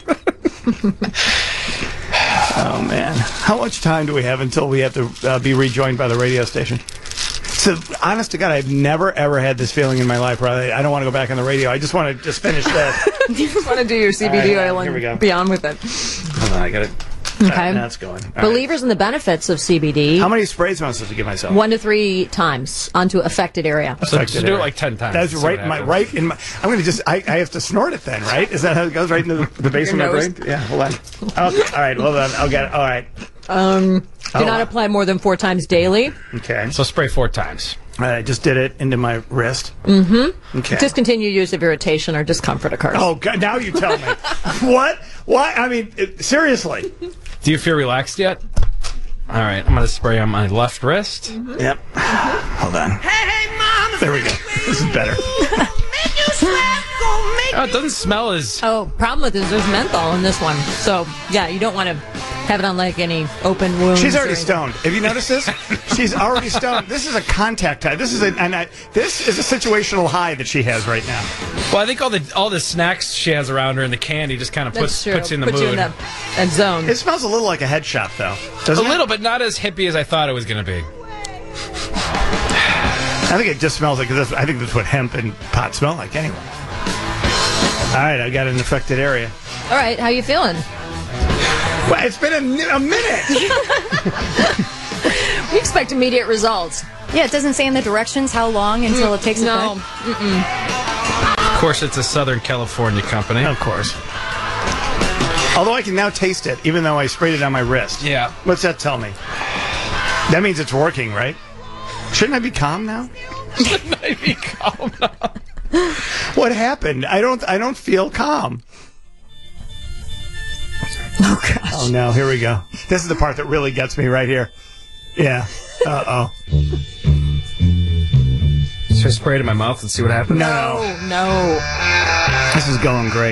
[SPEAKER 1] Oh man, how much time do we have until we have to uh, be rejoined by the radio station? So, honest to God, I've never ever had this feeling in my life where I, I don't want to go back on the radio. I just want to just finish this.
[SPEAKER 11] You just want to do your C B D
[SPEAKER 1] All right,
[SPEAKER 11] oil
[SPEAKER 1] here we go.
[SPEAKER 11] and be on with it.
[SPEAKER 1] Hold on, I got it.
[SPEAKER 2] Okay.
[SPEAKER 1] That's going. All right.
[SPEAKER 2] Believers in the benefits of C B D.
[SPEAKER 1] How many sprays am I supposed to give myself?
[SPEAKER 2] One to three times onto affected area.
[SPEAKER 3] So
[SPEAKER 1] Affected
[SPEAKER 3] just do it
[SPEAKER 1] area.
[SPEAKER 3] like ten times.
[SPEAKER 1] That's
[SPEAKER 3] See what
[SPEAKER 1] right. My
[SPEAKER 3] happens.
[SPEAKER 1] right in my. I'm going to just. I, I have to snort it then, right? Is that how it goes? Right in the, the base of
[SPEAKER 11] Your
[SPEAKER 1] my
[SPEAKER 11] nose.
[SPEAKER 1] brain? Yeah. Hold on. Okay. All right. Hold on. I'll get it. All right.
[SPEAKER 2] Um, do
[SPEAKER 1] Oh,
[SPEAKER 2] not
[SPEAKER 1] wow.
[SPEAKER 2] apply more than four times daily.
[SPEAKER 1] Okay.
[SPEAKER 3] So spray four times.
[SPEAKER 1] All right, I just did it into my wrist.
[SPEAKER 2] Mm-hmm.
[SPEAKER 1] Okay.
[SPEAKER 2] Discontinue use if irritation or discomfort occurs.
[SPEAKER 1] Oh God! Now you tell me. What? Why? I mean, it, seriously.
[SPEAKER 3] Do you feel relaxed yet? All right, I'm going to spray on my left wrist.
[SPEAKER 1] Yep. Hold on. There we go. This is better.
[SPEAKER 3] Oh, it doesn't smell as...
[SPEAKER 2] Oh, problem with this is there's menthol in this one. So, yeah, you don't want to have it on like any open wounds.
[SPEAKER 1] She's already
[SPEAKER 2] or-
[SPEAKER 1] stoned. Have you noticed this? She's already stoned. This is a contact high. This is a and I, this is a situational high that she has right now.
[SPEAKER 3] Well, I think all the all the snacks she has around her and the candy just kind of
[SPEAKER 2] That's
[SPEAKER 3] puts
[SPEAKER 2] true.
[SPEAKER 3] puts you in the
[SPEAKER 2] Puts
[SPEAKER 3] mood.
[SPEAKER 2] you in that, that zone.
[SPEAKER 1] It smells a little like a head shop, though.
[SPEAKER 3] a
[SPEAKER 1] Doesn't it?
[SPEAKER 3] little, but not as hippie as I thought it was going to be.
[SPEAKER 1] I think it just smells like. That's, I think that's what hemp and pot smell like, anyway. All right, I got an affected area.
[SPEAKER 2] All right, how you feeling?
[SPEAKER 1] Well, it's been a, a minute.
[SPEAKER 2] We expect immediate results.
[SPEAKER 4] Yeah, it doesn't say in the directions how long until it takes
[SPEAKER 2] No.
[SPEAKER 4] effect.
[SPEAKER 2] Mm-mm.
[SPEAKER 3] Of course, it's a Southern California company.
[SPEAKER 1] Of course. Although I can now taste it, even though I sprayed it on my wrist.
[SPEAKER 3] Yeah.
[SPEAKER 1] What's that tell me? That means it's working, right? Shouldn't I be calm now?
[SPEAKER 3] Shouldn't I be calm now?
[SPEAKER 1] What happened? I don't. I don't feel calm.
[SPEAKER 2] Oh gosh.
[SPEAKER 1] Oh no! Here we go. This is the part that really gets me right here. Yeah. Uh oh.
[SPEAKER 3] Should I spray it in my mouth and see what happens?
[SPEAKER 1] No.
[SPEAKER 2] No.
[SPEAKER 1] This is going great.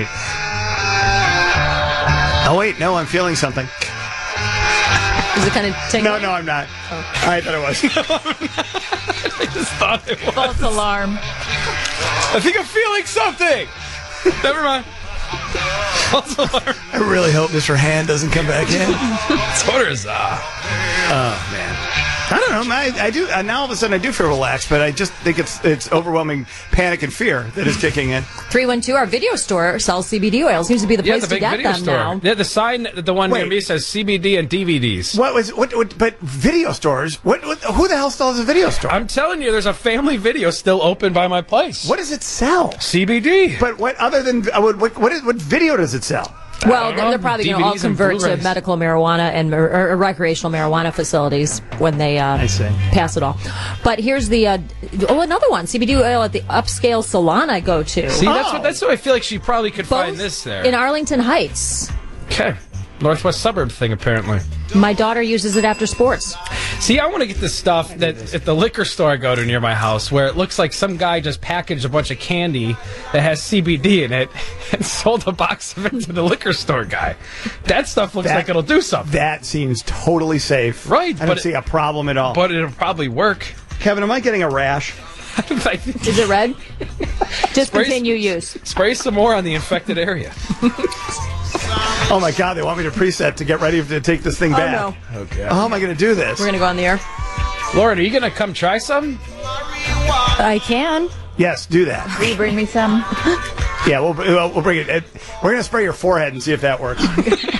[SPEAKER 1] Oh wait, no, I'm feeling something.
[SPEAKER 2] Is it kind of tingling?
[SPEAKER 1] No, no, I'm not. I thought it was.
[SPEAKER 3] I just thought it was.
[SPEAKER 2] False alarm.
[SPEAKER 3] I think I'm feeling something. Never mind. False alarm.
[SPEAKER 1] I really hope Mister Hand doesn't come back in.
[SPEAKER 3] Torza.
[SPEAKER 1] Oh man. I don't know. I, I do uh, now. All of a sudden, I do feel relaxed, but I just think it's it's overwhelming panic and fear that is kicking in.
[SPEAKER 2] three one two, our video store sells C B D oil. Seems to be the
[SPEAKER 3] Yeah,
[SPEAKER 2] place
[SPEAKER 3] the
[SPEAKER 2] to
[SPEAKER 3] big
[SPEAKER 2] get
[SPEAKER 3] video
[SPEAKER 2] them
[SPEAKER 3] store.
[SPEAKER 2] now.
[SPEAKER 3] Yeah, the sign, the one near
[SPEAKER 1] Wait.
[SPEAKER 3] me says C B D and D V Ds.
[SPEAKER 1] What was what? what but video stores? What, what? Who the hell still has a video store?
[SPEAKER 3] I'm telling you, there's a family video still open by my place.
[SPEAKER 1] What does it sell?
[SPEAKER 3] C B D.
[SPEAKER 1] But what other than uh, what? What, what, is, what video does it sell?
[SPEAKER 2] Well,
[SPEAKER 3] don't
[SPEAKER 2] they're,
[SPEAKER 3] know.
[SPEAKER 2] they're probably going to all
[SPEAKER 3] D V Ds and
[SPEAKER 2] convert to
[SPEAKER 3] Blu-rays.
[SPEAKER 2] medical marijuana and or, or recreational marijuana facilities when they uh,
[SPEAKER 1] I see.
[SPEAKER 2] pass it all. But here's the uh, oh another one C B D oil at the upscale salon I go to.
[SPEAKER 3] See, that's
[SPEAKER 1] Oh.
[SPEAKER 3] what that's what I feel like she probably could
[SPEAKER 2] Both
[SPEAKER 3] find this there.
[SPEAKER 2] in Arlington Heights.
[SPEAKER 3] Okay. Northwest suburb thing, apparently.
[SPEAKER 2] My daughter uses it after sports.
[SPEAKER 3] See, I want to get the stuff that at the liquor store I go to near my house, where it looks like some guy just packaged a bunch of candy that has C B D in it and sold a box of it to the liquor store guy. That stuff looks
[SPEAKER 1] That-
[SPEAKER 3] like it'll do something.
[SPEAKER 1] That seems totally safe.
[SPEAKER 3] Right,
[SPEAKER 1] I don't
[SPEAKER 3] but it-
[SPEAKER 1] see a problem at all.
[SPEAKER 3] But it'll probably work.
[SPEAKER 1] Kevin, am I getting a rash?
[SPEAKER 3] I think-
[SPEAKER 2] Is it red? Discontinue
[SPEAKER 3] Spray-
[SPEAKER 2] use.
[SPEAKER 3] Spray some more on the infected area.
[SPEAKER 1] Oh my God! They want me to preset to get ready to take this thing back.
[SPEAKER 2] no.
[SPEAKER 3] Okay.
[SPEAKER 1] How am I going to do this?
[SPEAKER 2] We're going to go on the air.
[SPEAKER 3] Lauren, are you going to come try some?
[SPEAKER 4] I can.
[SPEAKER 1] Yes, do that.
[SPEAKER 5] Will you bring me some?
[SPEAKER 1] Yeah, we'll we'll, we'll bring it. it we're going to spray your forehead and see if that works.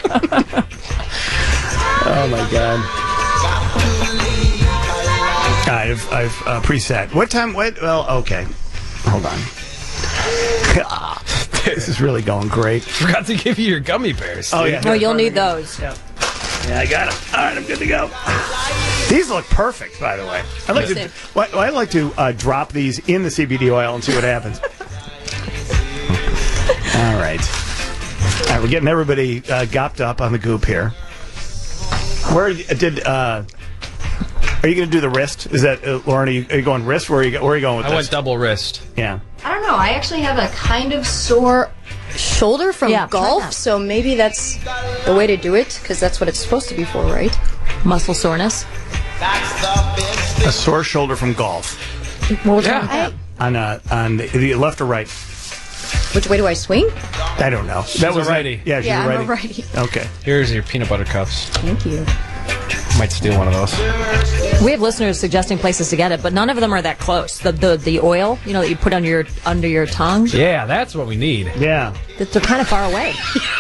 [SPEAKER 1] Oh my God! I've I've uh, preset. What time? What? Well, okay. Hold on. This is really going great.
[SPEAKER 3] Forgot to give you your gummy bears.
[SPEAKER 1] Oh yeah.
[SPEAKER 2] Oh, you'll need those.
[SPEAKER 1] Yeah, I got them. All right, I'm good to go. These look perfect, by the way. I like to.
[SPEAKER 2] Yes.
[SPEAKER 1] Well, I like to uh, drop these in the C B D oil and see what happens. All right. All right, we're getting everybody uh, gopped up on the goop here. Where did uh, Are you going to do the wrist? Is that, uh, Lauren, are you, are you going wrist? Where are you, where are you going with
[SPEAKER 11] I
[SPEAKER 1] this?
[SPEAKER 11] went double wrist.
[SPEAKER 1] Yeah.
[SPEAKER 4] I don't know. I actually have a kind of sore shoulder from
[SPEAKER 2] Yeah, try
[SPEAKER 4] golf,
[SPEAKER 2] that.
[SPEAKER 4] so maybe that's the way to do it, because that's what it's supposed to be for, right?
[SPEAKER 2] Muscle soreness.
[SPEAKER 1] A sore shoulder from golf.
[SPEAKER 2] What was
[SPEAKER 11] Yeah.
[SPEAKER 2] wrong with that?
[SPEAKER 1] On, uh, on the, the left or right?
[SPEAKER 4] Which way do I swing?
[SPEAKER 1] I don't know. That was
[SPEAKER 11] a righty.
[SPEAKER 1] Yeah, she's
[SPEAKER 4] Yeah,
[SPEAKER 1] a
[SPEAKER 4] I'm
[SPEAKER 1] righty.
[SPEAKER 4] a righty.
[SPEAKER 1] Okay.
[SPEAKER 11] Here's your peanut butter cups.
[SPEAKER 4] Thank you.
[SPEAKER 11] Might steal one of those.
[SPEAKER 2] We have listeners suggesting places to get it, but none of them are that close. The the, the oil, you know, that you put under your under your tongue,
[SPEAKER 3] Yeah, that's what we need.
[SPEAKER 1] Yeah.
[SPEAKER 2] that they're kind of far away.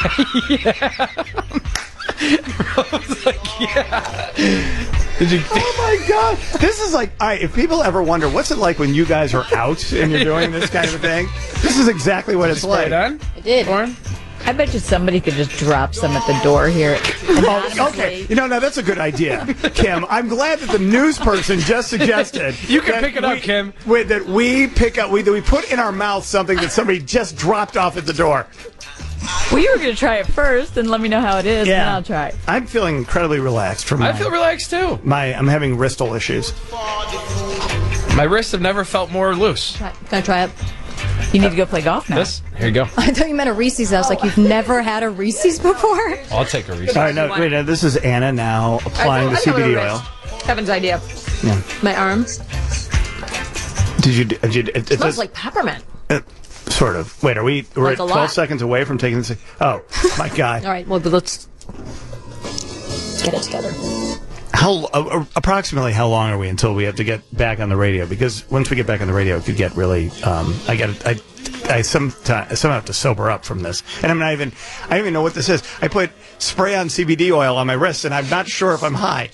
[SPEAKER 3] Did you?
[SPEAKER 1] Oh my God! This is like, all right, if people ever wonder what's it like when you guys are out and you're doing this kind of a thing, this is exactly what it's like.
[SPEAKER 11] Right on?
[SPEAKER 4] I did.
[SPEAKER 11] Lauren?
[SPEAKER 5] I bet you somebody could just drop some at the door here.
[SPEAKER 1] Oh, okay. You know, now that's a good idea, Kim. I'm glad that the news person just suggested
[SPEAKER 3] You can
[SPEAKER 1] that
[SPEAKER 3] pick it up,
[SPEAKER 1] we-
[SPEAKER 3] Kim.
[SPEAKER 1] we- that we pick up, we, that we put in our mouth something that somebody just dropped off at the door.
[SPEAKER 5] Well, you were going to try it first and let me know how it is, and then
[SPEAKER 1] Yeah.
[SPEAKER 5] I'll try it.
[SPEAKER 1] I'm feeling incredibly relaxed from my,
[SPEAKER 3] I feel relaxed too.
[SPEAKER 1] my I'm having wristal issues.
[SPEAKER 11] My wrists have never felt more loose.
[SPEAKER 2] Can I try it?
[SPEAKER 5] You need to go play golf now.
[SPEAKER 11] This? Here you go.
[SPEAKER 4] I thought you meant a Reese's. I was like, you've never had a Reese's before?
[SPEAKER 11] I'll take a Reese's.
[SPEAKER 1] All right, now, wait, now, this is Anna now applying the C B D oil.
[SPEAKER 2] Kevin's idea.
[SPEAKER 1] Yeah.
[SPEAKER 2] My arms.
[SPEAKER 1] Did you? Did you? It, it
[SPEAKER 2] Smells
[SPEAKER 1] does-
[SPEAKER 2] like peppermint.
[SPEAKER 1] uh, sort of. Wait, are we? We're
[SPEAKER 2] Like
[SPEAKER 1] at
[SPEAKER 2] a
[SPEAKER 1] twelve
[SPEAKER 2] lot.
[SPEAKER 1] seconds away from taking this. Oh my God!
[SPEAKER 2] All right, well, but let's get it together.
[SPEAKER 1] How uh, approximately how long are we until we have to get back on the radio? Because once we get back on the radio, it could get really. Um, I got. I. I sometimes somehow have to sober up from this, and I'm not even. I don't even know what this is. I put spray on C B D oil on my wrists, and I'm not sure if I'm high.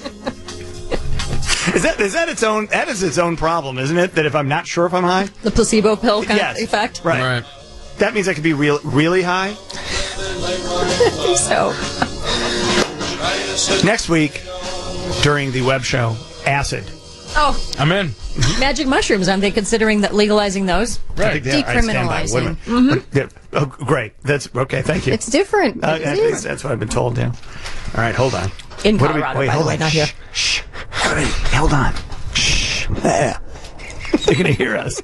[SPEAKER 1] Is that is that its own? That is its own problem, isn't it? That if I'm not sure if I'm high,
[SPEAKER 2] The placebo pill kind
[SPEAKER 1] yes,
[SPEAKER 2] of effect.
[SPEAKER 1] right?
[SPEAKER 11] Right.
[SPEAKER 1] That means I could be real, really high.
[SPEAKER 2] So,
[SPEAKER 1] Next week, during the web show, acid.
[SPEAKER 2] oh,
[SPEAKER 11] I'm in.
[SPEAKER 2] magic mushrooms. Aren't they considering that legalizing those?
[SPEAKER 1] I think they are. I stand by women. Yeah. Oh, great. That's okay. Thank you.
[SPEAKER 4] It's different.
[SPEAKER 1] Uh,
[SPEAKER 4] It
[SPEAKER 1] I
[SPEAKER 4] is.
[SPEAKER 1] think that's what I've been told. Yeah. All right. Hold on.
[SPEAKER 2] In
[SPEAKER 1] What do we-
[SPEAKER 2] Colorado,
[SPEAKER 1] wait,
[SPEAKER 2] by the
[SPEAKER 1] hold
[SPEAKER 2] way,
[SPEAKER 1] on.
[SPEAKER 2] not here.
[SPEAKER 1] Shh. Shh. Everybody, hold on. Shh. Yeah. They're gonna hear us.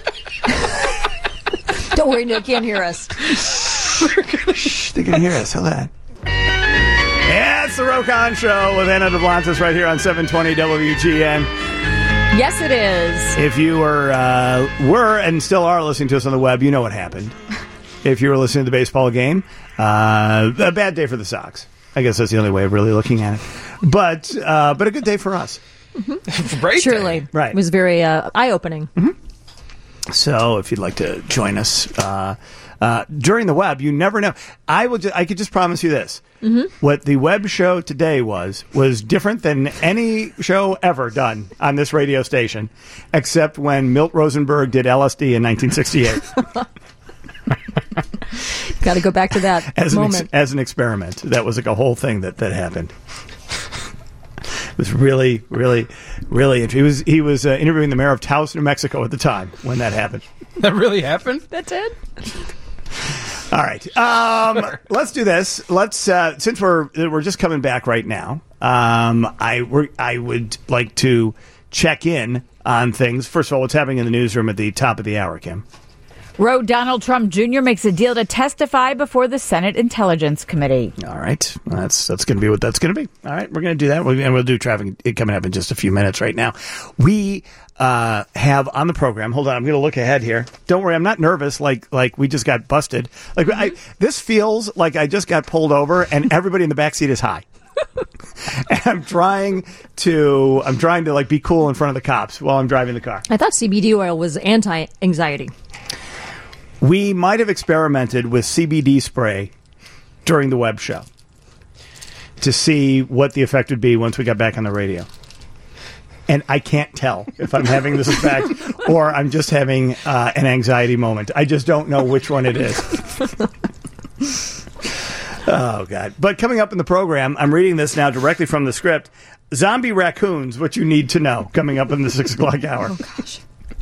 [SPEAKER 2] Don't worry, they can't hear us.
[SPEAKER 1] Shh. They can hear us. Hold on. Yeah, it's the Rokan Show with Anna DeBlantis right here on seven twenty W G N.
[SPEAKER 5] Yes, it is.
[SPEAKER 1] If you were uh, were and still are listening to us on the web, you know what happened. If you were listening to the baseball game, uh, a bad day for the Sox. I guess that's the only way of really looking at it. But uh, but a good day for us.
[SPEAKER 11] Right.
[SPEAKER 2] Surely.
[SPEAKER 1] Right.
[SPEAKER 2] It was very uh, eye-opening.
[SPEAKER 1] So if you'd like to join us uh, uh, during the web, you never know. I will. Ju- I could just promise you this: what the web show today was was different than any show ever done on this radio station, except when Milt Rosenberg did L S D in nineteen sixty-eight
[SPEAKER 2] Got to go back to that
[SPEAKER 1] as an
[SPEAKER 2] moment.
[SPEAKER 1] ex- as an experiment. That was like a whole thing that that happened. It was really, really, really. He was he was uh, interviewing the mayor of Taos, New Mexico, at the time when that happened.
[SPEAKER 11] That really happened?
[SPEAKER 2] That's it.
[SPEAKER 1] All right, um, let's do this. Let's uh, since we're we're just coming back right now. Um, I we're, I would like to check in on things. First of all, what's happening in the newsroom at the top of the hour, Kim?
[SPEAKER 5] Roe Donald Trump Junior makes a deal to testify before the Senate Intelligence Committee.
[SPEAKER 1] All right, that's that's going to be what that's going to be. All right, we're going to do that, we, and we'll do traffic coming up in just a few minutes. Right now, we uh, have on the program. Hold on, I'm going to look ahead here. Don't worry, I'm not nervous. Like like we just got busted. Like I, this feels like I just got pulled over, and everybody in the back seat is high. And I'm trying to I'm trying to like be cool in front of the cops while I'm driving the car.
[SPEAKER 2] I thought C B D oil was anti-anxiety.
[SPEAKER 1] We might have experimented with C B D spray during the web show to see what the effect would be once we got back on the radio. And I can't tell if I'm having this effect or I'm just having uh, an anxiety moment. I just don't know which one it is. Oh, God. But coming up in the program, I'm reading this now directly from the script. Zombie raccoons, what you need to know, coming up in the six o'clock hour.
[SPEAKER 2] Oh, gosh.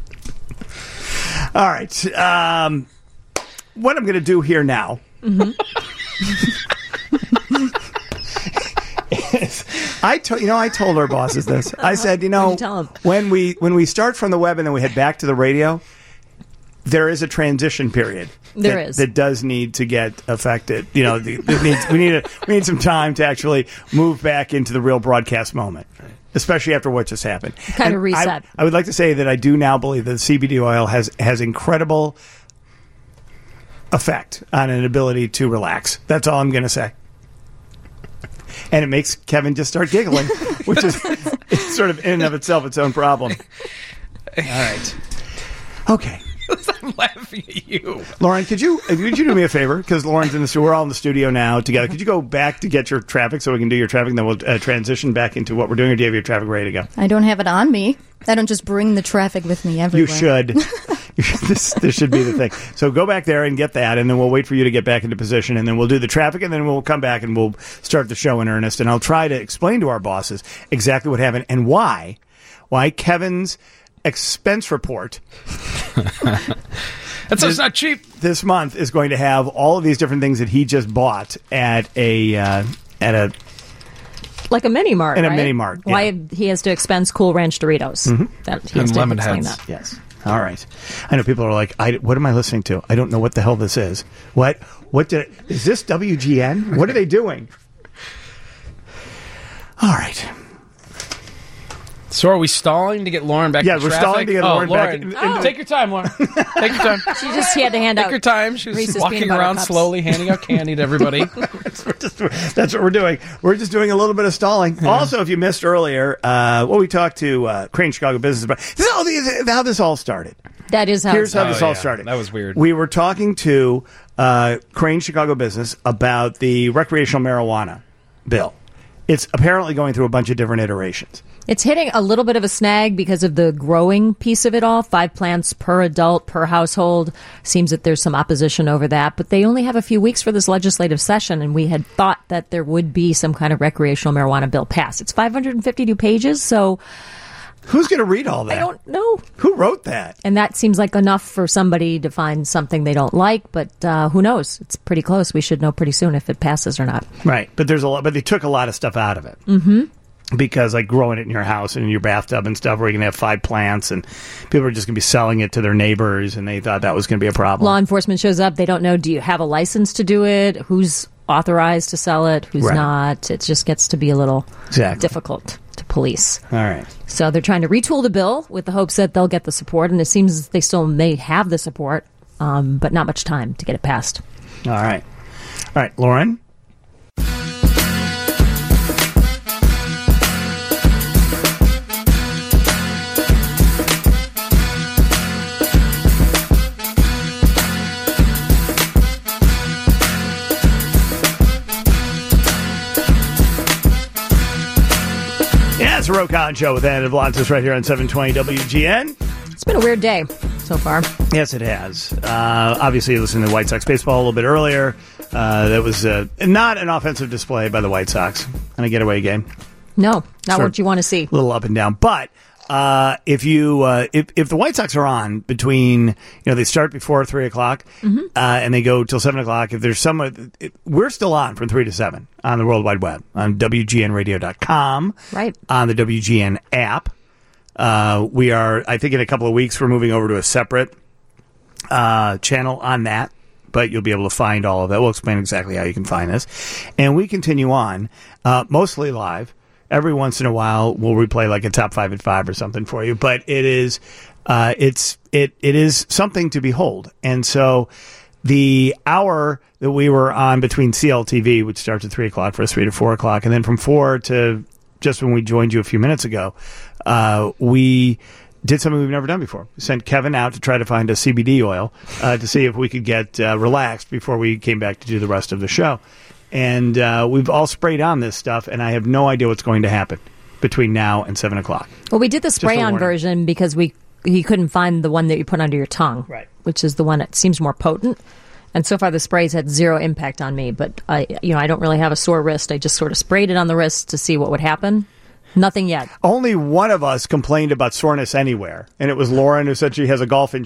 [SPEAKER 1] All right. Um, what I'm going to do here now mm-hmm. is I to, you know, I told our bosses this. I said, you know,
[SPEAKER 2] you tell 'em?
[SPEAKER 1] when we when we start from the web and then we head back to the radio, there is a transition period.
[SPEAKER 2] There
[SPEAKER 1] that,
[SPEAKER 2] is.
[SPEAKER 1] that does need to get affected. You know, the, it needs, we need a, we need some time to actually move back into the real broadcast moment, especially after what just happened.
[SPEAKER 2] Kind
[SPEAKER 1] And
[SPEAKER 2] of reset.
[SPEAKER 1] I, I would like to say that I do now believe that the C B D oil has has incredible effect on an ability to relax. That's all I'm going to say. And it makes Kevin just start giggling, which is it's sort of in and of itself its own problem. All right. Okay.
[SPEAKER 11] I'm laughing at you.
[SPEAKER 1] Lauren, could you could you do me a favor? Because Lauren's in the studio. We're all in the studio now together. Could you go back to get your traffic so we can do your traffic, and then we'll uh, transition back into what we're doing, or do you have your traffic ready to go?
[SPEAKER 4] I don't have it on me. I don't just bring the traffic with me everywhere.
[SPEAKER 1] You should. You should. this, this should be the thing. So go back there and get that, and then we'll wait for you to get back into position, and then we'll do the traffic, and then we'll come back and we'll start the show in earnest, and I'll try to explain to our bosses exactly what happened and why, why Kevin's expense report
[SPEAKER 11] That stuff's not cheap.
[SPEAKER 1] this month is going to have all of these different things that he just bought at a uh, at a
[SPEAKER 2] Like a mini mart,
[SPEAKER 1] In a
[SPEAKER 2] right?
[SPEAKER 1] mini mart, yeah.
[SPEAKER 2] Why he has to expense Cool Ranch Doritos.
[SPEAKER 1] Mm-hmm.
[SPEAKER 2] That he has
[SPEAKER 11] And
[SPEAKER 2] to
[SPEAKER 11] lemon
[SPEAKER 2] explain
[SPEAKER 11] heads.
[SPEAKER 2] that.
[SPEAKER 1] Yes. All right. I know people are like, I, what am I listening to? I don't know what the hell this is. What? What did? Is this W G N? What are they doing? All right.
[SPEAKER 11] So are we stalling to get Lauren back
[SPEAKER 1] Yeah,
[SPEAKER 11] to
[SPEAKER 1] we're
[SPEAKER 11] traffic?
[SPEAKER 1] stalling to get
[SPEAKER 11] oh,
[SPEAKER 1] Lauren back in-
[SPEAKER 11] Oh.
[SPEAKER 1] into-
[SPEAKER 11] Take your time, Lauren. Take your time.
[SPEAKER 2] She just she had to hand
[SPEAKER 11] Take
[SPEAKER 2] out
[SPEAKER 11] your time. She was
[SPEAKER 2] Reese's
[SPEAKER 11] walking
[SPEAKER 2] peanut butter
[SPEAKER 11] around
[SPEAKER 2] cups.
[SPEAKER 11] slowly, handing out candy to everybody.
[SPEAKER 1] That's what, just, that's what we're doing. We're just doing a little bit of stalling. Also, if you missed earlier, uh, well, we talked to uh, Crane Chicago Business about this is how, the, how this all started.
[SPEAKER 2] That is how.
[SPEAKER 1] Here's how
[SPEAKER 11] Oh,
[SPEAKER 1] this all
[SPEAKER 11] yeah.
[SPEAKER 1] started.
[SPEAKER 11] That was weird.
[SPEAKER 1] We were talking to uh, Crane Chicago Business about the recreational marijuana bill. It's apparently going through a bunch of different iterations.
[SPEAKER 2] It's hitting a little bit of a snag because of the growing piece of it all. Five plants per adult, per household. Seems that there's some opposition over that. But they only have a few weeks for this legislative session, and we had thought that there would be some kind of recreational marijuana bill passed. It's five hundred fifty-two pages, so
[SPEAKER 1] Who's going to read all that?
[SPEAKER 2] I don't know.
[SPEAKER 1] Who wrote that?
[SPEAKER 2] And that seems like enough for somebody to find something they don't like, but uh, who knows? It's pretty close. We should know pretty soon if it passes or not.
[SPEAKER 1] Right, but there's a lot. But they took a lot of stuff out of it. Mm-hmm. Because like growing it in your house and in your bathtub and stuff, where you can have five plants, and people are just going to be selling it to their neighbors, and they thought that was going to be a problem.
[SPEAKER 2] Law enforcement shows up. They don't know, do you have a license to do it? Who's authorized to sell it? Who's
[SPEAKER 1] Right.
[SPEAKER 2] not? It just gets to be a little
[SPEAKER 1] Exactly.
[SPEAKER 2] difficult to police.
[SPEAKER 1] All right.
[SPEAKER 2] So they're trying to retool the bill with the hopes that they'll get the support, and it seems they still may have the support, um, but not much time to get it passed.
[SPEAKER 1] All right. All right, Lauren. Yeah, it's a Roe Collins Show with Anna Blantis right here on seven twenty W G N.
[SPEAKER 2] It's been a weird day so far.
[SPEAKER 1] Yes, it has. Uh, obviously, listening to White Sox baseball a little bit earlier. Uh, that was uh, not an offensive display by the White Sox in a getaway game.
[SPEAKER 2] No, not
[SPEAKER 1] Sort
[SPEAKER 2] what
[SPEAKER 1] of
[SPEAKER 2] you want to see.
[SPEAKER 1] A little up and down. But uh, if you uh, if if the White Sox are on between, you know, they start before three o'clock
[SPEAKER 2] Mm-hmm.
[SPEAKER 1] uh, and they go till seven o'clock. If there's someone, it, we're still on from three to seven on the World Wide Web on W G N radio dot com,
[SPEAKER 2] Right.
[SPEAKER 1] on the W G N app. Uh, we are, I think, in a couple of weeks, we're moving over to a separate uh, channel on that, but you'll be able to find all of that. We'll explain exactly how you can find this. And we continue on, uh, mostly live. Every once in a while, we'll replay like a top five at five or something for you. But it is, uh, it's it it is something to behold. And so, the hour that we were on between C L T V, which starts at three o'clock for us, three to four o'clock, and then from four to just when we joined you a few minutes ago, uh, we did something we've never done before. We sent Kevin out to try to find a C B D oil uh, to see if we could get uh, relaxed before we came back to do the rest of the show. And uh, we've all sprayed on this stuff, and I have no idea what's going to happen between now and seven o'clock.
[SPEAKER 2] Well, we did the
[SPEAKER 1] a
[SPEAKER 2] spray-on
[SPEAKER 1] warning.
[SPEAKER 2] version because we he couldn't find the one that you put under your tongue,
[SPEAKER 1] Right.
[SPEAKER 2] which is the one that seems more potent. And so far, the sprays had zero impact on me. But I, you know, I don't really have a sore wrist. I just sort of sprayed it on the wrist to see what would happen. Nothing yet.
[SPEAKER 1] Only one of us complained about soreness anywhere, and it was Lauren, who said she has a golf injury.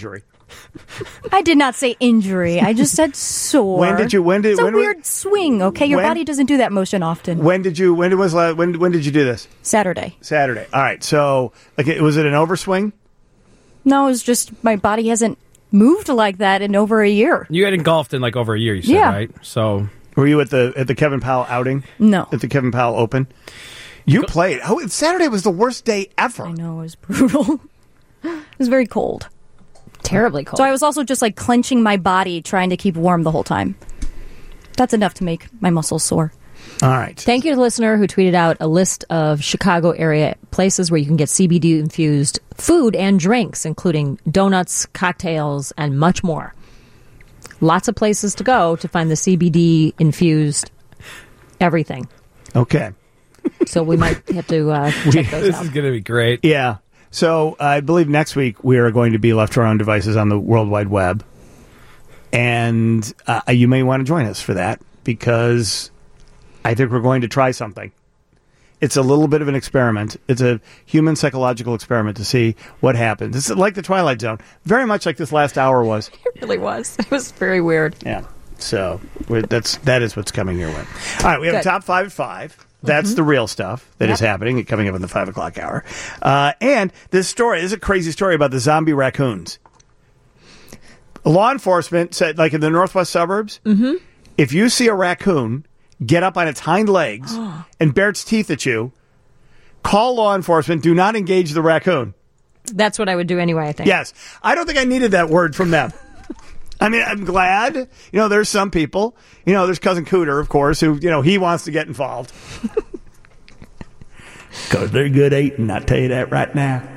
[SPEAKER 4] I did not say injury. I just said sore.
[SPEAKER 1] When did you? When did?
[SPEAKER 4] It's a
[SPEAKER 1] when
[SPEAKER 4] weird
[SPEAKER 1] was,
[SPEAKER 4] swing. Okay, your
[SPEAKER 1] when,
[SPEAKER 4] body doesn't do that motion often.
[SPEAKER 1] When did you? When was? When when did you do this?
[SPEAKER 4] Saturday.
[SPEAKER 1] Saturday. All right. So, like, was it an overswing?
[SPEAKER 4] No, it was just my body hasn't moved like that in over a year.
[SPEAKER 3] You hadn't golfed in like over a year, you said,
[SPEAKER 4] Yeah.
[SPEAKER 3] right? So,
[SPEAKER 1] were you at the at the Kevin Powell outing?
[SPEAKER 4] No.
[SPEAKER 1] At the Kevin Powell Open? You Go- played. Oh, Saturday was the worst day ever.
[SPEAKER 4] I know, it was brutal. It was very cold.
[SPEAKER 2] Terribly cold.
[SPEAKER 4] So I was also just like clenching my body, trying to keep warm the whole time. That's enough to make my muscles sore.
[SPEAKER 1] All right.
[SPEAKER 2] Thank you to the listener who tweeted out a list of Chicago area places where you can get C B D infused food and drinks, including donuts, cocktails, and much more. Lots of places to go to find the C B D infused everything.
[SPEAKER 1] Okay.
[SPEAKER 2] So we might have to uh, check those
[SPEAKER 3] this
[SPEAKER 2] out.
[SPEAKER 3] is going to be great.
[SPEAKER 1] Yeah. So uh, I believe next week we are going to be left to our own devices on the World Wide Web. And uh, you may want to join us for that because I think we're going to try something. It's a little bit of an experiment. It's a human psychological experiment to see what happens. It's like the Twilight Zone. Very much like this last hour was.
[SPEAKER 2] It really was. It was very weird.
[SPEAKER 1] Yeah. So we're, that's, that is what's coming your way. All right. We have
[SPEAKER 2] Good.
[SPEAKER 1] a top five at five. That's mm-hmm. the real stuff that
[SPEAKER 2] yep.
[SPEAKER 1] is happening, coming up in the five o'clock hour. Uh, and this story this is a crazy story about the zombie raccoons. Law enforcement said, like in the northwest suburbs,
[SPEAKER 2] mm-hmm.
[SPEAKER 1] if you see a raccoon get up on its hind legs and bare its teeth at you, call law enforcement. Do not engage the raccoon.
[SPEAKER 2] That's what I would do anyway, I think.
[SPEAKER 1] Yes. I don't think I needed that word from them. I mean, I'm glad. You know, there's some people. You know, there's Cousin Cooter, of course, who, you know, he wants to get involved. Because they're good eating, I tell you that right now.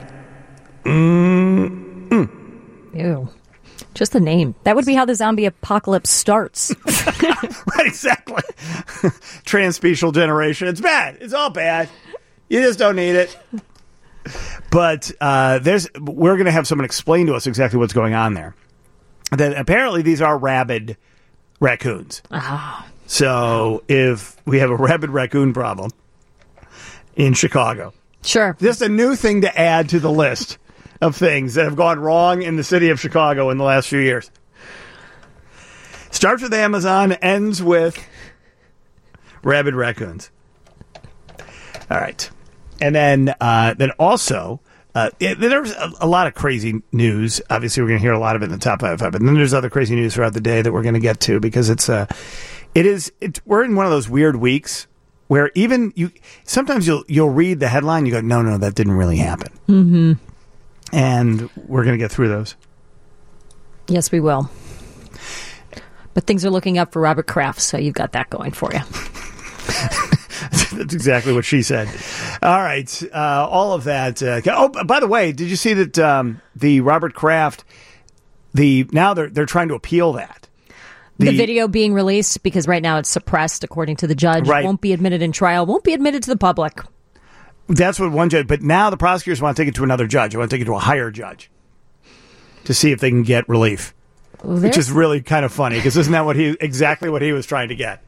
[SPEAKER 1] Mm-mm.
[SPEAKER 2] Ew. Just the name.
[SPEAKER 4] That would be how the zombie apocalypse starts.
[SPEAKER 1] Right, exactly. Transspecial generation. It's bad. It's all bad. You just don't need it. But uh, there's we're going to have someone explain to us exactly what's going on there. That apparently these are rabid raccoons.
[SPEAKER 2] Ah.
[SPEAKER 1] So if we have a rabid raccoon problem in Chicago.
[SPEAKER 2] Sure.
[SPEAKER 1] Just a new thing to add to the list of things that have gone wrong in the city of Chicago in the last few years. Starts with Amazon, ends with rabid raccoons. All right. And then, uh, then also... Uh, it, there's a, a lot of crazy news. Obviously, we're going to hear a lot of it in the top five, but then there's other crazy news throughout the day that we're going to get to because it's uh, it is it, we're in one of those weird weeks where even you sometimes you'll you'll read the headline, you go, no, no, that didn't really happen,
[SPEAKER 2] mm-hmm.
[SPEAKER 1] and we're going to get through those.
[SPEAKER 2] Yes, we will. But things are looking up for Robert Kraft, so you've got that going for you.
[SPEAKER 1] That's exactly what she said. All right. Uh, all of that. Uh, oh, by the way, did you see that um, the Robert Kraft, the now they're they're trying to appeal that.
[SPEAKER 2] The, the video being released, because right now it's suppressed, according to the judge,
[SPEAKER 1] right.
[SPEAKER 2] won't be admitted in trial, won't be admitted to the public.
[SPEAKER 1] That's what one judge, but now the prosecutors want to take it to another judge. They want to take it to a higher judge to see if they can get relief,
[SPEAKER 2] well,
[SPEAKER 1] which is really kind of funny because isn't that what he exactly what he was trying to get?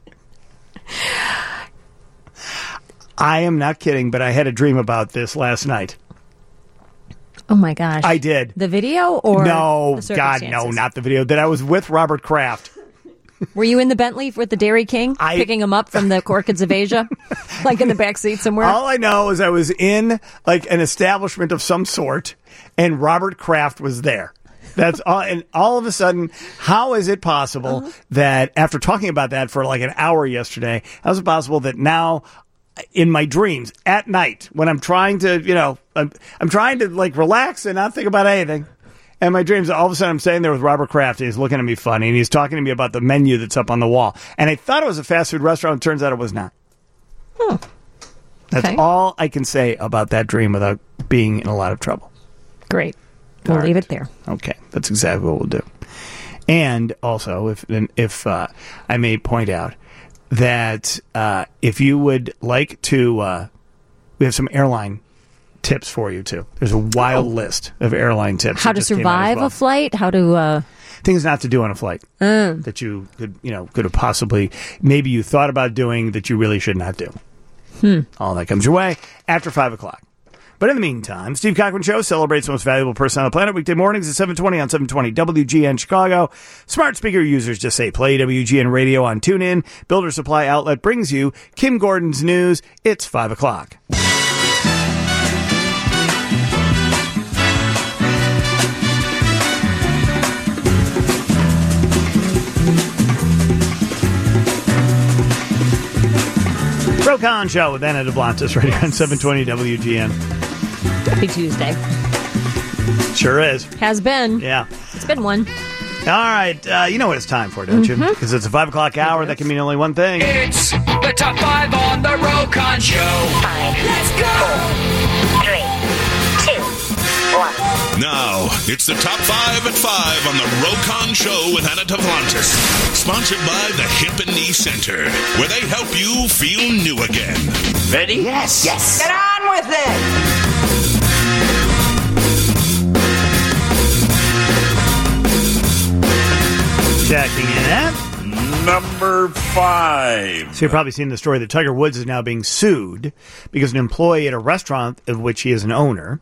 [SPEAKER 1] I am not kidding, but I had a dream about this last night.
[SPEAKER 2] Oh, my gosh.
[SPEAKER 1] I did.
[SPEAKER 2] The video or
[SPEAKER 1] No,
[SPEAKER 2] the
[SPEAKER 1] God, no, not the video. That I was with Robert Kraft.
[SPEAKER 2] Were you in the Bentley with the Dairy King,
[SPEAKER 1] I,
[SPEAKER 2] picking him up from the Orchids of Asia, like in the back seat somewhere?
[SPEAKER 1] All I know is I was in like an establishment of some sort, and Robert Kraft was there. That's all. And all of a sudden, how is it possible uh-huh. that after talking about that for like an hour yesterday, how is it possible that now in my dreams at night when I'm trying to, you know, I'm, I'm trying to like relax and not think about anything. And my dreams, all of a sudden I'm sitting there with Robert Kraft and he's looking at me funny and he's talking to me about the menu that's up on the wall. And I thought it was a fast food restaurant. Turns out it was not.
[SPEAKER 2] Hmm.
[SPEAKER 1] That's
[SPEAKER 2] okay.
[SPEAKER 1] all I can say about that dream without being in a lot of trouble.
[SPEAKER 2] Great. We'll
[SPEAKER 1] all
[SPEAKER 2] leave
[SPEAKER 1] right.
[SPEAKER 2] it there.
[SPEAKER 1] Okay. That's exactly what we'll do. And also, if, if uh, I may point out, that uh, if you would like to, uh, we have some airline tips for you, too. There's a wild oh. list of airline tips.
[SPEAKER 2] How to survive well. a flight? How to... Uh...
[SPEAKER 1] Things not to do on a flight
[SPEAKER 2] mm.
[SPEAKER 1] that you could, you know, could have possibly, maybe you thought about doing that you really should not do.
[SPEAKER 2] Hmm.
[SPEAKER 1] All that comes your way after five o'clock. But in the meantime, Steve Cochran Show celebrates the most valuable person on the planet weekday mornings at seven twenty on seven twenty W G N Chicago. Smart speaker users just say play W G N Radio on TuneIn. Builder Supply Outlet brings you Kim Gordon's news. It's five o'clock. Rokon Show with Anna DeBlantis right here on seven twenty W G N.
[SPEAKER 2] Happy Tuesday.
[SPEAKER 1] Sure is.
[SPEAKER 2] Has been.
[SPEAKER 1] Yeah.
[SPEAKER 2] It's been one.
[SPEAKER 1] All right. Uh, you know what it's time for, don't
[SPEAKER 2] mm-hmm.
[SPEAKER 1] you? Because it's a five o'clock hour. That can mean only one thing.
[SPEAKER 12] It's the top five on the Rokon Show. Five. Let's go. Four, three, two, one.
[SPEAKER 13] Now, it's the top five at five on the Rokon Show with Anna DeBlantis. Sponsored by the Hip and Knee Center, where they help you feel new again. Ready?
[SPEAKER 12] Yes. Yes. Get on with it.
[SPEAKER 1] Checking in at
[SPEAKER 13] number five.
[SPEAKER 1] So you've probably seen the story that Tiger Woods is now being sued because an employee at a restaurant of which he is an owner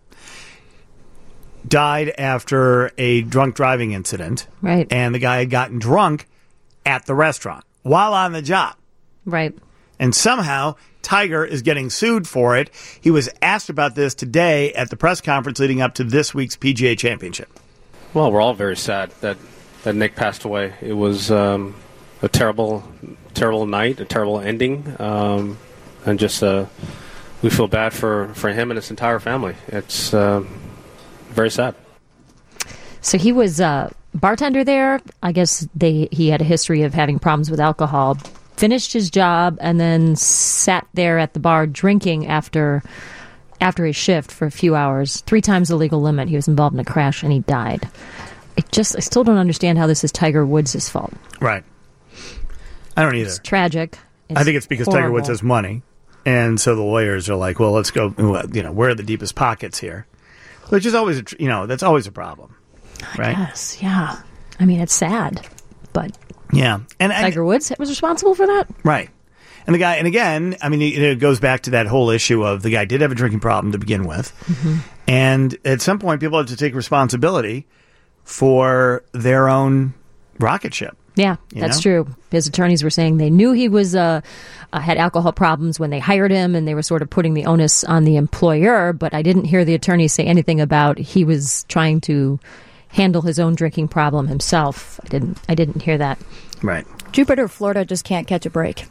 [SPEAKER 1] died after a drunk driving incident.
[SPEAKER 2] Right.
[SPEAKER 1] And the guy had gotten drunk at the restaurant while on the job.
[SPEAKER 2] Right.
[SPEAKER 1] And somehow Tiger is getting sued for it. He was asked about this today at the press conference leading up to this week's P G A Championship.
[SPEAKER 14] Well, we're all very sad that, that Nick passed away. It was um, a terrible, terrible night, a terrible ending, um, and just uh, we feel bad for, for him and his entire family. It's uh, very sad.
[SPEAKER 2] So he was a bartender there. I guess they he had a history of having problems with alcohol. Finished his job and then sat there at the bar drinking after after his shift for a few hours. Three times the legal limit. He was involved in a crash and he died. It just I still don't understand how this is Tiger Woods' fault.
[SPEAKER 1] Right. I don't either.
[SPEAKER 2] It's tragic. It's
[SPEAKER 1] I think it's because
[SPEAKER 2] horrible.
[SPEAKER 1] Tiger Woods has money, and so the lawyers are like, "Well, let's go. You know, where are the deepest pockets here?" Which is always, a, you know, that's always a problem, right?
[SPEAKER 2] Yes, yeah. I mean, it's sad, but
[SPEAKER 1] yeah, and, and
[SPEAKER 2] Tiger Woods was responsible for that,
[SPEAKER 1] right? And the guy, and again, I mean, it, it goes back to that whole issue of the guy did have a drinking problem to begin with,
[SPEAKER 2] mm-hmm.
[SPEAKER 1] and at some point, people have to take responsibility for their own rocket ship.
[SPEAKER 2] Yeah,
[SPEAKER 1] you
[SPEAKER 2] that's
[SPEAKER 1] know?
[SPEAKER 2] true. His attorneys were saying they knew he was uh, uh, had alcohol problems when they hired him, and they were sort of putting the onus on the employer. But I didn't hear the attorneys say anything about he was trying to handle his own drinking problem himself. I didn't. I didn't hear that.
[SPEAKER 1] Right.
[SPEAKER 4] Jupiter, Florida just can't catch a break.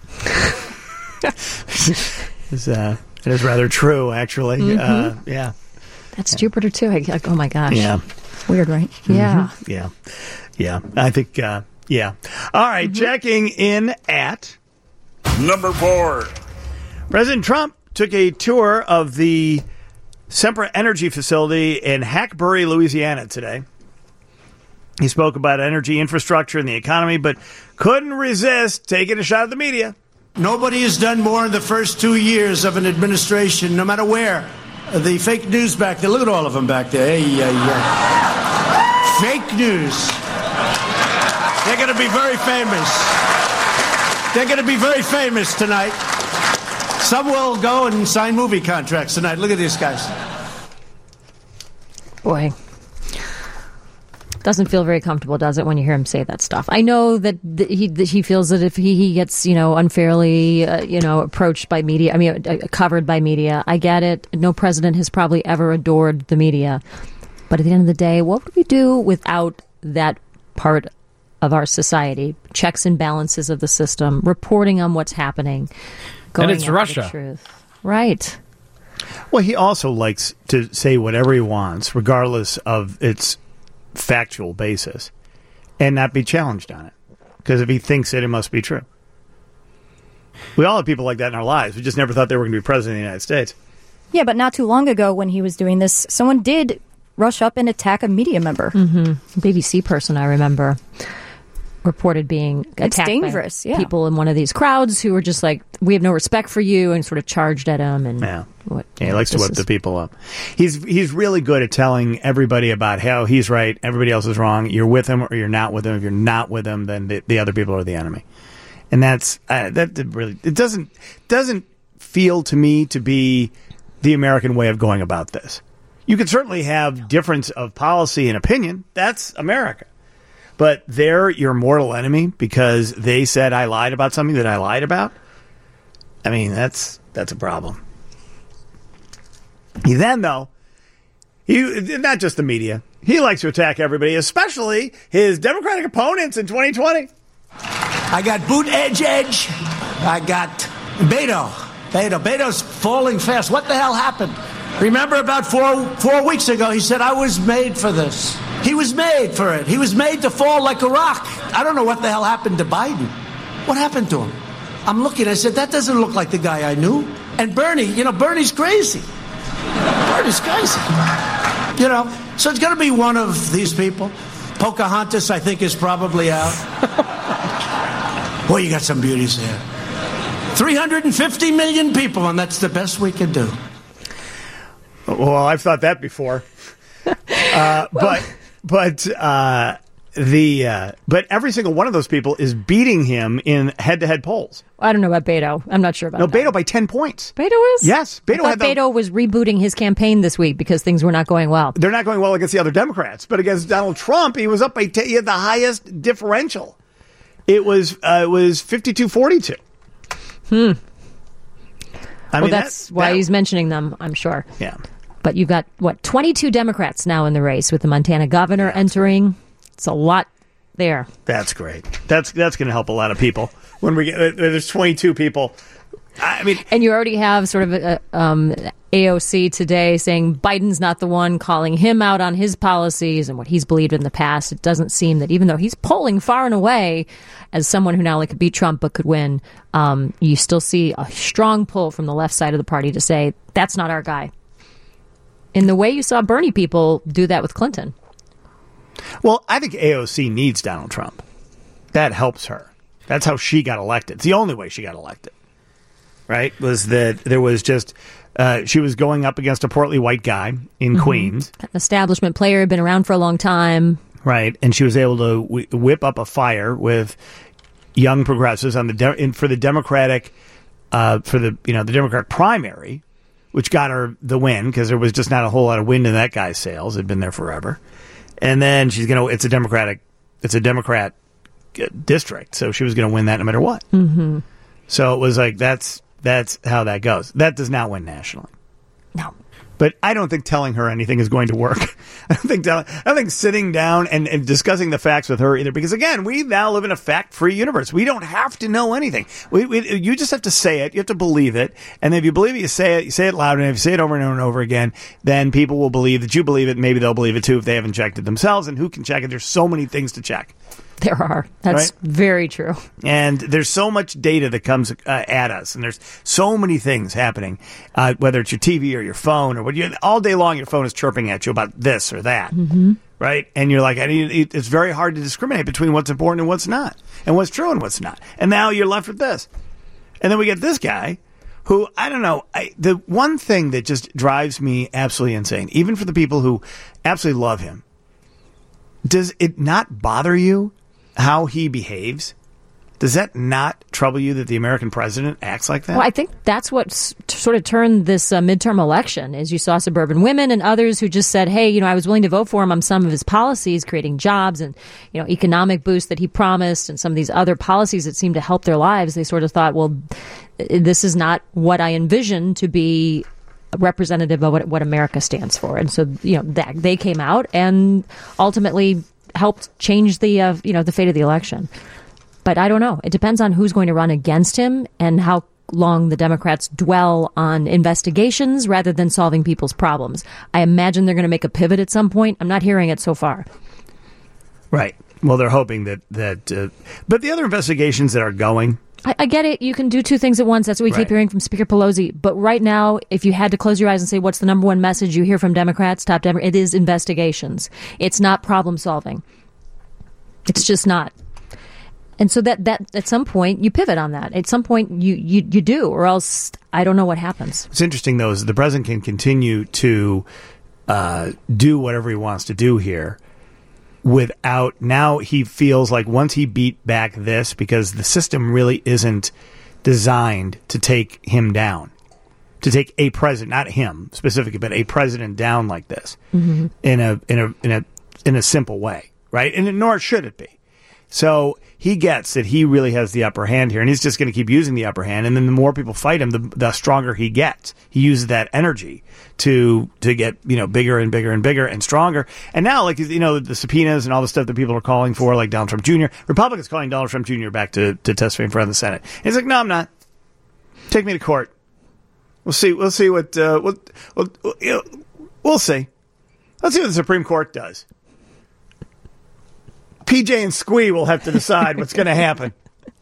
[SPEAKER 1] it's, uh, it is rather true, actually.
[SPEAKER 2] Mm-hmm.
[SPEAKER 1] Uh, yeah.
[SPEAKER 2] That's yeah. Jupiter too. I, like, oh my gosh.
[SPEAKER 1] Yeah.
[SPEAKER 4] Weird, right?
[SPEAKER 2] Mm-hmm. Yeah.
[SPEAKER 1] Yeah. Yeah. I think. Uh, Yeah. All right. Mm-hmm. Checking in at
[SPEAKER 13] number four.
[SPEAKER 1] President Trump took a tour of the Sempra Energy facility in Hackberry, Louisiana today. He spoke about energy infrastructure and the economy, but couldn't resist taking a shot at the media.
[SPEAKER 15] Nobody has done more in the first two years of an administration, no matter where. The fake news back there. Look at all of them back there. Hey, yeah, yeah. Fake news. They're going to be very famous. They're going to be very famous tonight. Some will go and sign movie contracts tonight. Look at these guys.
[SPEAKER 2] Boy. Doesn't feel very comfortable, does it, when you hear him say that stuff? I know that th- he that he feels that if he, he gets, you know, unfairly, uh, you know, approached by media, I mean, uh, covered by media. I get it. No president has probably ever adored the media. But at the end of the day, what would we do without that part of our society? Checks and balances of the system, reporting on what's happening. Going
[SPEAKER 3] and it's
[SPEAKER 2] after
[SPEAKER 3] Russia.
[SPEAKER 2] The truth. Right.
[SPEAKER 1] Well, he also likes to say whatever he wants, regardless of its factual basis, and not be challenged on it. Because if he thinks it, it must be true. We all have people like that in our lives. We just never thought they were going to be president of the United States.
[SPEAKER 4] Yeah, but not too long ago when he was doing this, someone did rush up and attack a media member.
[SPEAKER 2] Mm-hmm. B B C person, I remember, reported being
[SPEAKER 4] It's
[SPEAKER 2] attacked
[SPEAKER 4] dangerous,
[SPEAKER 2] by
[SPEAKER 4] yeah.
[SPEAKER 2] people in one of these crowds who were just like, we have no respect for you, and sort of charged at him. And
[SPEAKER 1] yeah,
[SPEAKER 2] what,
[SPEAKER 1] yeah he likes to
[SPEAKER 2] this
[SPEAKER 1] whip
[SPEAKER 2] is-
[SPEAKER 1] the people up. He's he's really good at telling everybody about how he's right, everybody else is wrong. You're with him or you're not with him. If you're not with him, then the, the other people are the enemy. And that's uh, that really it doesn't doesn't feel to me to be the American way of going about this. You can certainly have difference of policy and opinion. That's America. But they're your mortal enemy because they said I lied about something that I lied about. I mean, that's that's a problem. He then, though, he not just the media. He likes to attack everybody, especially his Democratic opponents in twenty twenty.
[SPEAKER 15] I got Boot Edge Edge. I got Beto. Beto. Beto's falling fast. What the hell happened? Remember about four four weeks ago, he said, I was made for this. He was made for it. He was made to fall like a rock. I don't know what the hell happened to Biden. What happened to him? I'm looking, I said, that doesn't look like the guy I knew. And Bernie, you know, Bernie's crazy. Bernie's crazy. You know, so it's going to be one of these people. Pocahontas, I think, is probably out. Boy, you got some beauties there. three hundred fifty million people, and that's the best we can do.
[SPEAKER 1] Well, I've thought that before. Uh, but but uh, the uh, but every single one of those people is beating him in head-to-head polls.
[SPEAKER 2] I don't know about Beto. I'm not sure about
[SPEAKER 1] no,
[SPEAKER 2] that.
[SPEAKER 1] No, Beto by ten points.
[SPEAKER 2] Beto is?
[SPEAKER 1] Yes.
[SPEAKER 2] Beto I thought
[SPEAKER 1] had the,
[SPEAKER 2] Beto was rebooting his campaign this week because things were not going well.
[SPEAKER 1] They're not going well against the other Democrats, but against Donald Trump, he was up by ten, he had the highest differential. It was uh, it was fifty-two forty-two.
[SPEAKER 2] Hmm.
[SPEAKER 1] I
[SPEAKER 2] well,
[SPEAKER 1] mean,
[SPEAKER 2] that's
[SPEAKER 1] that,
[SPEAKER 2] why
[SPEAKER 1] that,
[SPEAKER 2] he's mentioning them, I'm sure.
[SPEAKER 1] Yeah.
[SPEAKER 2] But you've got, what, twenty-two Democrats now in the race with the Montana governor yeah, entering. It's a lot there.
[SPEAKER 1] That's great. That's that's going to help a lot of people. When we get there's twenty-two people. I mean,
[SPEAKER 2] and you already have sort of a, um, A O C today saying Biden's not the one, calling him out on his policies and what he's believed in the past. It doesn't seem that even though he's polling far and away as someone who not only could beat Trump but could win, um, you still see a strong pull from the left side of the party to say that's not our guy. In the way you saw Bernie people do that with Clinton.
[SPEAKER 1] Well, I think A O C needs Donald Trump. That helps her. That's how she got elected. It's the only way she got elected. Right? Was that there was just, uh, she was going up against a portly white guy in mm-hmm. Queens.
[SPEAKER 2] An establishment player, had been around for a long time.
[SPEAKER 1] Right. And she was able to w- whip up a fire with young progressives on the de- in, for the Democratic, uh, for the, you know, the Democratic primary, which got her the win because there was just not a whole lot of wind in that guy's sails. It had been there forever. And then she's going to, it's a Democratic, it's a Democrat district. So she was going to win that no matter what.
[SPEAKER 2] Mm-hmm.
[SPEAKER 1] So it was like, that's, that's how that goes. That does not win nationally.
[SPEAKER 2] No.
[SPEAKER 1] But I don't think telling her anything is going to work. I don't think telling, I don't think sitting down and, and discussing the facts with her either. Because again, we now live in a fact-free universe. We don't have to know anything. We, we, you just have to say it. You have to believe it. And if you believe it, you say it. You say it loud. And if you say it over and over and over again, then people will believe that you believe it. Maybe they'll believe it too if they haven't checked it themselves. And who can check it? There's so many things to check.
[SPEAKER 2] There are. That's right? Very true.
[SPEAKER 1] And there's so much data that comes uh, at us, and there's so many things happening, uh, whether it's your T V or your phone or what you all day long. Your phone is chirping at you about this or that,
[SPEAKER 2] mm-hmm.
[SPEAKER 1] right? And you're like, I need, it's very hard to discriminate between what's important and what's not, and what's true and what's not. And now you're left with this, and then we get this guy, who I don't know. I, the one thing that just drives me absolutely insane, even for the people who absolutely love him, does it not bother you how he behaves? Does that not trouble you that the American president acts like that?
[SPEAKER 2] Well, I think that's what s- sort of turned this uh, midterm election, is you saw suburban women and others who just said, hey, you know, I was willing to vote for him on some of his policies, creating jobs and, you know, economic boost that he promised and some of these other policies that seemed to help their lives. They sort of thought, well, this is not what I envisioned to be representative of what, what America stands for. And so, you know, that they came out and ultimately helped change the, uh, you know, the fate of the election. But I don't know. It depends on who's going to run against him and how long the Democrats dwell on investigations rather than solving people's problems. I imagine they're going to make a pivot at some point. I'm not hearing it so far.
[SPEAKER 1] Right. Well, they're hoping that, that uh, but the other investigations that are going,
[SPEAKER 2] I, I get it. You can do two things at once. That's what we
[SPEAKER 1] right.
[SPEAKER 2] keep hearing from Speaker Pelosi. But right now, if you had to close your eyes and say, what's the number one message you hear from Democrats, top Democrats, it is investigations. It's not problem solving. It's just not. And so that, that at some point, you pivot on that. At some point, you, you, you do, or else I don't know what happens.
[SPEAKER 1] What's interesting, though, is the president can continue to uh, do whatever he wants to do here without, now he feels like once he beat back this, because the system really isn't designed to take him down. to take a president, not him specifically, but a president down like this
[SPEAKER 2] Mm-hmm.
[SPEAKER 1] in a in a in a in a simple way, right? And nor should it be. So he gets that he really has the upper hand here, and he's just going to keep using the upper hand. And then the more people fight him, the, the stronger he gets. He uses that energy to to get you know bigger and bigger and bigger and stronger. And now, like you know, the subpoenas and all the stuff that people are calling for, like Donald Trump Junior Republicans calling Donald Trump Junior back to to testify in front of the Senate. And he's like, no, I'm not. Take me to court. We'll see. We'll see what. Uh, we'll, we'll, you know, we'll see. Let's see what the Supreme Court does. P J and Squee will have to decide what's going to happen.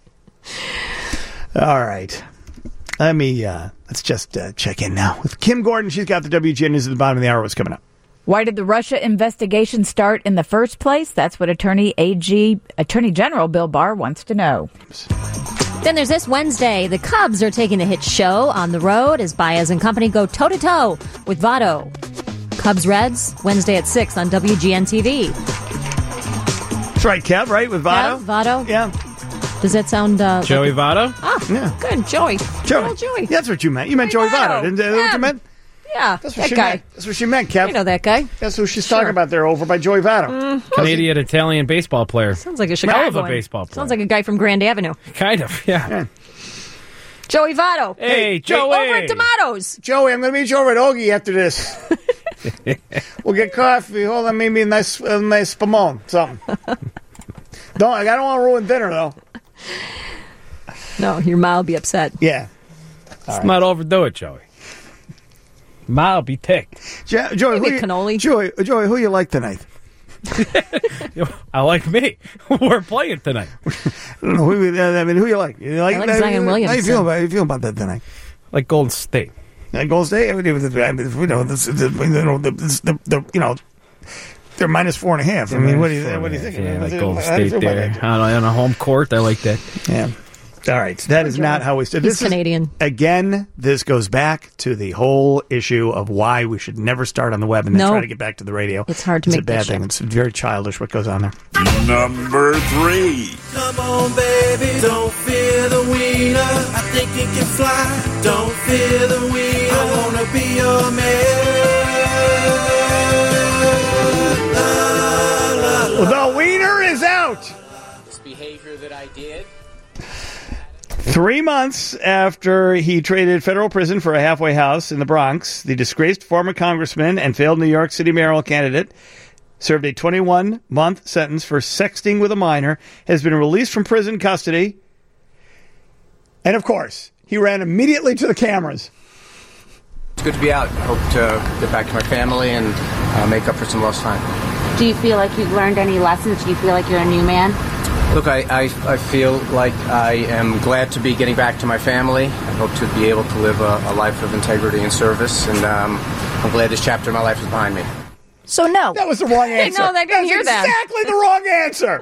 [SPEAKER 1] All right. Let me, uh, let's just uh, check in now with Kim Gordon. She's got the W G N News at the bottom of the hour. What's coming up?
[SPEAKER 5] Why did the Russia investigation start in the first place? That's what Attorney A G, Attorney General Bill Barr wants to know.
[SPEAKER 2] Then there's this Wednesday. The Cubs are taking the hit show on the road as Baez and company go toe-to-toe with Votto. Cubs-Reds, Wednesday at six on W G N T V.
[SPEAKER 1] That's right, Kev, right? With Votto?
[SPEAKER 2] Kev, Votto.
[SPEAKER 1] Yeah.
[SPEAKER 2] Does that sound... Uh,
[SPEAKER 3] Joey
[SPEAKER 2] like
[SPEAKER 3] Votto?
[SPEAKER 2] Oh,
[SPEAKER 1] yeah.
[SPEAKER 2] Good. Joey.
[SPEAKER 1] Joey.
[SPEAKER 2] Oh, Joey.
[SPEAKER 1] Yeah, that's what you meant. You meant Joey Votto. Didn't that what you meant?
[SPEAKER 2] Yeah,
[SPEAKER 1] That's what
[SPEAKER 2] that
[SPEAKER 1] she
[SPEAKER 2] guy.
[SPEAKER 1] meant. That's what she meant, Kev.
[SPEAKER 2] You know that guy.
[SPEAKER 1] That's who she's
[SPEAKER 2] Sure.
[SPEAKER 1] talking about there over by Joey Votto.
[SPEAKER 2] Mm-hmm.
[SPEAKER 3] Canadian Italian baseball player.
[SPEAKER 2] Sounds like a
[SPEAKER 3] Hell of
[SPEAKER 2] Chicago.
[SPEAKER 3] a baseball player.
[SPEAKER 2] Sounds like a guy from Grand Avenue.
[SPEAKER 3] Kind of, yeah.
[SPEAKER 1] yeah.
[SPEAKER 2] Joey Votto.
[SPEAKER 3] Hey, Joey.
[SPEAKER 2] Over at Tomatoes.
[SPEAKER 1] Joey, I'm going to meet you over at Ogie after this. We'll get coffee. Hold on, maybe a nice, a nice spumone, something. don't, I don't want to ruin dinner, though.
[SPEAKER 2] No, your ma will be upset.
[SPEAKER 1] Yeah.
[SPEAKER 3] Let's not overdo it, Joey. Ma'll be ticked.
[SPEAKER 1] Jo- Joey,
[SPEAKER 2] Maybe
[SPEAKER 1] who you,
[SPEAKER 2] cannoli.
[SPEAKER 1] Joey, Joey, who you like tonight?
[SPEAKER 3] I like me. We're playing tonight.
[SPEAKER 1] I don't know. Who, you- I mean, who you like? You like,
[SPEAKER 2] I like Zion
[SPEAKER 1] How
[SPEAKER 2] Williamson.
[SPEAKER 1] you feel about, how you feel about that tonight?
[SPEAKER 3] Like Golden State.
[SPEAKER 1] Like Golden State? I mean, I mean, you know, this, the, you know, the, the, the, you know, they're minus four and a half. I mean, what do you, what do you think?
[SPEAKER 3] Yeah, like
[SPEAKER 1] How
[SPEAKER 3] Golden
[SPEAKER 1] do you
[SPEAKER 3] State
[SPEAKER 1] feel about
[SPEAKER 3] there.
[SPEAKER 1] that?
[SPEAKER 3] On, on a home court, I like that.
[SPEAKER 1] Yeah. All right. That is not how we said
[SPEAKER 2] He's
[SPEAKER 1] this.
[SPEAKER 2] Canadian.
[SPEAKER 1] Is, again, this goes back to the whole issue of why we should never start on the web and then
[SPEAKER 2] No.
[SPEAKER 1] try to get back to the radio.
[SPEAKER 2] It's hard to
[SPEAKER 1] it's
[SPEAKER 2] make
[SPEAKER 1] a bad
[SPEAKER 2] that
[SPEAKER 1] thing.
[SPEAKER 2] shift.
[SPEAKER 1] It's very childish what goes on there.
[SPEAKER 16] Number three.
[SPEAKER 17] Come on, baby, don't fear the wiener. I think it can fly. Don't fear the wiener. I wanna be your man. La, la, la.
[SPEAKER 1] Well, the wiener is out.
[SPEAKER 18] This behavior that I did.
[SPEAKER 1] Three months after he traded federal prison for a halfway house in the Bronx, the disgraced former congressman and failed New York City mayoral candidate served a twenty-one month sentence for sexting with a minor, has been released from prison custody. And, of course, he ran immediately to the cameras.
[SPEAKER 18] It's good to be out. Hope to get back to my family and uh, make up for some lost time.
[SPEAKER 19] Do you feel like you've learned any lessons? Do you feel like you're a new man?
[SPEAKER 18] Look, I, I, I feel like I am glad to be getting back to my family. I hope to be able to live a, a life of integrity and service, and um, I'm glad this chapter of my life is behind me.
[SPEAKER 4] So no.
[SPEAKER 1] That was the wrong answer.
[SPEAKER 2] No, I didn't
[SPEAKER 1] That's
[SPEAKER 2] hear that.
[SPEAKER 1] exactly the wrong answer.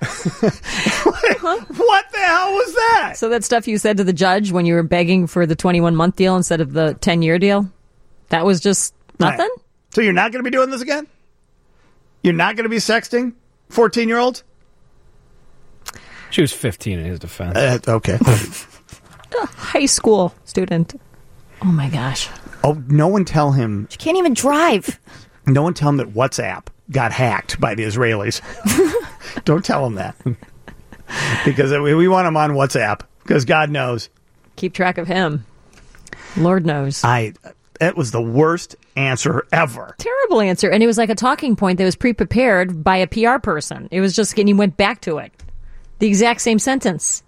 [SPEAKER 1] What the hell was that?
[SPEAKER 2] So that stuff you said to the judge when you were begging for the twenty-one month deal instead of the ten year deal, that was just nothing?
[SPEAKER 1] Right. So you're not going to be doing this again? You're not going to be sexting fourteen-year-olds?
[SPEAKER 3] She was fifteen in his defense.
[SPEAKER 1] Uh, okay.
[SPEAKER 2] A high school student. Oh, my gosh.
[SPEAKER 1] Oh, no one tell him.
[SPEAKER 4] She can't even drive.
[SPEAKER 1] No one tell him that WhatsApp got hacked by the Israelis. Don't tell him that. Because we, we want him on WhatsApp. Because God knows.
[SPEAKER 2] Keep track of him. Lord knows.
[SPEAKER 1] I. That was the worst answer ever.
[SPEAKER 2] Terrible answer. And it was like a talking point that was pre-prepared by a P R person. It was just, and he went back to it. The exact same sentence.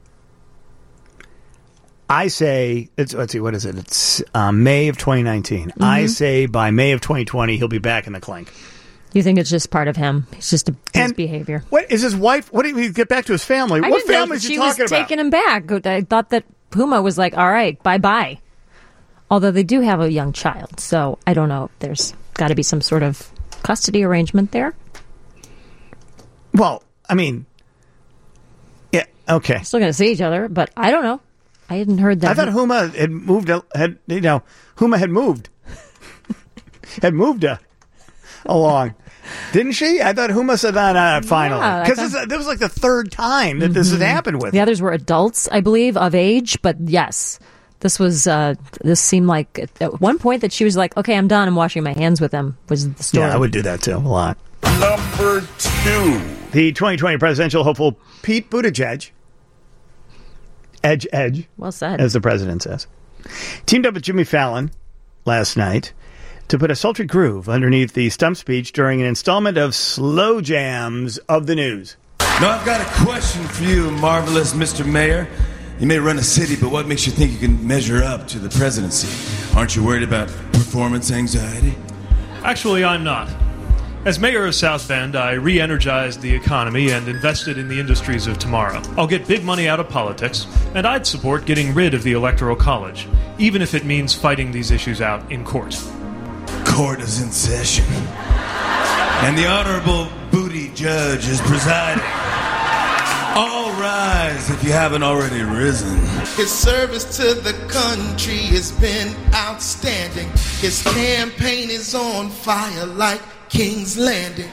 [SPEAKER 1] I say, it's, let's see, what is it? It's um, May of twenty nineteen.
[SPEAKER 2] Mm-hmm.
[SPEAKER 1] I say by May of twenty twenty, he'll be back in the clink.
[SPEAKER 2] You think it's just part of him? It's just a, his
[SPEAKER 1] And
[SPEAKER 2] behavior.
[SPEAKER 1] What is his wife? What did he get back to his family?
[SPEAKER 2] I
[SPEAKER 1] What
[SPEAKER 2] didn't know
[SPEAKER 1] family is he
[SPEAKER 2] she
[SPEAKER 1] talking
[SPEAKER 2] was
[SPEAKER 1] about?
[SPEAKER 2] taking him back. I thought that Puma was like, all right, bye-bye. Although they do have a young child, so I don't know if there's got to be some sort of custody arrangement there.
[SPEAKER 1] Well, I mean, yeah, okay.
[SPEAKER 2] Still going to see each other, but I don't know. I hadn't heard that.
[SPEAKER 1] I thought Huma had moved, had, you know, Huma had moved. had moved uh, along. Didn't she? I thought Huma said that uh, finally.
[SPEAKER 2] Yeah, I
[SPEAKER 1] Because
[SPEAKER 2] thought-
[SPEAKER 1] this was like the third time that this had happened with
[SPEAKER 2] The
[SPEAKER 1] her.
[SPEAKER 2] others were adults, I believe, of age, but yes, This was, uh, this seemed like at one point that she was like, okay, I'm done. I'm washing my hands with him, was the story.
[SPEAKER 1] Yeah, I would do that too, a lot.
[SPEAKER 16] Number two.
[SPEAKER 1] The twenty twenty presidential hopeful Pete Buttigieg, edge, edge.
[SPEAKER 2] Well said.
[SPEAKER 1] As the president says. Teamed up with Jimmy Fallon last night to put a sultry groove underneath the stump speech during an installment of Slow Jams of the News.
[SPEAKER 20] Now, I've got a question for you, marvelous Mister Mayor. You may run a city, but what makes you think you can measure up to the presidency? Aren't you worried about performance anxiety?
[SPEAKER 21] Actually, I'm not. As mayor of South Bend, I re-energized the economy and invested in the industries of tomorrow. I'll get big money out of politics, and I'd support getting rid of the Electoral College, even if it means fighting these issues out in court.
[SPEAKER 20] Court is in session, and the Honorable Booty Judge is presiding. All rise if you haven't already risen.
[SPEAKER 22] His service to the country has been outstanding. His campaign is on fire like King's Landing.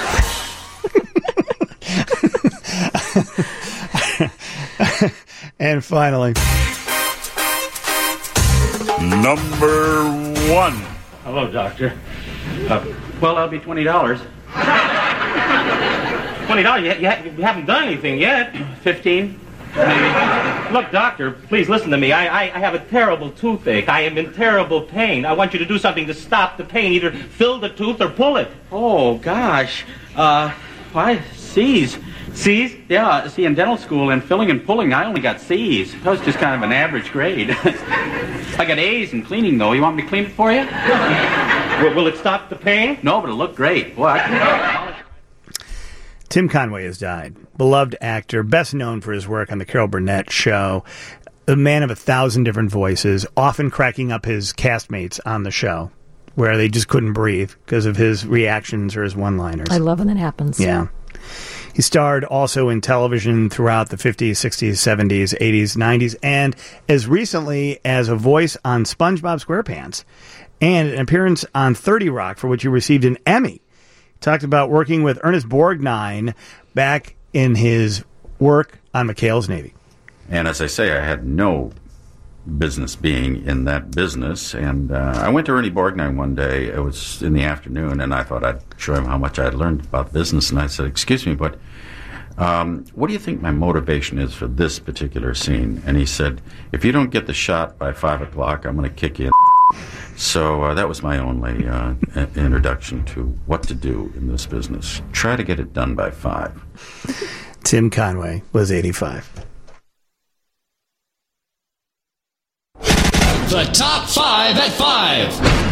[SPEAKER 1] And finally,
[SPEAKER 16] number one.
[SPEAKER 23] Hello, Doctor. Uh, well, that'll be twenty dollars. Twenty dollars? You, you, you haven't done anything yet. Fifteen, maybe. Look, Doctor, please listen to me. I, I, I have a terrible toothache. I am in terrible pain. I want you to do something to stop the pain. Either fill the tooth or pull it. Oh gosh. Uh, why C's? C's? Yeah. See, in dental school, in filling and pulling, I only got C's. That was just kind of an average grade. I got A's in cleaning, though. You want me to clean it for you? will, will it stop the pain? No, but it'll look great. Boy, I can...
[SPEAKER 1] Tim Conway has died. Beloved actor, best known for his work on the Carol Burnett Show. A man of a thousand different voices, often cracking up his castmates on the show, where they just couldn't breathe because of his reactions or his one-liners.
[SPEAKER 2] I love when that happens.
[SPEAKER 1] Yeah. He starred also in television throughout the fifties, sixties, seventies, eighties, nineties, and as recently as a voice on SpongeBob SquarePants, and an appearance on thirty Rock, for which he received an Emmy. Talked about working with Ernest Borgnine back in his work on McHale's Navy.
[SPEAKER 24] And as I say, I had no business being in that business. And uh, I went to Ernie Borgnine one day. It was in the afternoon, and I thought I'd show him how much I had learned about business. And I said, excuse me, but um, what do you think my motivation is for this particular scene? And he said, if you don't get the shot by five o'clock, I'm going to kick you in. So uh, that was my only uh, introduction to what to do in this business. Try to get it done by five.
[SPEAKER 1] Tim Conway was eighty-five.
[SPEAKER 12] The top five at five.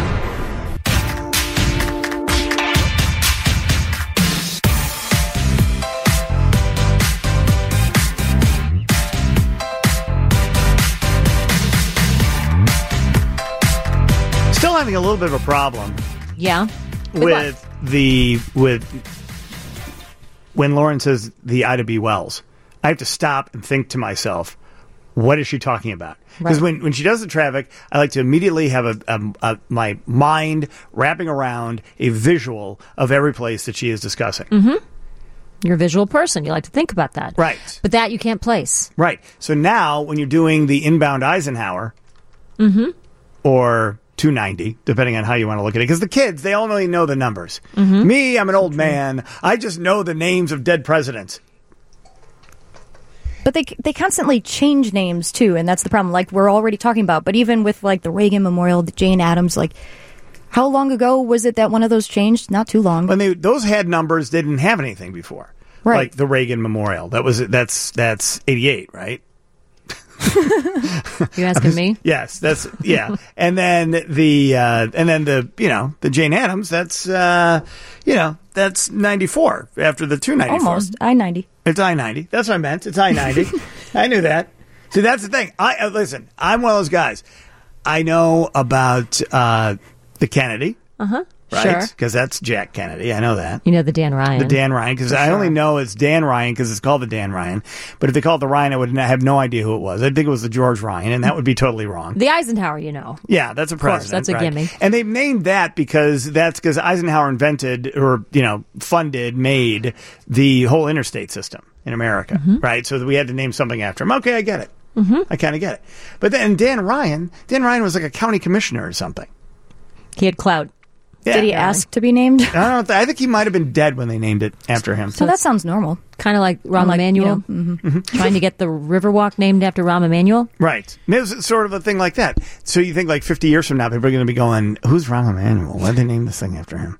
[SPEAKER 1] Still having a little bit of a problem.
[SPEAKER 2] Yeah.
[SPEAKER 1] With the with when Lauren says the Ida B. Wells, I have to stop and think to myself, what is she talking about? Because
[SPEAKER 2] Right.
[SPEAKER 1] when, when she does the traffic, I like to immediately have a, a, a my mind wrapping around a visual of every place that she is discussing.
[SPEAKER 2] Mm-hmm. You're a visual person. You like to think about that.
[SPEAKER 1] Right.
[SPEAKER 2] But that you can't place.
[SPEAKER 1] Right. So now when you're doing the inbound Eisenhower
[SPEAKER 2] Mm-hmm.
[SPEAKER 1] or two ninety, depending on how you want to look at it, because the kids, they only know the numbers.
[SPEAKER 2] Mhm.
[SPEAKER 1] Me, I'm an old man. I just know the names of dead presidents.
[SPEAKER 4] But they they constantly change names too, and that's the problem. Like we're already talking about, but even with like the Reagan Memorial, the Jane Addams, like how long ago was it that one of those changed? Not too long.
[SPEAKER 1] When they those had numbers, they didn't have anything before.
[SPEAKER 4] Right.
[SPEAKER 1] Like the Reagan Memorial. That was that's that's eighty-eight, right?
[SPEAKER 2] You asking me?
[SPEAKER 1] Yes, that's yeah. And then the uh, and then the you know the Jane Addams. That's uh, you know that's ninety-four after the two ninety-four.
[SPEAKER 4] Almost I ninety.
[SPEAKER 1] It's I ninety. That's what I meant. It's I ninety. I knew that. See, that's the thing. I uh, listen. I'm one of those guys. I know about uh, the Kennedy,
[SPEAKER 2] Uh huh.
[SPEAKER 1] right?
[SPEAKER 2] Sure.
[SPEAKER 1] Because that's Jack Kennedy. I know that.
[SPEAKER 2] You know the Dan Ryan.
[SPEAKER 1] The Dan Ryan, because
[SPEAKER 2] For
[SPEAKER 1] I
[SPEAKER 2] sure.
[SPEAKER 1] only know it's Dan Ryan because it's called the Dan Ryan. But if they called it the Ryan, I would not have no idea who it was. I'd think it was the George Ryan, and that would be totally wrong.
[SPEAKER 2] The Eisenhower, you know.
[SPEAKER 1] Yeah, that's a
[SPEAKER 2] Of course,
[SPEAKER 1] president.
[SPEAKER 2] that's a
[SPEAKER 1] right?
[SPEAKER 2] gimme.
[SPEAKER 1] And they've named that because that's because Eisenhower invented or, you know, funded, made the whole interstate system in America,
[SPEAKER 2] Mm-hmm.
[SPEAKER 1] right? So that we had to name something after him. Okay, I get it.
[SPEAKER 2] Mm-hmm.
[SPEAKER 1] I kind of get it. But then Dan Ryan, Dan Ryan was like a county commissioner or something.
[SPEAKER 2] He had clout.
[SPEAKER 1] Yeah.
[SPEAKER 4] Did he ask to be named?
[SPEAKER 1] I don't. Th- I think he might have been dead when they named it after him.
[SPEAKER 4] So that sounds normal.
[SPEAKER 2] Kind of like Rahm
[SPEAKER 4] Like,
[SPEAKER 2] Emanuel.
[SPEAKER 4] you know, mhm.
[SPEAKER 2] Trying to get the Riverwalk named after Rahm Emanuel.
[SPEAKER 1] Right. It was sort of a thing like that. So you think like fifty years from now, people are going to be going, who's Rahm Emanuel? Why did they name this thing after him?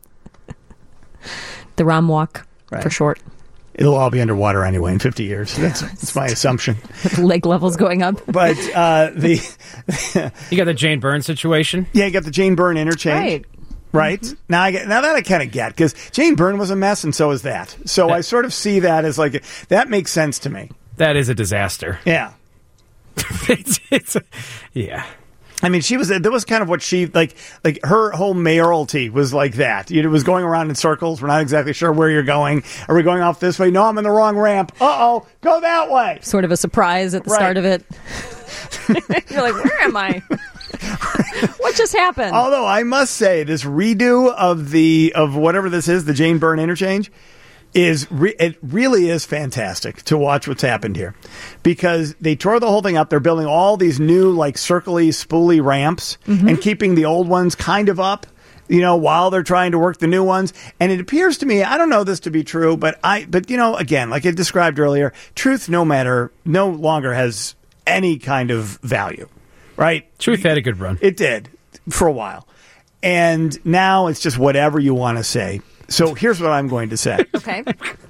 [SPEAKER 2] The Rahm Walk,
[SPEAKER 1] Right.
[SPEAKER 2] for short.
[SPEAKER 1] It'll all be underwater anyway in fifty years. That's, that's my assumption.
[SPEAKER 2] With lake levels going up.
[SPEAKER 1] But uh, the...
[SPEAKER 3] You got the Jane Byrne situation?
[SPEAKER 1] Yeah, you got the Jane Byrne interchange.
[SPEAKER 2] Right.
[SPEAKER 1] Right? Mm-hmm. Now I get, now that I kind of get, because Jane Byrne was a mess and so is that. So I sort of see that as like, that makes sense to me.
[SPEAKER 3] That is a disaster.
[SPEAKER 1] Yeah.
[SPEAKER 3] it's, it's a, yeah.
[SPEAKER 1] I mean, she was, that was kind of what she, like, like her whole mayoralty was like that. It was going around in circles. We're not exactly sure where you're going. Are we going off this way? No, I'm in the wrong ramp. Uh-oh, go that way.
[SPEAKER 2] Sort of a surprise at the
[SPEAKER 1] Right.
[SPEAKER 2] start of it. You're like, where am I? What just happened?
[SPEAKER 1] Although I must say, this redo of the of whatever this is, the Jane Byrne interchange, is re- it really is fantastic to watch what's happened here, because they tore the whole thing up. They're building all these new like circly, spooly ramps
[SPEAKER 2] Mm-hmm.
[SPEAKER 1] and keeping the old ones kind of up, you know, while they're trying to work the new ones. And it appears to me, I don't know this to be true, but I, but you know, again, like I described earlier, truth no matter no longer has any kind of value. Right?
[SPEAKER 3] Truth had a good run.
[SPEAKER 1] It did for a while. And now it's just whatever you want to say. So here's what I'm going to say.
[SPEAKER 2] Okay.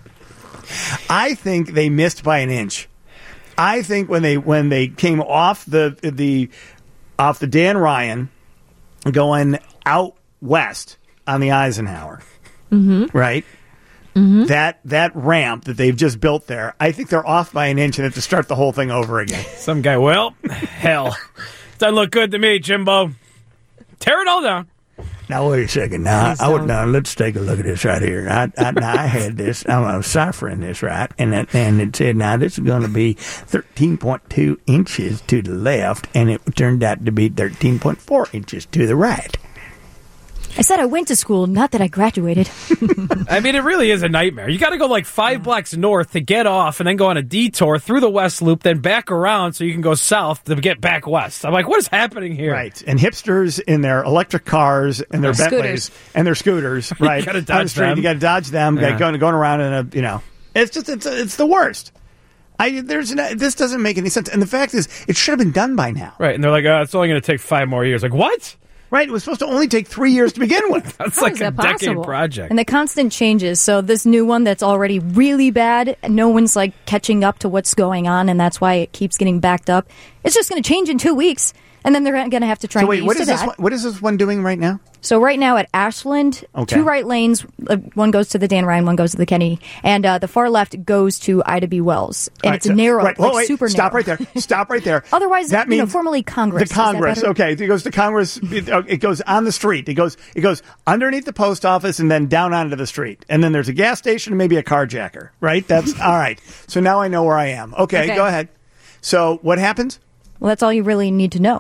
[SPEAKER 1] I think they missed by an inch. I think when they when they came off the the off the Dan Ryan going out west on the Eisenhower.
[SPEAKER 2] Mm-hmm.
[SPEAKER 1] Right? Mm-hmm. That that ramp that they've just built there, I think they're off by an inch and have to start the whole thing over again.
[SPEAKER 3] Some guy, well, hell, doesn't look good to me, Jimbo. Tear it all down.
[SPEAKER 1] Now wait a second. Now
[SPEAKER 2] Please
[SPEAKER 1] I would
[SPEAKER 2] don't.
[SPEAKER 1] now let's take a look at this right here. I I, now, I had this. I'm, I'm ciphering this right, and it, and it said now this is going to be thirteen point two inches to the left, and it turned out to be thirteen point four inches to the right.
[SPEAKER 4] I said I went to school, not that I graduated.
[SPEAKER 3] I mean, it really is a nightmare. You got to go like five blocks north to get off and then go on a detour through the West Loop, then back around so you can go south to get back west. I'm like, what is happening here?
[SPEAKER 1] Right. And hipsters in their electric cars and their
[SPEAKER 2] Their
[SPEAKER 1] Bentleys
[SPEAKER 2] scooters.
[SPEAKER 1] and their scooters, right?
[SPEAKER 3] You gotta
[SPEAKER 1] on the
[SPEAKER 3] dodge
[SPEAKER 1] street,
[SPEAKER 3] them.
[SPEAKER 1] You got to dodge them.
[SPEAKER 3] Yeah.
[SPEAKER 1] Got going going around in a you know. It's just it's it's the worst. I there's no, this doesn't make any sense. And the fact is, it should have been done by now.
[SPEAKER 3] Right. And they're like, oh, it's only going to take five more years. Like, what?
[SPEAKER 1] Right. It was supposed to only take three years to begin with.
[SPEAKER 3] That's
[SPEAKER 2] How
[SPEAKER 3] like
[SPEAKER 2] is
[SPEAKER 3] a
[SPEAKER 2] that
[SPEAKER 3] decade
[SPEAKER 2] possible?
[SPEAKER 3] project.
[SPEAKER 4] And the constant changes. So this new one that's already really bad, no one's like catching up to what's going on, and that's why it keeps getting backed up. It's just going to change in two weeks, and then they're going to have to try
[SPEAKER 1] So
[SPEAKER 4] and
[SPEAKER 1] wait,
[SPEAKER 4] get
[SPEAKER 1] what
[SPEAKER 4] used
[SPEAKER 1] is
[SPEAKER 4] to
[SPEAKER 1] this?
[SPEAKER 4] that.
[SPEAKER 1] One, what is this one doing right now?
[SPEAKER 4] So right now at Ashland,
[SPEAKER 1] Okay.
[SPEAKER 4] two right lanes, uh, one goes to the Dan Ryan, one goes to the Kennedy, and uh, the far left goes to Ida B. Wells, and
[SPEAKER 1] All
[SPEAKER 4] it's
[SPEAKER 1] right, so-
[SPEAKER 4] narrow,
[SPEAKER 1] right.
[SPEAKER 4] like
[SPEAKER 1] Oh, wait,
[SPEAKER 4] super
[SPEAKER 1] stop
[SPEAKER 4] narrow.
[SPEAKER 1] right there. Stop right there.
[SPEAKER 4] Otherwise,
[SPEAKER 1] that
[SPEAKER 4] you know,
[SPEAKER 1] means
[SPEAKER 4] formerly Congress.
[SPEAKER 1] The
[SPEAKER 4] Is that
[SPEAKER 1] Congress.
[SPEAKER 4] better?
[SPEAKER 1] Okay, it goes to Congress. It, uh, it goes on the street. It goes. It goes underneath the post office and then down onto the street. And then there's a gas station and maybe a carjacker. Right. That's all right. So now I know where I am. Okay,
[SPEAKER 4] Okay.
[SPEAKER 1] go ahead. So what happens?
[SPEAKER 4] Well, that's all you really need to know.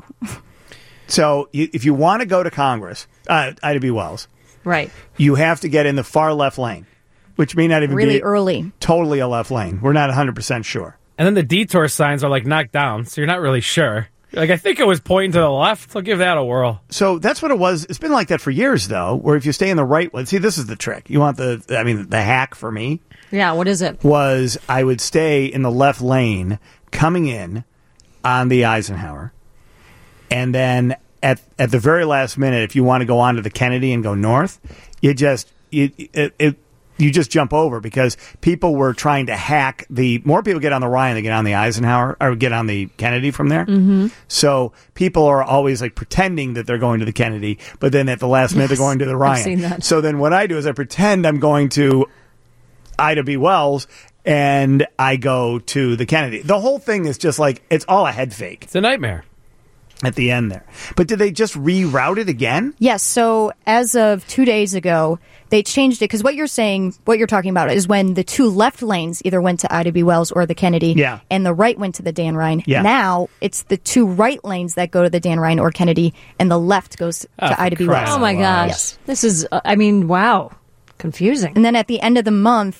[SPEAKER 1] So you, if you want to go to Congress, uh, Ida B. Wells,
[SPEAKER 2] Right.
[SPEAKER 1] you have to get in the far left lane, which may not even
[SPEAKER 4] Really
[SPEAKER 1] be
[SPEAKER 4] early.
[SPEAKER 1] totally a left lane. We're not one hundred percent sure.
[SPEAKER 3] And then the detour signs are like knocked down, so you're not really sure. Like, I think it was pointing to the left. I'll give that a whirl.
[SPEAKER 1] So that's what it was. It's been like that for years, though, where if you stay in the right one, see, this is the trick. You want the, I mean, the hack for me
[SPEAKER 2] Yeah, what is it?
[SPEAKER 1] was I would stay in the left lane coming in on the Eisenhower. And then at at the very last minute, if you want to go on to the Kennedy and go north, you just, you, it, it, you just jump over because people were trying to hack the more people get on the Ryan than get on the Eisenhower or get on the Kennedy from there.
[SPEAKER 2] Mm-hmm.
[SPEAKER 1] So people are always like pretending that they're going to the Kennedy, but then at the last minute
[SPEAKER 2] Yes,
[SPEAKER 1] they're going to the
[SPEAKER 2] I've
[SPEAKER 1] Ryan.
[SPEAKER 2] seen that.
[SPEAKER 1] So then what I do is I pretend I'm going to Ida B. Wells and I go to the Kennedy. The whole thing is just like it's all a head fake.
[SPEAKER 3] It's a nightmare.
[SPEAKER 1] At the end there. But did they just reroute it again?
[SPEAKER 4] Yes. So as of two days ago, they changed it because what you're saying, what you're talking about, is when the two left lanes either went to Ida B. Wells or the Kennedy,
[SPEAKER 1] Yeah.
[SPEAKER 4] and the right went to the Dan Ryan.
[SPEAKER 1] Yeah.
[SPEAKER 4] Now it's the two right lanes that go to the Dan Ryan or Kennedy, and the left goes
[SPEAKER 3] Oh,
[SPEAKER 4] to
[SPEAKER 3] for
[SPEAKER 4] Ida B.
[SPEAKER 3] Christ's
[SPEAKER 4] Wells.
[SPEAKER 2] Oh my gosh.
[SPEAKER 4] Yes.
[SPEAKER 2] This is, uh, I mean, wow. Confusing.
[SPEAKER 4] And then at the end of the month,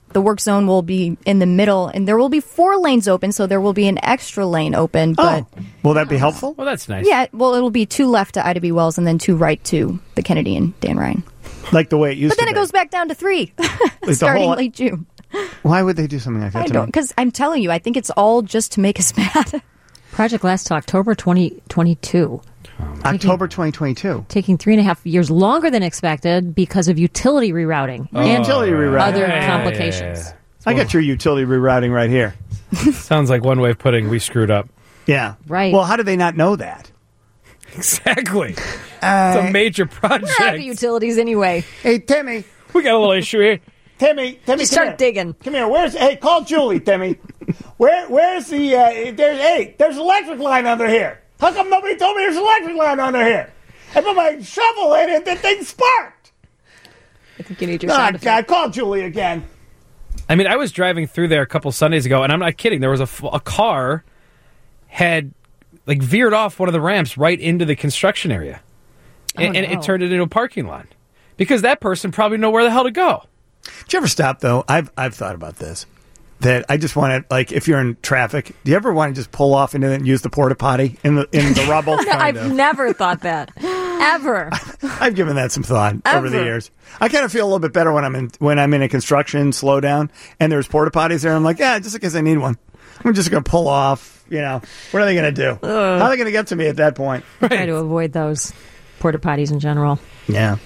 [SPEAKER 4] the work zone will be in the middle, and there will be four lanes open, so there will be an extra lane open. But
[SPEAKER 1] oh, will that be helpful?
[SPEAKER 3] Well, that's nice.
[SPEAKER 4] yeah, well, it'll be two left to Ida B. Wells and then two right to the Kennedy and Dan Ryan.
[SPEAKER 1] Like the way it used
[SPEAKER 4] But then
[SPEAKER 1] to
[SPEAKER 4] it
[SPEAKER 1] be.
[SPEAKER 4] goes back down to three,
[SPEAKER 1] the
[SPEAKER 4] starting
[SPEAKER 1] whole-
[SPEAKER 4] late June.
[SPEAKER 1] Why would they do something like that
[SPEAKER 4] I
[SPEAKER 1] to
[SPEAKER 4] don't,
[SPEAKER 1] me?
[SPEAKER 4] because I'm telling you, I think it's all just to make us mad.
[SPEAKER 2] Project lasts till October twenty twenty-two.
[SPEAKER 1] October twenty twenty-two.
[SPEAKER 2] Taking three and a half years longer than expected because of utility rerouting
[SPEAKER 1] Oh.
[SPEAKER 2] and
[SPEAKER 1] Utility rerouting.
[SPEAKER 2] other
[SPEAKER 1] Yeah, yeah, yeah,
[SPEAKER 2] complications.
[SPEAKER 1] I got your utility rerouting right here.
[SPEAKER 3] Sounds like one way of putting we screwed up.
[SPEAKER 1] Yeah.
[SPEAKER 2] Right.
[SPEAKER 1] Well, how did they not know that?
[SPEAKER 3] Exactly.
[SPEAKER 1] Uh,
[SPEAKER 3] it's a major project.
[SPEAKER 2] We're out of utilities anyway.
[SPEAKER 1] Hey, Timmy.
[SPEAKER 3] We got a little issue here.
[SPEAKER 1] Timmy, Timmy,
[SPEAKER 2] Just
[SPEAKER 1] come
[SPEAKER 2] start
[SPEAKER 1] here.
[SPEAKER 2] digging.
[SPEAKER 1] Come here. Where's? Hey, call Julie, Timmy. Where? Where's the? Uh, there's. Hey, there's an electric line under here. How come nobody told me there's an electric line under here? I put my shovel in and the thing sparked.
[SPEAKER 2] I think you need your
[SPEAKER 1] Oh
[SPEAKER 2] sound
[SPEAKER 1] God!
[SPEAKER 2] effect.
[SPEAKER 1] Call Julie again.
[SPEAKER 3] I mean, I was driving through there a couple Sundays ago, and I'm not kidding. There was a, f- a car had like veered off one of the ramps right into the construction area, and,
[SPEAKER 2] Oh,
[SPEAKER 3] and
[SPEAKER 2] no.
[SPEAKER 3] it turned it into a parking lot because that person probably know where the hell to go.
[SPEAKER 1] Did you ever stop though? I've I've thought about this. That I just want to, like, if you're in traffic, do you ever want to just pull off into it and use the porta potty in the in the rubble?
[SPEAKER 2] No, I've never thought that. Ever.
[SPEAKER 1] I've given that some thought over the
[SPEAKER 2] Ever.
[SPEAKER 1] years. I kind of feel a little bit better when I'm in when I'm in a construction slowdown and there's porta potties there. I'm like, yeah, just in case I need one, I'm just going to pull off. You know, what are they going to do? How are they going to get to me at that point?
[SPEAKER 2] Try to avoid those porta potties in general.
[SPEAKER 1] Yeah.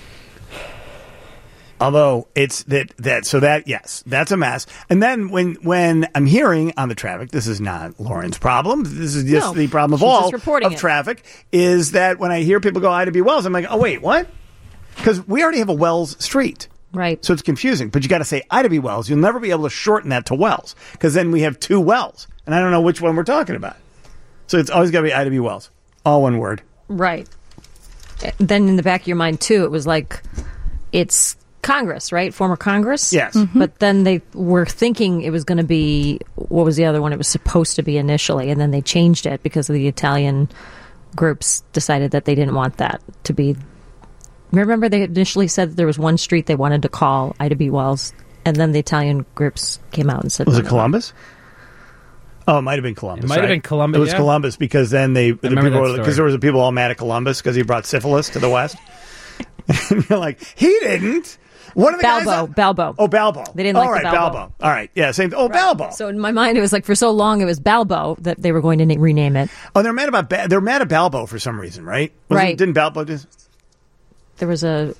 [SPEAKER 1] Although it's that that so that yes, that's a mess. And then when when I'm hearing on the traffic, this is not Lauren's problem. This is just
[SPEAKER 2] No,
[SPEAKER 1] the problem of
[SPEAKER 2] she's
[SPEAKER 1] all
[SPEAKER 2] just reporting
[SPEAKER 1] of
[SPEAKER 2] it.
[SPEAKER 1] traffic. Is that when I hear people go Ida B. Wells, I'm like, oh wait, what? Because we already have a Wells Street,
[SPEAKER 2] right?
[SPEAKER 1] So it's confusing. But you got to say Ida B. Wells. You'll never be able to shorten that to Wells because then we have two Wells, and I don't know which one we're talking about. So it's always got to be Ida B. Wells, all one word.
[SPEAKER 2] Right. Then in the back of your mind, too, it was like, it's Congress, right? Former Congress?
[SPEAKER 1] Yes.
[SPEAKER 2] But then they were thinking it was going to be, what was the other one? It was supposed to be initially, and then they changed it because of the Italian groups decided that they didn't want that to be. Remember, they initially said that there was one street they wanted to call Ida B. Wells, and then the Italian groups came out and said,
[SPEAKER 1] Was
[SPEAKER 2] no,
[SPEAKER 1] it
[SPEAKER 2] no.
[SPEAKER 1] Columbus? Oh, it might have been Columbus.
[SPEAKER 3] It might have
[SPEAKER 1] right?
[SPEAKER 3] been Columbus,
[SPEAKER 1] It was
[SPEAKER 3] yeah.
[SPEAKER 1] Columbus because then they the
[SPEAKER 3] remember
[SPEAKER 1] people
[SPEAKER 3] that
[SPEAKER 1] because
[SPEAKER 3] story.
[SPEAKER 1] there was the people all mad at Columbus because he brought syphilis to the West. And you're like, he didn't. One of the guys.
[SPEAKER 2] Balbo, Balbo.
[SPEAKER 1] Oh, Balbo.
[SPEAKER 2] They didn't
[SPEAKER 1] All
[SPEAKER 2] like the
[SPEAKER 1] right,
[SPEAKER 2] Balbo.
[SPEAKER 1] All right, yeah, same. Oh, Balbo.
[SPEAKER 2] So in my mind, it was like for so long it was Balbo that they were going to na- rename it.
[SPEAKER 1] Oh, they're mad about ba- they're mad at Balbo for some reason, right? Wasn't-
[SPEAKER 2] Right.
[SPEAKER 1] Didn't Balbo just?
[SPEAKER 2] There was a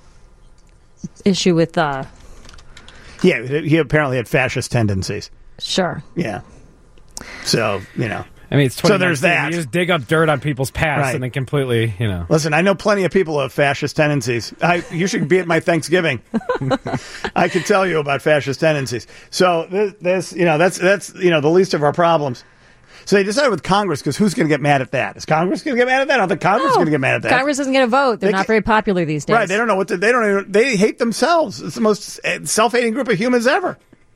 [SPEAKER 2] issue with, uh,
[SPEAKER 1] Yeah, he apparently had fascist tendencies.
[SPEAKER 2] sure.
[SPEAKER 1] Yeah. So you know.
[SPEAKER 3] I mean, it's
[SPEAKER 1] So there's
[SPEAKER 3] twenty nineteen.
[SPEAKER 1] that.
[SPEAKER 3] You just dig up dirt on people's past
[SPEAKER 1] Right.
[SPEAKER 3] and then completely, you know.
[SPEAKER 1] Listen, I know plenty of people who have fascist tendencies. I, you should be at my Thanksgiving. I can tell you about fascist tendencies. So this, this, you know, that's that's you know the least of our problems. So they decided with Congress because who's going to get mad at that? Is Congress going to get mad at that? I don't think Congress is going to get mad at that.
[SPEAKER 2] Congress isn't going to vote. They're
[SPEAKER 1] They
[SPEAKER 2] not very popular these days.
[SPEAKER 1] Right? They don't know what to, they don't. Even, they hate themselves. It's the most uh, self-hating group of humans ever.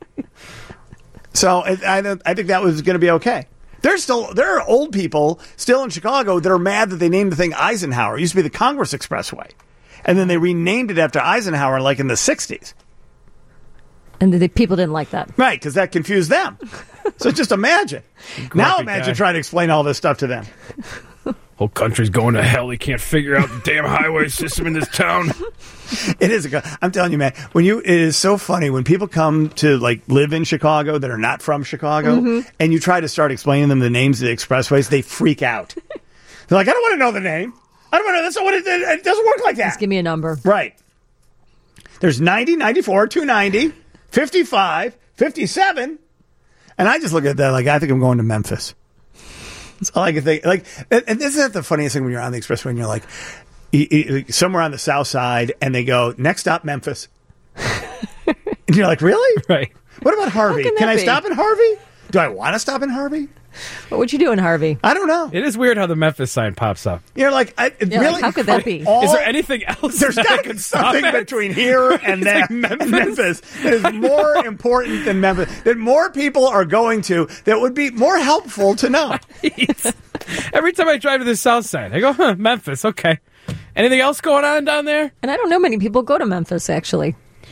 [SPEAKER 1] So it, I don't- I think that was going to be okay. There's still there are old people still in Chicago that are mad that they named the thing Eisenhower. It used to be the Congress Expressway, and then they renamed it after Eisenhower, like in the sixties.
[SPEAKER 2] And the, the people didn't like that.
[SPEAKER 1] Right, because that confused them. So just imagine. Now imagine
[SPEAKER 3] guy.
[SPEAKER 1] trying to explain all this stuff to them.
[SPEAKER 3] Whole country's going to hell. He can't figure out the damn highway system in this town.
[SPEAKER 1] It is a. go- I'm telling you, man. When you, it is so funny when people come to like live in Chicago that are not from Chicago,
[SPEAKER 2] Mhm.
[SPEAKER 1] and you try to start explaining them the names of the expressways, they freak out. They're like, I don't want to know the name. I don't want to. That's not what it, it doesn't work like that.
[SPEAKER 2] Just give me a number.
[SPEAKER 1] Right. There's ninety, ninety-four, two ninety, fifty-five, fifty-seven, and I just look at that like I think I'm going to Memphis. That's all I can think. Like, and, and isn't that the funniest thing when you're on the expressway and you're like, you- you- somewhere on the south side, and they go, next stop, Memphis. And you're like, really?
[SPEAKER 3] Right.
[SPEAKER 1] What about Harvey?
[SPEAKER 2] can
[SPEAKER 1] Can
[SPEAKER 2] that
[SPEAKER 1] I
[SPEAKER 2] be?
[SPEAKER 1] stop in Harvey? Do I want to stop in Harvey?
[SPEAKER 2] What would you do in Harvey?
[SPEAKER 1] I don't know.
[SPEAKER 3] It is weird how the Memphis sign pops up.
[SPEAKER 1] You're like, I,
[SPEAKER 2] Yeah,
[SPEAKER 1] really?
[SPEAKER 2] like, how could that be?
[SPEAKER 1] All-
[SPEAKER 3] Is there anything else?
[SPEAKER 1] There's
[SPEAKER 3] that
[SPEAKER 1] got to
[SPEAKER 3] could
[SPEAKER 1] be
[SPEAKER 3] stop
[SPEAKER 1] something
[SPEAKER 3] it?
[SPEAKER 1] between here and
[SPEAKER 3] It's
[SPEAKER 1] there,
[SPEAKER 3] like Memphis.
[SPEAKER 1] and Memphis that is more important than Memphis, that more people are going to, that would be more helpful to know.
[SPEAKER 3] Every time I drive to the south side, I go, huh, Memphis, okay. Anything else going on down there?
[SPEAKER 2] And I don't know many people go to Memphis, actually.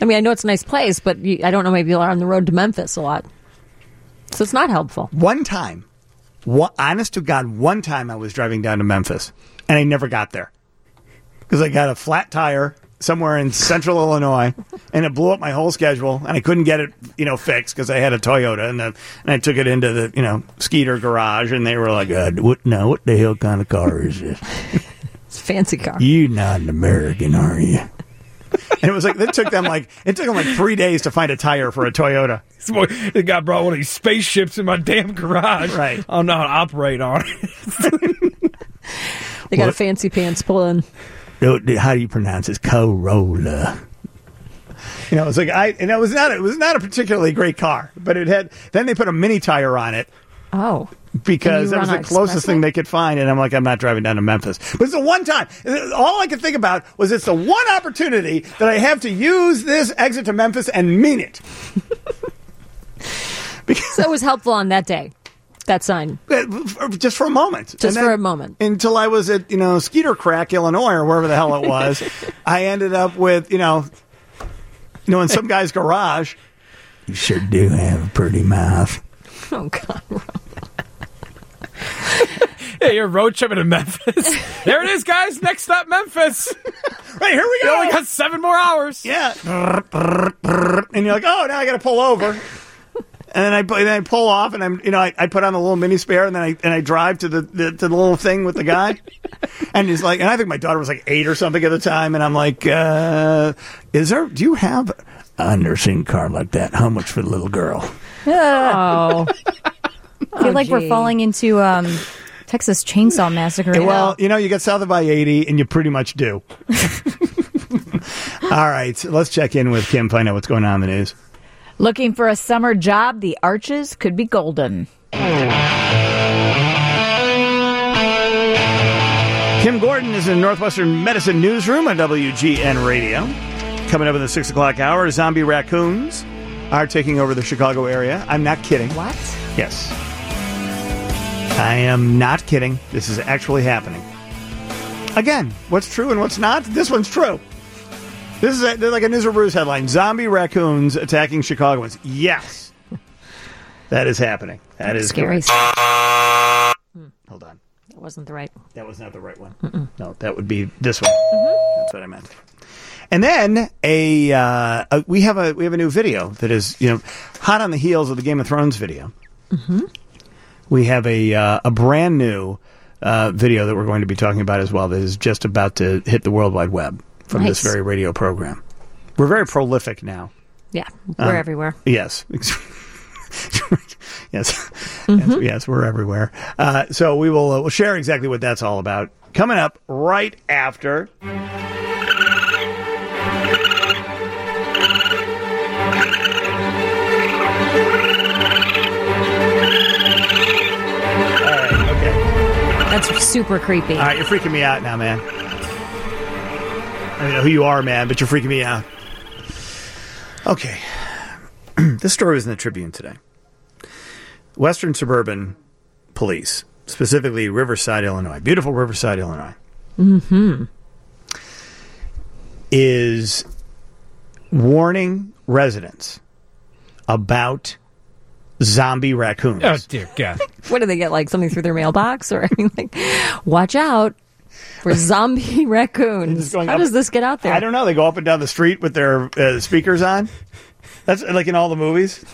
[SPEAKER 2] I mean, I know it's a nice place, but you, I don't know, maybe you're on the road to Memphis a lot. So it's not helpful.
[SPEAKER 1] One time, one, honest to God, one time I was driving down to Memphis, and I never got there. Because I got a flat tire somewhere in central Illinois, and it blew up my whole schedule, and I couldn't get it, you know, fixed because I had a Toyota, and, the, and I took it into the, you know, Skeeter garage, and they were like, uh, "What now? What the hell kind of car is this?
[SPEAKER 2] It's a fancy car.
[SPEAKER 1] You're not an American, are you?" And it was like it took them like it took them like three days to find a tire for a Toyota.
[SPEAKER 3] The guy brought one of these spaceships in my damn garage.
[SPEAKER 1] Right.
[SPEAKER 3] I don't know how to operate on it.
[SPEAKER 2] They got what? A fancy pants pull-in.
[SPEAKER 1] How do you pronounce it? Corolla. You know, it's like I, and it was not, it was not a particularly great car, but it had. Then they put a mini tire on it.
[SPEAKER 2] Oh,
[SPEAKER 1] because that was the closest thing they could find, and I'm like, I'm not driving down to Memphis. But it's the one time. All I could think about was it's the one opportunity that I have to use this exit to Memphis and mean it.
[SPEAKER 2] Because so it was helpful on that day. That sign.
[SPEAKER 1] Just for a moment.
[SPEAKER 2] Just then, for a moment.
[SPEAKER 1] Until I was at, you know, Skeeter Crack, Illinois, or wherever the hell it was. I ended up with, you know, you know, in some guy's garage. You sure do have a pretty mouth.
[SPEAKER 2] Oh, God.
[SPEAKER 3] Hey, you're road tripping to Memphis. There it is, guys. Next stop, Memphis.
[SPEAKER 1] Right, here we go.
[SPEAKER 3] You only got seven more hours.
[SPEAKER 1] Yeah. And you're like, oh, now I got to pull over. And then I, then I pull off, and I'm, you know, I, I put on the little mini spare, and then I and I drive to the, the to the little thing with the guy, and he's like, and I think my daughter was like eight or something at the time, and I'm like, uh, is there? Do you have? I've never seen a car like that. How much for the little girl?
[SPEAKER 2] Oh,
[SPEAKER 4] I feel
[SPEAKER 2] oh,
[SPEAKER 4] like
[SPEAKER 2] gee.
[SPEAKER 4] we're falling into um, Texas Chainsaw Massacre. Right
[SPEAKER 1] well,
[SPEAKER 4] now.
[SPEAKER 1] you know, you get south of I eighty, and you pretty much do. All right, so let's check in with Kim, find out what's going on in the news.
[SPEAKER 5] Looking for a summer job? The arches could be golden.
[SPEAKER 1] Kim Gordon is in Northwestern Medicine Newsroom on W G N Radio. Coming up in the six o'clock hour, zombie raccoons are taking over the Chicago area. I'm not kidding.
[SPEAKER 2] What?
[SPEAKER 1] Yes. I am not kidding. This is actually happening. Again, what's true and what's not? This one's true. This is a, like a News or Brews headline. Zombie raccoons attacking Chicagoans. Yes. That is happening. That
[SPEAKER 2] That's
[SPEAKER 1] is
[SPEAKER 2] scary.
[SPEAKER 1] Hmm. Hold on.
[SPEAKER 2] That wasn't the right.
[SPEAKER 1] That was not the right one.
[SPEAKER 2] Mm-mm.
[SPEAKER 1] No, that would be this one. Mm-hmm. That's what I meant. And then a, uh, a we have a we have a new video that is, you know, hot on the heels of the Game of Thrones video.
[SPEAKER 2] Mm-hmm.
[SPEAKER 1] We have a uh, a brand new uh, video that we're going to be talking about as well that is just about to hit the World Wide Web. From
[SPEAKER 2] nice.
[SPEAKER 1] This very radio program. We're very prolific now.
[SPEAKER 2] Yeah, we're
[SPEAKER 1] um,
[SPEAKER 2] everywhere.
[SPEAKER 1] Yes. yes.
[SPEAKER 2] Mm-hmm.
[SPEAKER 1] yes. Yes, we're everywhere. Uh, so we will uh, we'll share exactly what that's all about. Coming up right after. All right, okay.
[SPEAKER 2] That's super creepy.
[SPEAKER 1] All right, you're freaking me out now, man. I don't know who you are, man, but you're freaking me out. Okay. This story was in the Tribune today. Western Suburban Police, specifically Riverside, Illinois, beautiful Riverside, Illinois,
[SPEAKER 2] mm-hmm.
[SPEAKER 1] is warning residents about zombie raccoons.
[SPEAKER 3] Oh, dear God.
[SPEAKER 2] What do they get, like something through their mailbox? Or I mean, like, watch out. For zombie raccoons. How
[SPEAKER 1] up,
[SPEAKER 2] does this get out there?
[SPEAKER 1] I don't know. They go up and down the street with their uh, speakers on. That's like in all the movies.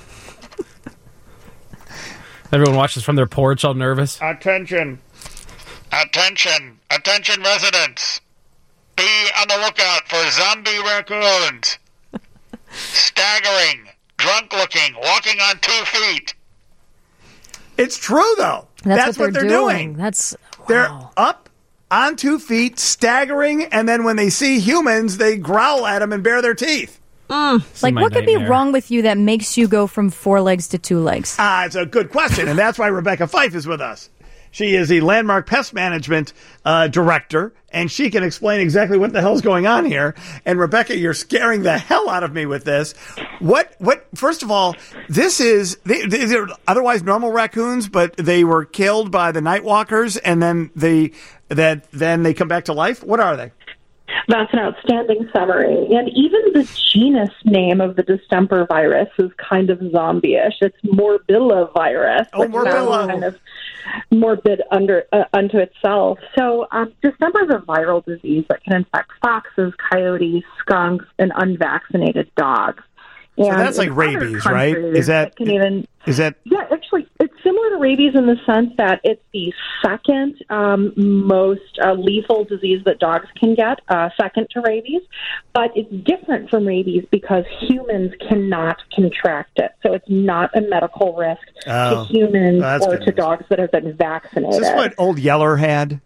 [SPEAKER 3] Everyone watches from their porch all nervous.
[SPEAKER 1] Attention. Attention. Attention, residents. Be on the lookout for zombie raccoons. Staggering, drunk-looking, walking on two feet. It's true, though.
[SPEAKER 2] That's,
[SPEAKER 1] That's
[SPEAKER 2] what,
[SPEAKER 1] what
[SPEAKER 2] they're,
[SPEAKER 1] they're
[SPEAKER 2] doing.
[SPEAKER 1] doing.
[SPEAKER 2] That's wow.
[SPEAKER 1] They're up on two feet, staggering, and then when they see humans, they growl at them and bare their teeth.
[SPEAKER 4] Mm. Like, what could
[SPEAKER 1] nightmare.
[SPEAKER 4] be wrong with you that makes you go from four legs to two legs?
[SPEAKER 1] Ah, it's a good question, and that's why Rebecca Fife is with us. She is the Landmark Pest Management uh, Director, and she can explain exactly what the hell's going on here. And Rebecca, you're scaring the hell out of me with this. What? What? First of all, this is they, they're otherwise normal raccoons, but they were killed by the Nightwalkers, and then they that then they come back to life. What are they?
[SPEAKER 6] That's an outstanding summary. And even the genus name of the distemper virus is kind of zombie-ish. It's morbillivirus.
[SPEAKER 1] Oh, morbilla.
[SPEAKER 6] Kind of morbid under uh, unto itself. So um, distemper is a viral disease that can infect foxes, coyotes, skunks, and unvaccinated dogs.
[SPEAKER 1] So
[SPEAKER 6] And
[SPEAKER 1] that's like
[SPEAKER 6] in other
[SPEAKER 1] rabies, right?
[SPEAKER 6] countries,
[SPEAKER 1] Is that
[SPEAKER 6] it can even
[SPEAKER 1] is that
[SPEAKER 6] yeah, actually, it's similar to rabies in the sense that it's the second um, most uh, lethal disease that dogs can get, uh, second to rabies. But it's different from rabies because humans cannot contract it. So it's not a medical risk
[SPEAKER 1] Oh.
[SPEAKER 6] to humans
[SPEAKER 1] Well, that's
[SPEAKER 6] or
[SPEAKER 1] good
[SPEAKER 6] to dogs that have been vaccinated.
[SPEAKER 1] is this what Old Yeller had?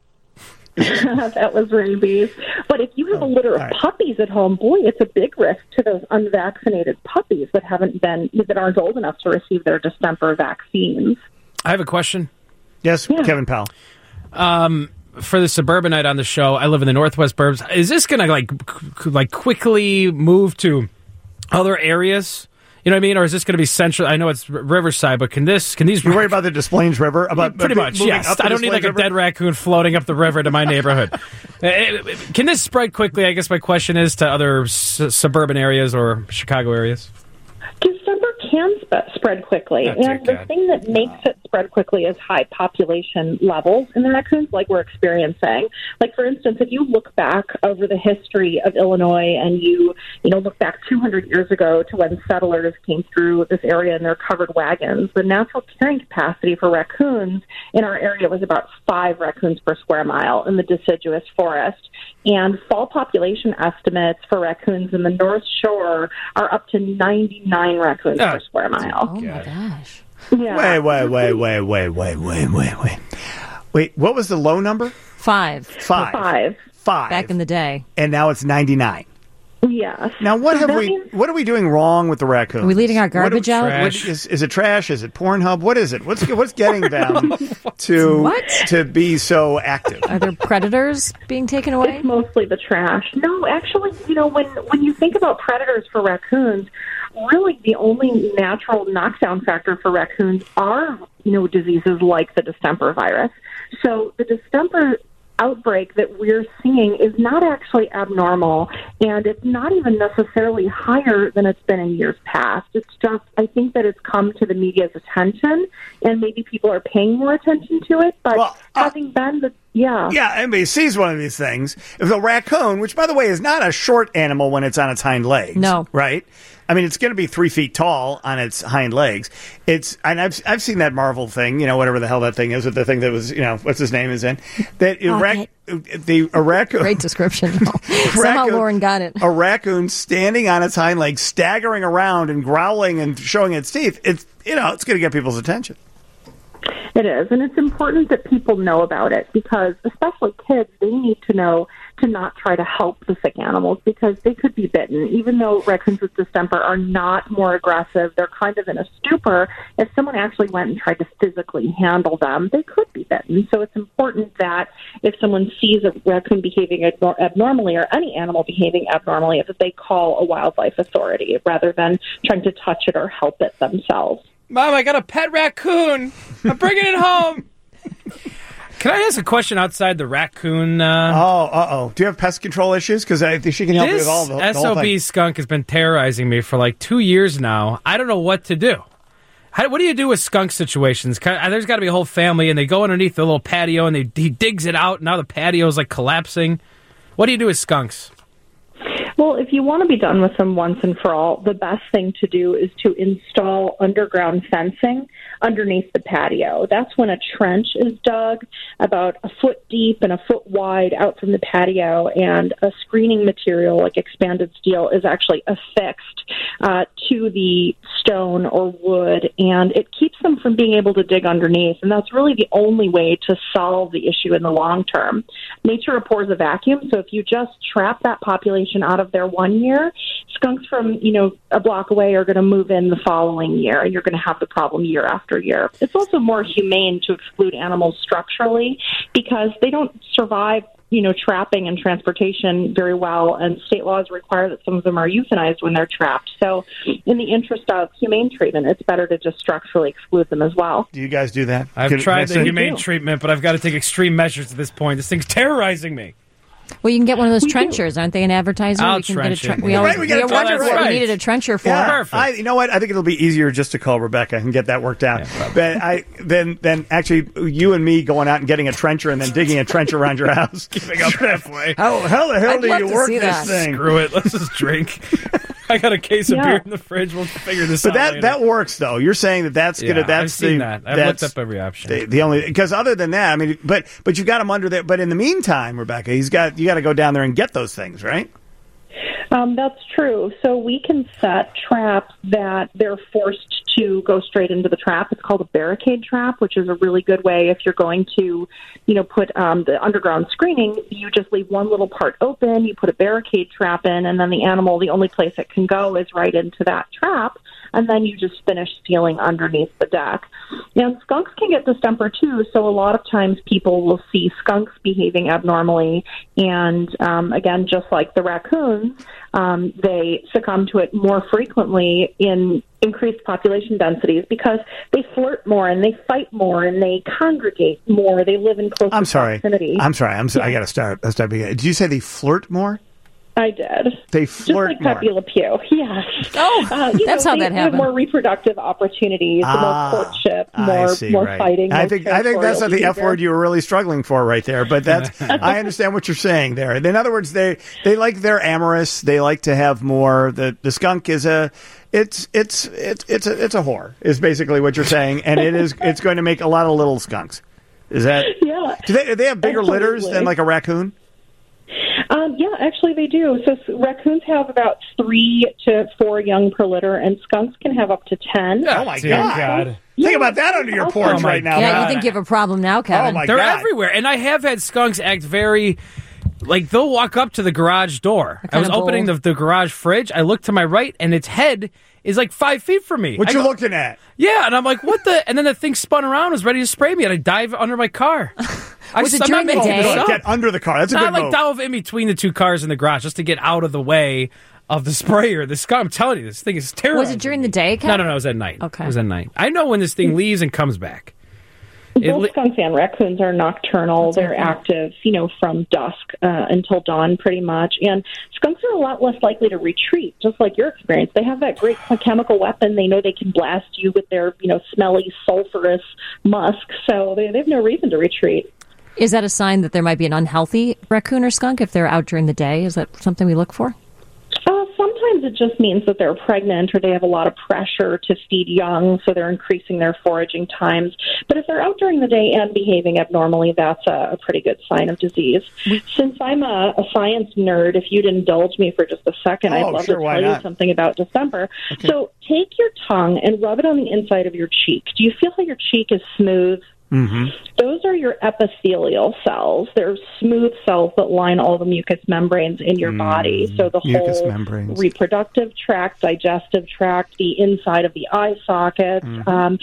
[SPEAKER 6] That was rabies. But if you have a litter of
[SPEAKER 1] all right.
[SPEAKER 6] puppies at home, boy, it's a big risk to those unvaccinated puppies that haven't been that aren't old enough to receive their distemper vaccines.
[SPEAKER 3] I have a question.
[SPEAKER 1] Yes, Kevin Powell.
[SPEAKER 3] Um, for the suburbanite on the show, I live in the Northwest Burbs. Is this going to like c- like quickly move to other areas? You know what I mean? Or is this going to be central? I know it's R- Riverside, but can this can these
[SPEAKER 1] You worry about the Des Plaines River? About
[SPEAKER 3] pretty
[SPEAKER 1] about
[SPEAKER 3] much?
[SPEAKER 1] moving
[SPEAKER 3] Yes.
[SPEAKER 1] up the
[SPEAKER 3] I don't
[SPEAKER 1] Des
[SPEAKER 3] need like
[SPEAKER 1] Plaines
[SPEAKER 3] a
[SPEAKER 1] River?
[SPEAKER 3] dead raccoon floating up the river to my neighborhood. Uh, Can this spread quickly? I guess my question is to other s- suburban areas or Chicago areas.
[SPEAKER 6] Distemper can sp- spread quickly,
[SPEAKER 3] Oh, dear
[SPEAKER 6] and the
[SPEAKER 3] God.
[SPEAKER 6] thing that makes it spread quickly is high population levels in the raccoons, like we're experiencing. Like, for instance, if you look back over the history of Illinois, and you you know look back two hundred years ago to when settlers came through this area in their covered wagons, the natural carrying capacity for raccoons in our area was about five raccoons per square mile in the deciduous forest. And fall population estimates for raccoons in the North Shore are up to ninety-nine raccoons
[SPEAKER 1] Oh,
[SPEAKER 6] per square mile.
[SPEAKER 2] Oh my gosh.
[SPEAKER 6] Yeah.
[SPEAKER 1] Wait, wait, wait, wait, wait, wait, wait, wait, wait. Wait, what was the low number?
[SPEAKER 2] Five.
[SPEAKER 1] Five.
[SPEAKER 6] Five.
[SPEAKER 1] Five.
[SPEAKER 2] Back in the day.
[SPEAKER 1] And now it's ninety-nine.
[SPEAKER 6] Yes.
[SPEAKER 1] Now, what
[SPEAKER 6] So
[SPEAKER 1] have
[SPEAKER 6] that
[SPEAKER 1] we?
[SPEAKER 6] means-
[SPEAKER 1] What are we doing wrong with the raccoons?
[SPEAKER 2] Are we leaving our
[SPEAKER 1] What do-
[SPEAKER 2] garbage out?
[SPEAKER 1] what is, is it trash? Is it Pornhub? What is it? What's what's getting them to
[SPEAKER 2] What?
[SPEAKER 1] to be so active?
[SPEAKER 2] Are there predators being taken away?
[SPEAKER 6] It's mostly the trash. No, actually, you know, when when you think about predators for raccoons, really the only natural knockdown factor for raccoons are, you know, diseases like the distemper virus. So the distemper outbreak that we're seeing is not actually abnormal, and it's not even necessarily higher than it's been in years past. It's just, I think that it's come to the media's attention, and maybe people are paying more attention to it, but having been the, yeah.
[SPEAKER 1] Yeah, N B C's one of these things. If the raccoon, which by the way is not a short animal when it's on its hind legs,
[SPEAKER 2] No.
[SPEAKER 1] right? I mean, it's going to be three feet tall on its hind legs. It's, and I've I've seen that Marvel thing, you know, whatever the hell that thing is, with the thing that was, you know, what's his name is in that a rac- the a raccoon.
[SPEAKER 2] Great description. Somehow
[SPEAKER 1] Raccoon-
[SPEAKER 2] Lauren got it.
[SPEAKER 1] A raccoon standing on its hind legs, staggering around and growling and showing its teeth. It's, you know, it's going to get people's attention.
[SPEAKER 6] It is, and it's important that people know about it because, especially kids, they need to know to not try to help the sick animals because they could be bitten. Even though raccoons with distemper are not more aggressive, they're kind of in a stupor. If someone actually went and tried to physically handle them, they could be bitten. So it's important that if someone sees a raccoon behaving abnor- abnormally or any animal behaving abnormally, that they call a wildlife authority rather than trying to touch it or help it themselves.
[SPEAKER 3] Mom, I got a pet raccoon. I'm bringing it home. Can I ask a question outside the raccoon? Uh,
[SPEAKER 1] oh, uh oh. Do you have pest control issues? Because I think she can help you
[SPEAKER 3] this
[SPEAKER 1] with all the, the
[SPEAKER 3] S
[SPEAKER 1] whole
[SPEAKER 3] O B
[SPEAKER 1] thing.
[SPEAKER 3] skunk has been terrorizing me for like two years now. I don't know what to do. How, what do you do with skunk situations? Kind of- There's got to be a whole family, and they go underneath the little patio, and they, he digs it out. And now the patio is like collapsing. What do you do with skunks?
[SPEAKER 6] Well, if you want to be done with them once and for all, the best thing to do is to install underground fencing underneath the patio. That's when a trench is dug about a foot deep and a foot wide out from the patio, and a screening material like expanded steel is actually affixed uh, to the stone or wood, and it keeps them from being able to dig underneath. And that's really the only way to solve the issue in the long term. Nature abhors a vacuum, so if you just trap that population out of there one year, skunks from, you know, a block away are going to move in the following year, and you're going to have the problem year after year. It's also more humane to exclude animals structurally because they don't survive, you know, trapping and transportation very well, and state laws require that some of them are euthanized when they're trapped. So in the interest of humane treatment, it's better to just structurally exclude them as well.
[SPEAKER 1] Do you guys do that?
[SPEAKER 3] I've
[SPEAKER 1] Can-
[SPEAKER 3] tried
[SPEAKER 1] can I
[SPEAKER 3] the
[SPEAKER 1] say-
[SPEAKER 3] humane treatment, but I've got to take extreme measures at this point. This thing's terrorizing me.
[SPEAKER 2] Well, you can get one of those trenchers. Aren't they an advertiser?
[SPEAKER 3] I'll
[SPEAKER 2] we can
[SPEAKER 3] trench
[SPEAKER 2] get a
[SPEAKER 3] it.
[SPEAKER 2] we,
[SPEAKER 1] Right,
[SPEAKER 2] always,
[SPEAKER 1] we
[SPEAKER 2] we,
[SPEAKER 1] got a
[SPEAKER 2] wondered
[SPEAKER 1] trencher,
[SPEAKER 2] what
[SPEAKER 1] right.
[SPEAKER 2] we needed a trencher for.
[SPEAKER 1] Yeah, I, you know what? I think it'll be easier just to call Rebecca and get that worked out.
[SPEAKER 3] Yeah,
[SPEAKER 1] but I then then actually you and me going out and getting a trencher and then digging a trench around your house.
[SPEAKER 3] Keeping up halfway.
[SPEAKER 1] How, how the hell
[SPEAKER 2] I'd
[SPEAKER 1] do
[SPEAKER 2] love
[SPEAKER 1] you
[SPEAKER 2] to
[SPEAKER 1] work
[SPEAKER 2] see
[SPEAKER 1] this
[SPEAKER 2] that.
[SPEAKER 1] thing?
[SPEAKER 3] Screw it. Let's just drink. I got a case of
[SPEAKER 6] Yeah.
[SPEAKER 3] beer in the fridge. We'll figure this
[SPEAKER 1] But
[SPEAKER 3] out
[SPEAKER 1] that
[SPEAKER 3] later.
[SPEAKER 1] that works though. You're saying that that's
[SPEAKER 3] Yeah,
[SPEAKER 1] gonna that's
[SPEAKER 3] I've seen
[SPEAKER 1] the
[SPEAKER 3] that. I've
[SPEAKER 1] that's
[SPEAKER 3] looked up every option.
[SPEAKER 1] The, the only because other than that, I mean, but but you got him under there. But in the meantime, Rebecca, he's got you got to go down there and get those things, right?
[SPEAKER 6] Um, that's true. So we can set traps that they're forced to go straight into the trap. It's called a barricade trap, which is a really good way if you're going to, you know, put um, the underground screening. You just leave one little part open, you put a barricade trap in, and then the animal, the only place it can go is right into that trap, and then you just finish sealing underneath the deck. And skunks can get distemper too, so a lot of times people will see skunks behaving abnormally, and um, again, just like the raccoons, um, they succumb to it more frequently in increased population densities because they flirt more and they fight more and they congregate more. They live in closer
[SPEAKER 1] I'm sorry.
[SPEAKER 6] proximity.
[SPEAKER 1] I'm sorry. I'm sorry.
[SPEAKER 6] Yeah.
[SPEAKER 1] I got to start. Let's start again. Did you say they flirt more?
[SPEAKER 6] I did.
[SPEAKER 1] They
[SPEAKER 6] Just
[SPEAKER 1] flirt
[SPEAKER 6] like
[SPEAKER 1] more.
[SPEAKER 6] Pepe Le Pew, yes.
[SPEAKER 2] Oh,
[SPEAKER 6] uh, you
[SPEAKER 2] that's
[SPEAKER 6] know,
[SPEAKER 2] how
[SPEAKER 6] they,
[SPEAKER 2] that
[SPEAKER 6] they have
[SPEAKER 2] happened.
[SPEAKER 6] more reproductive opportunities,
[SPEAKER 1] Ah,
[SPEAKER 6] more courtship,
[SPEAKER 1] I
[SPEAKER 6] more
[SPEAKER 1] see,
[SPEAKER 6] more
[SPEAKER 1] right.
[SPEAKER 6] fighting.
[SPEAKER 1] I
[SPEAKER 6] more
[SPEAKER 1] think I think that's not the F
[SPEAKER 6] territorial
[SPEAKER 1] word you were really struggling for right there. But that's I understand what you're saying there. In other words, they they like they're amorous. They like to have more. The the skunk is a it's it's it's it's a it's a whore is basically what you're saying, and it is it's going to make a lot of little skunks. Is that
[SPEAKER 6] Yeah.
[SPEAKER 1] Do they do they have bigger
[SPEAKER 6] Absolutely.
[SPEAKER 1] litters than like a raccoon?
[SPEAKER 6] Um, yeah, actually they do. So s- raccoons have about three to four young per litter, and skunks can have up to ten.
[SPEAKER 1] Oh my
[SPEAKER 3] Dear
[SPEAKER 1] god!
[SPEAKER 3] God.
[SPEAKER 1] Think about that under your porch
[SPEAKER 3] Oh, my
[SPEAKER 1] right now.
[SPEAKER 2] Yeah,
[SPEAKER 1] man.
[SPEAKER 2] you think you have a problem now, Kevin?
[SPEAKER 1] Oh, my
[SPEAKER 3] They're
[SPEAKER 1] God.
[SPEAKER 3] everywhere, and I have had skunks act very. Like, they'll walk up to the garage door. I was
[SPEAKER 2] kinda
[SPEAKER 3] opening the,
[SPEAKER 2] bold.
[SPEAKER 3] the garage fridge. I look to my right, and its head is like five feet from me.
[SPEAKER 1] What
[SPEAKER 3] I
[SPEAKER 1] you
[SPEAKER 3] go,
[SPEAKER 1] looking at?
[SPEAKER 3] Yeah, and I'm like, what the? And then the thing spun around, was ready to spray me, and I dive under my car. I,
[SPEAKER 2] Was it
[SPEAKER 3] I'm
[SPEAKER 2] during
[SPEAKER 3] not
[SPEAKER 2] the
[SPEAKER 3] making
[SPEAKER 2] day?
[SPEAKER 3] this up.
[SPEAKER 1] Get under the car. That's a
[SPEAKER 3] No, I
[SPEAKER 1] good
[SPEAKER 3] like
[SPEAKER 1] move.
[SPEAKER 3] dove in between the two cars in the garage just to get out of the way of the sprayer. The skunk, I'm telling you, this thing is terrible.
[SPEAKER 2] Was it during the day,
[SPEAKER 3] No,
[SPEAKER 2] Kevin?
[SPEAKER 3] no, no, it was at night.
[SPEAKER 2] Okay.
[SPEAKER 3] It was at night. I know when this thing leaves and comes back. It
[SPEAKER 6] Both
[SPEAKER 3] li-
[SPEAKER 6] skunks and raccoons are nocturnal. They're active, you know, from dusk uh, until dawn, pretty much. And skunks are a lot less likely to retreat, just like your experience. They have that great chemical weapon. They know they can blast you with their, you know, smelly, sulfurous musk. So they, they have no reason to retreat.
[SPEAKER 2] Is that a sign that there might be an unhealthy raccoon or skunk if they're out during the day? Is that something we look for?
[SPEAKER 6] Uh, sometimes it just means that they're pregnant or they have a lot of pressure to feed young, so they're increasing their foraging times. But if they're out during the day and behaving abnormally, that's a, a pretty good sign of disease. Since I'm a, a science nerd, if you'd indulge me for just a second,
[SPEAKER 1] Oh,
[SPEAKER 6] I'd love
[SPEAKER 1] sure,
[SPEAKER 6] to
[SPEAKER 1] why
[SPEAKER 6] tell you
[SPEAKER 1] not?
[SPEAKER 6] something about distemper. So take your tongue and rub it on the inside of your cheek. Do you feel how your cheek is smooth?
[SPEAKER 1] Mm-hmm.
[SPEAKER 6] Those are your epithelial cells. They're smooth cells that line all the mucous membranes in your body. So the
[SPEAKER 1] mucous
[SPEAKER 6] whole
[SPEAKER 1] membranes.
[SPEAKER 6] reproductive tract, digestive tract, the inside of the eye sockets.
[SPEAKER 1] Mhm.
[SPEAKER 6] Um,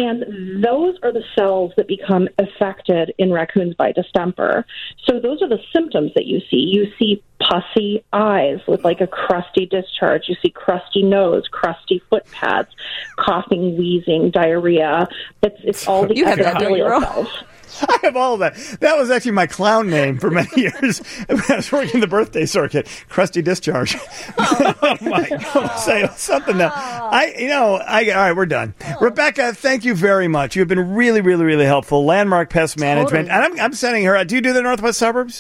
[SPEAKER 6] and those are the cells that become affected in raccoons by distemper. So those are the symptoms that you see. You see pussy eyes with like a crusty discharge. You see crusty nose, crusty foot pads, coughing, wheezing, diarrhea. It's, it's all the
[SPEAKER 2] You have that, don't you,
[SPEAKER 6] epithelial
[SPEAKER 2] Ro?
[SPEAKER 6] cells.
[SPEAKER 1] I have all of that. That was actually my clown name for many years when I was working the birthday circuit. Crusty discharge. Oh my God! Say something that I, you know, I. All right, we're done. Rebecca, thank you very much. You've been really, really, really helpful. Landmark Pest Management, and I'm, I'm sending her out. Do you do the Northwest Suburbs?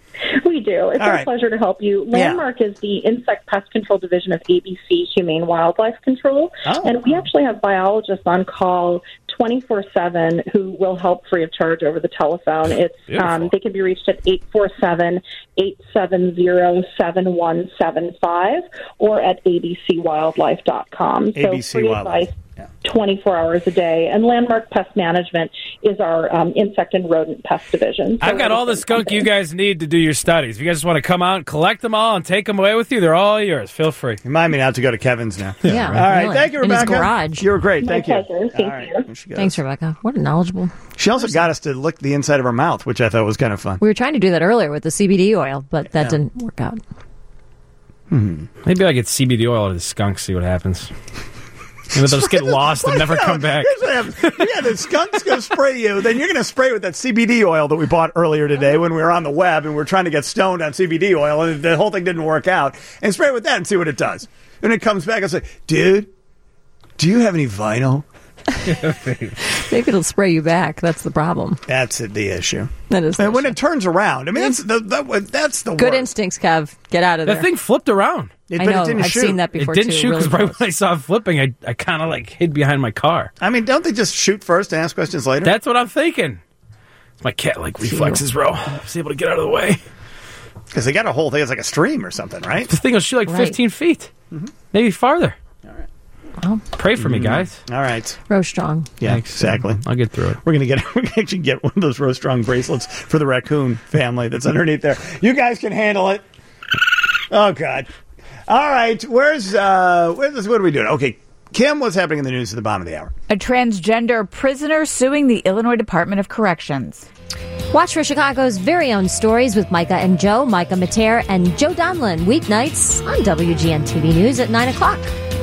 [SPEAKER 6] We do. It's
[SPEAKER 1] All
[SPEAKER 6] our
[SPEAKER 1] right.
[SPEAKER 6] pleasure to help you.
[SPEAKER 1] Yeah.
[SPEAKER 6] Landmark is the Insect Pest Control Division of A B C Humane Wildlife Control.
[SPEAKER 1] Oh.
[SPEAKER 6] And we actually have biologists on call twenty-four seven who will help free of charge over the telephone. It's um, They can be reached at eight four seven, eight seven zero, seven one seven five or at a b c wildlife dot com.
[SPEAKER 1] A B C
[SPEAKER 6] so free
[SPEAKER 1] Wildlife.
[SPEAKER 6] advice twenty-four hours a day. And Landmark Pest Management is our um, insect and rodent pest division. So
[SPEAKER 3] I've got all the skunk you guys need to do your studies. If you guys just want to come out and collect them all and take them away with you, they're all yours. Feel free.
[SPEAKER 1] Remind me now to go to Kevin's now.
[SPEAKER 2] Yeah,
[SPEAKER 1] All right.
[SPEAKER 2] really.
[SPEAKER 1] Thank you,
[SPEAKER 2] In his
[SPEAKER 1] Rebecca.
[SPEAKER 2] garage.
[SPEAKER 1] You were great.
[SPEAKER 6] My
[SPEAKER 1] Thank you.
[SPEAKER 6] pleasure. Thank
[SPEAKER 1] All right.
[SPEAKER 6] you.
[SPEAKER 1] She got
[SPEAKER 2] Thanks,
[SPEAKER 1] us-
[SPEAKER 2] Rebecca. What a knowledgeable.
[SPEAKER 1] She also got us to lick the inside of her mouth, which I thought was kind of fun.
[SPEAKER 2] We were trying to do that earlier with the C B D oil, but that
[SPEAKER 1] Yeah.
[SPEAKER 2] didn't work out.
[SPEAKER 3] Maybe I get C B D oil out of the skunk, see what happens. they'll just get lost and never
[SPEAKER 1] No,
[SPEAKER 3] come back.
[SPEAKER 1] Here's what happens. Yeah, the skunk's going to spray you. Then you're going to spray with that C B D oil that we bought earlier today when we were on the web and we were trying to get stoned on C B D oil, and the whole thing didn't work out. And spray with that and see what it does. And it comes back and say, dude, do you have any vinyl?
[SPEAKER 2] Maybe it'll spray you back. That's the problem.
[SPEAKER 1] That's the issue.
[SPEAKER 2] That is.
[SPEAKER 1] And when it turns around, I mean, that's the, that, that's the
[SPEAKER 2] Good
[SPEAKER 1] worst.
[SPEAKER 2] instincts, Kev. Get out of there.
[SPEAKER 3] That thing flipped around.
[SPEAKER 1] It,
[SPEAKER 2] I
[SPEAKER 1] but
[SPEAKER 2] know.
[SPEAKER 1] it didn't
[SPEAKER 2] I've
[SPEAKER 1] shoot.
[SPEAKER 2] seen that before.
[SPEAKER 3] It didn't
[SPEAKER 2] too,
[SPEAKER 3] shoot because
[SPEAKER 2] really
[SPEAKER 3] right when I saw it flipping, I, I kind of like hid behind my car.
[SPEAKER 1] I mean, don't they just shoot first and ask questions later?
[SPEAKER 3] That's what I'm thinking. My cat like reflexes, bro. I was able to get out of the way.
[SPEAKER 1] Because they got a whole thing. It's like a stream or something, right?
[SPEAKER 3] This thing will shoot like
[SPEAKER 2] Right.
[SPEAKER 3] fifteen feet,
[SPEAKER 1] Mm-hmm.
[SPEAKER 3] maybe farther.
[SPEAKER 2] Well,
[SPEAKER 3] Pray for me, guys.
[SPEAKER 1] All right.
[SPEAKER 2] Row strong.
[SPEAKER 1] Yeah,
[SPEAKER 3] Thanks.
[SPEAKER 1] exactly.
[SPEAKER 3] I'll get through it.
[SPEAKER 1] We're gonna get we're gonna actually get one of those Row Strong bracelets for the raccoon family that's underneath there. You guys can handle it. Oh God. All right. Where's uh where's this, what are we doing? Okay. Kim, what's happening in the news at the bottom of the hour?
[SPEAKER 5] A transgender prisoner suing the Illinois Department of Corrections.
[SPEAKER 2] Watch for Chicago's very own stories with Micah and Joe, Micah Mater, and Joe Donlin, weeknights on W G N T V News at nine o'clock.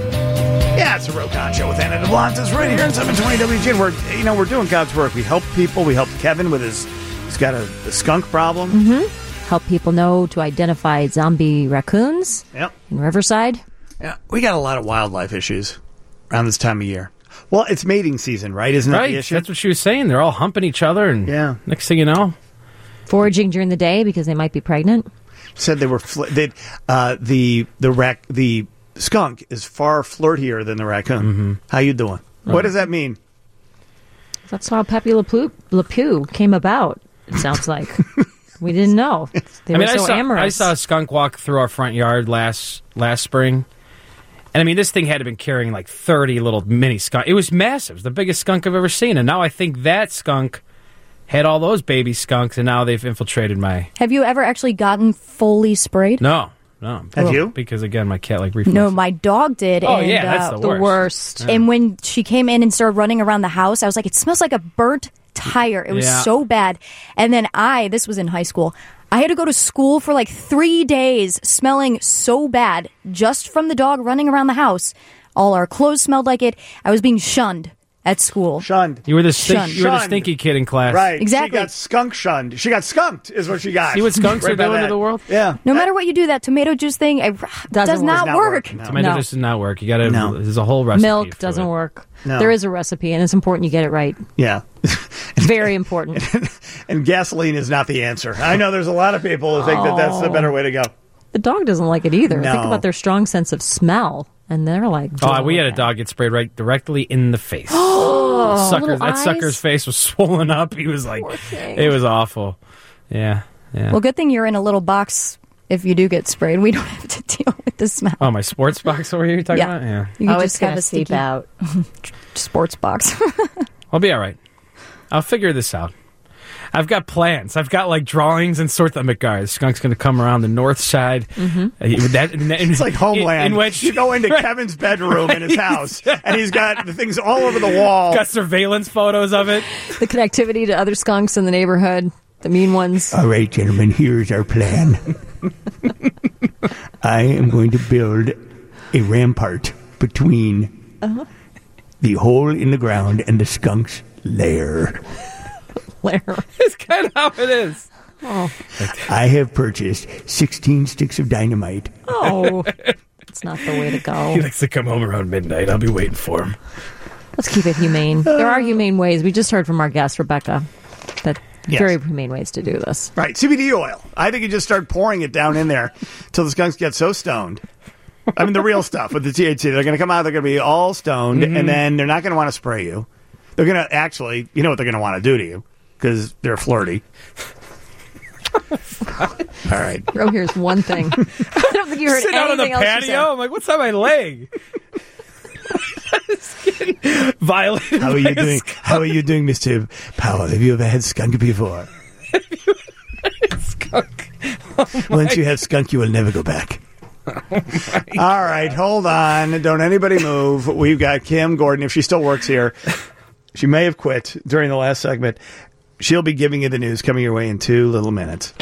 [SPEAKER 1] Yeah, it's a Rokon Show with Anna DeBlantis right here in seven twenty W G N. We're, you know, we're doing God's work. We help people. We help Kevin with his, he's got a, a skunk problem.
[SPEAKER 2] Mm-hmm. Help people know to identify zombie raccoons
[SPEAKER 1] Yep.
[SPEAKER 2] in Riverside.
[SPEAKER 1] Yeah, we got a lot of wildlife issues around this time of year. Well, it's mating season, right? Isn't that
[SPEAKER 3] Right.
[SPEAKER 1] the issue?
[SPEAKER 3] That's what she was saying. They're all humping each other, and
[SPEAKER 1] Yeah.
[SPEAKER 3] next thing you know,
[SPEAKER 2] Foraging during the day because they might be pregnant.
[SPEAKER 1] Said they were fl- they uh, the the rac- the skunk is far flirtier than the raccoon.
[SPEAKER 3] Mm-hmm.
[SPEAKER 1] How you doing? What does that mean?
[SPEAKER 2] That's how Pepe Le Pew, Le Pew came about, it sounds like. We didn't know. They
[SPEAKER 3] I
[SPEAKER 2] were
[SPEAKER 3] mean,
[SPEAKER 2] so
[SPEAKER 3] I saw
[SPEAKER 2] amorous.
[SPEAKER 3] I saw a skunk walk through our front yard last last spring, and I mean, this thing had to been carrying like thirty little mini skunk. It was massive. It was the biggest skunk I've ever seen, and now I think that skunk had all those baby skunks, and now they've infiltrated my.
[SPEAKER 4] Have you ever actually gotten fully sprayed?
[SPEAKER 3] No, no.
[SPEAKER 1] Have you?
[SPEAKER 3] Because again, my cat like reflexes.
[SPEAKER 4] No, my dog did.
[SPEAKER 3] Oh
[SPEAKER 4] and,
[SPEAKER 3] yeah, that's
[SPEAKER 4] uh,
[SPEAKER 3] the worst.
[SPEAKER 2] worst.
[SPEAKER 3] Yeah.
[SPEAKER 4] And when she came in and started running around the house, I was like, it smells like a burnt tire. It was
[SPEAKER 3] Yeah.
[SPEAKER 4] so bad. And then I, this was in high school, I had to go to school for like three days smelling so bad just from the dog running around the house. All our clothes smelled like it. I was being shunned at school.
[SPEAKER 1] Shunned.
[SPEAKER 3] You were the stink,
[SPEAKER 4] Shunned.
[SPEAKER 3] you were the
[SPEAKER 1] Shunned.
[SPEAKER 3] stinky kid in class,
[SPEAKER 1] Right.
[SPEAKER 4] Exactly.
[SPEAKER 1] She got skunk shunned. She got skunked is what she got.
[SPEAKER 3] See what skunks
[SPEAKER 1] Right
[SPEAKER 3] are
[SPEAKER 1] by
[SPEAKER 3] doing
[SPEAKER 1] that.
[SPEAKER 3] to the world?
[SPEAKER 1] Yeah.
[SPEAKER 4] No matter what you do, that tomato juice thing it does
[SPEAKER 2] Doesn't
[SPEAKER 4] not,
[SPEAKER 1] work.
[SPEAKER 4] work.
[SPEAKER 1] Does not work. No.
[SPEAKER 3] Tomato
[SPEAKER 2] No.
[SPEAKER 3] juice does not work. You got to.
[SPEAKER 1] No.
[SPEAKER 3] There's a whole recipe.
[SPEAKER 2] Milk
[SPEAKER 3] for
[SPEAKER 2] doesn't
[SPEAKER 3] it.
[SPEAKER 2] work.
[SPEAKER 1] No.
[SPEAKER 2] There is a recipe, and it's important you get it right.
[SPEAKER 1] Yeah.
[SPEAKER 2] Very important.
[SPEAKER 1] And gasoline is not the answer. I know there's a lot of people who think that that's the better way to go.
[SPEAKER 2] The dog doesn't like it either.
[SPEAKER 1] No.
[SPEAKER 2] Think about their strong sense of smell, and they're like,
[SPEAKER 3] Oh, we had a dog get sprayed right directly in the face.
[SPEAKER 2] Oh,
[SPEAKER 3] Sucker,
[SPEAKER 2] little
[SPEAKER 3] that
[SPEAKER 2] eyes.
[SPEAKER 3] sucker's face was swollen up. He was like,
[SPEAKER 2] thing.
[SPEAKER 3] it was awful. Yeah, yeah.
[SPEAKER 4] Well, good thing you're in a little box if you do get sprayed. We don't have to deal with the smell.
[SPEAKER 3] Oh, my sports box over here you're talking
[SPEAKER 4] Yeah.
[SPEAKER 3] about? Yeah.
[SPEAKER 4] You can
[SPEAKER 5] Oh,
[SPEAKER 4] just
[SPEAKER 5] it's gonna
[SPEAKER 4] have a
[SPEAKER 5] seep
[SPEAKER 4] sticky
[SPEAKER 5] out.
[SPEAKER 4] sports box.
[SPEAKER 3] I'll be all right. I'll figure this out. I've got plans. I've got like drawings and sort of guys. Skunk's going to come around the north side.
[SPEAKER 2] Mm-hmm.
[SPEAKER 3] Uh, that, in, in,
[SPEAKER 1] It's like Homeland.
[SPEAKER 3] In, in which
[SPEAKER 1] you go into Kevin's bedroom in his house, and he's got the things all over the wall.
[SPEAKER 3] got surveillance photos of it.
[SPEAKER 2] The connectivity to other skunks in the neighborhood, the mean ones.
[SPEAKER 1] All right, gentlemen, here's our plan. I am going to build a rampart between
[SPEAKER 2] Uh-huh.
[SPEAKER 1] the hole in the ground and the skunk's lair.
[SPEAKER 2] Lair.
[SPEAKER 3] It's kind of how it is.
[SPEAKER 2] Oh,
[SPEAKER 1] I have purchased sixteen sticks of dynamite.
[SPEAKER 2] oh, it's not the way to
[SPEAKER 3] He
[SPEAKER 2] go.
[SPEAKER 3] likes to come home around midnight. I'll be waiting for him.
[SPEAKER 2] Let's keep it humane. There are humane ways. We just heard from our guest Rebecca that
[SPEAKER 1] Yes.
[SPEAKER 2] very humane ways to do this.
[SPEAKER 1] Right, C B D oil. I think you just start pouring it down in there till the skunks get so stoned. I mean, the real stuff with the T H C. They're going to come out, they're going to be all stoned,
[SPEAKER 3] Mm-hmm.
[SPEAKER 1] and then they're not going to want to spray you. They're going to actually, you know what they're going to want to do to you, because they're flirty. All right.
[SPEAKER 2] Ro, here's one thing. I don't think you heard
[SPEAKER 3] Sit out on the
[SPEAKER 2] anything else she said.
[SPEAKER 3] patio. I'm like, what's on my leg? Violated.
[SPEAKER 1] How are
[SPEAKER 3] by
[SPEAKER 1] you
[SPEAKER 3] a
[SPEAKER 1] doing?
[SPEAKER 3] skunk.
[SPEAKER 1] How are you doing, Mister Powell? Have you ever had skunk before?
[SPEAKER 3] Skunk.
[SPEAKER 1] Once you have skunk, you will never go back. All right, hold on. Don't anybody move. We've got Kim Gordon. If she still works here, she may have quit during the last segment. She'll be giving you the news coming your way in two little minutes.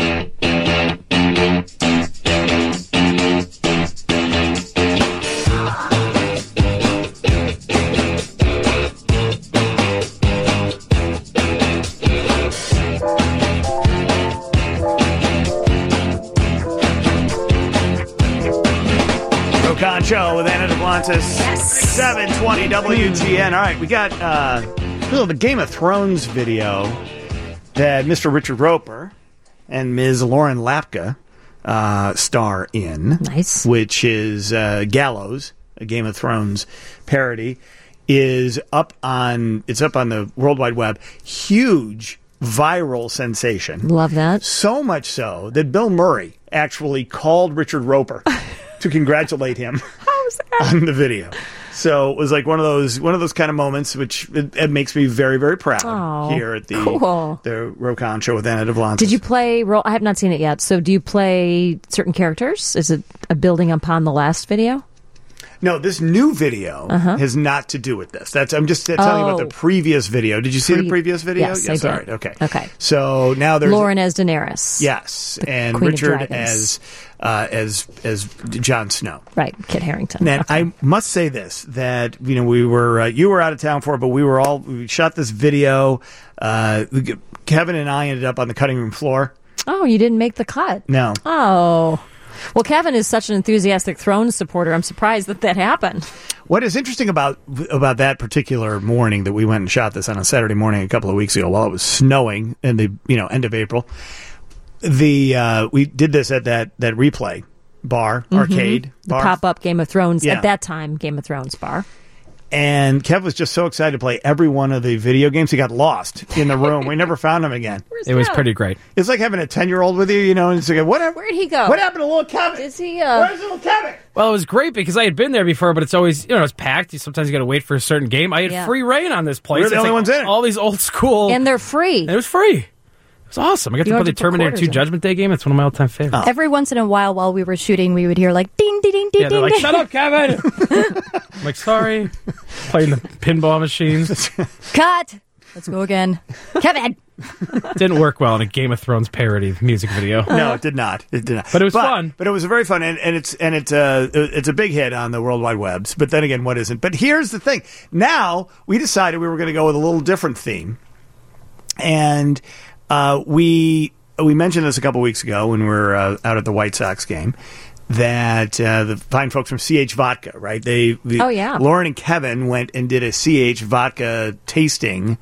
[SPEAKER 1] Show with Anna Duplantis.
[SPEAKER 2] Yes.
[SPEAKER 1] seven twenty W G N. All right, we got uh, the Game of Thrones video that Mister Richard Roper and Miz Lauren Lapka uh, star in.
[SPEAKER 2] Nice.
[SPEAKER 1] Which is uh, Gallows, a Game of Thrones parody, is up on, it's up on the World Wide Web. Huge viral sensation.
[SPEAKER 2] Love that.
[SPEAKER 1] So much so that Bill Murray actually called Richard Roper to congratulate him on the video. So it was like one of those one of those kind of moments, which it, it makes me very, very proud
[SPEAKER 2] Oh,
[SPEAKER 1] here at the
[SPEAKER 2] cool.
[SPEAKER 1] the Rokon Show with Anna Duplantis.
[SPEAKER 2] Did you play role? I have not seen it yet. So do you play certain characters? Is it a building upon the last video?
[SPEAKER 1] No, this new video
[SPEAKER 2] Uh-huh.
[SPEAKER 1] has not to do with this. That's I'm just telling you about
[SPEAKER 2] Oh.
[SPEAKER 1] the previous video. Did you see
[SPEAKER 2] Pre-
[SPEAKER 1] the previous video?
[SPEAKER 2] Yes, I did.
[SPEAKER 1] All right. Okay.
[SPEAKER 2] Okay.
[SPEAKER 1] So now there's
[SPEAKER 2] Lauren as Daenerys.
[SPEAKER 1] yes, and
[SPEAKER 2] Queen of
[SPEAKER 1] Richard
[SPEAKER 2] Dragons.
[SPEAKER 1] as uh, as as Jon Snow.
[SPEAKER 2] Right, Kit Harington.
[SPEAKER 1] And I must say this, that, you know, we were, uh, you were out of town for it, but we were all, we shot this video. Uh, Kevin and I ended up on the cutting room floor.
[SPEAKER 2] Oh, you didn't make the cut.
[SPEAKER 1] No.
[SPEAKER 2] Oh. Well, Kevin is such an enthusiastic Thrones supporter. I'm surprised that that happened.
[SPEAKER 1] What is interesting about about that particular morning that we went and shot this on a Saturday morning a couple of weeks ago while it was snowing in the, you know, end of April, the uh, we did this at that, that replay bar, arcade
[SPEAKER 2] Mhm. The
[SPEAKER 1] bar.
[SPEAKER 2] pop-up Game of Thrones,
[SPEAKER 1] Yeah.
[SPEAKER 2] at that time, Game of Thrones bar.
[SPEAKER 1] And Kev was just so excited to play every one of the video games. He got lost in the room. We never found him again.
[SPEAKER 3] It was pretty great.
[SPEAKER 1] It's like having a ten-year-old with you, you know, and it's like, what,
[SPEAKER 2] Where'd he go?
[SPEAKER 1] what happened to little Kevin?
[SPEAKER 2] Is he, uh...
[SPEAKER 1] Where's little Kevin?
[SPEAKER 3] Well, it was great because I had been there before, but it's always, you know, it's packed. You sometimes you got to wait for a certain game. I had
[SPEAKER 2] Yeah.
[SPEAKER 3] free reign on this place.
[SPEAKER 1] We're the
[SPEAKER 3] It's
[SPEAKER 1] only
[SPEAKER 3] like
[SPEAKER 1] ones in it.
[SPEAKER 3] All these old school.
[SPEAKER 2] And they're free.
[SPEAKER 3] And it was free. It was awesome. I got
[SPEAKER 2] You
[SPEAKER 3] to
[SPEAKER 2] don't
[SPEAKER 3] play
[SPEAKER 2] have
[SPEAKER 3] the
[SPEAKER 2] to put
[SPEAKER 3] Terminator
[SPEAKER 2] quarters
[SPEAKER 3] two
[SPEAKER 2] in.
[SPEAKER 3] Judgment Day game. It's one of my all-time favorites.
[SPEAKER 4] Every once in a while, while we were shooting, we would hear like ding, ding, ding, ding,
[SPEAKER 3] Yeah, they're
[SPEAKER 4] ding,
[SPEAKER 3] like,
[SPEAKER 4] ding.
[SPEAKER 3] shut up, Kevin. I'm like, sorry. Playing the pinball machines.
[SPEAKER 4] Cut. Let's go again. Kevin.
[SPEAKER 3] Didn't work well in a Game of Thrones parody music video.
[SPEAKER 1] No, it did not. It did not.
[SPEAKER 3] But it was fun.
[SPEAKER 1] But it was very fun, and, and it's and it's uh, it's a big hit on the World Wide Webs. But then again, what isn't? But here's the thing. Now we decided we were going to go with a little different theme, and uh, we we mentioned this a couple weeks ago when we were uh, out at the White Sox game. That uh, the fine folks from C H Vodka, right? They, we,
[SPEAKER 2] Oh, yeah.
[SPEAKER 1] Lauren and Kevin went and did a C H Vodka tasting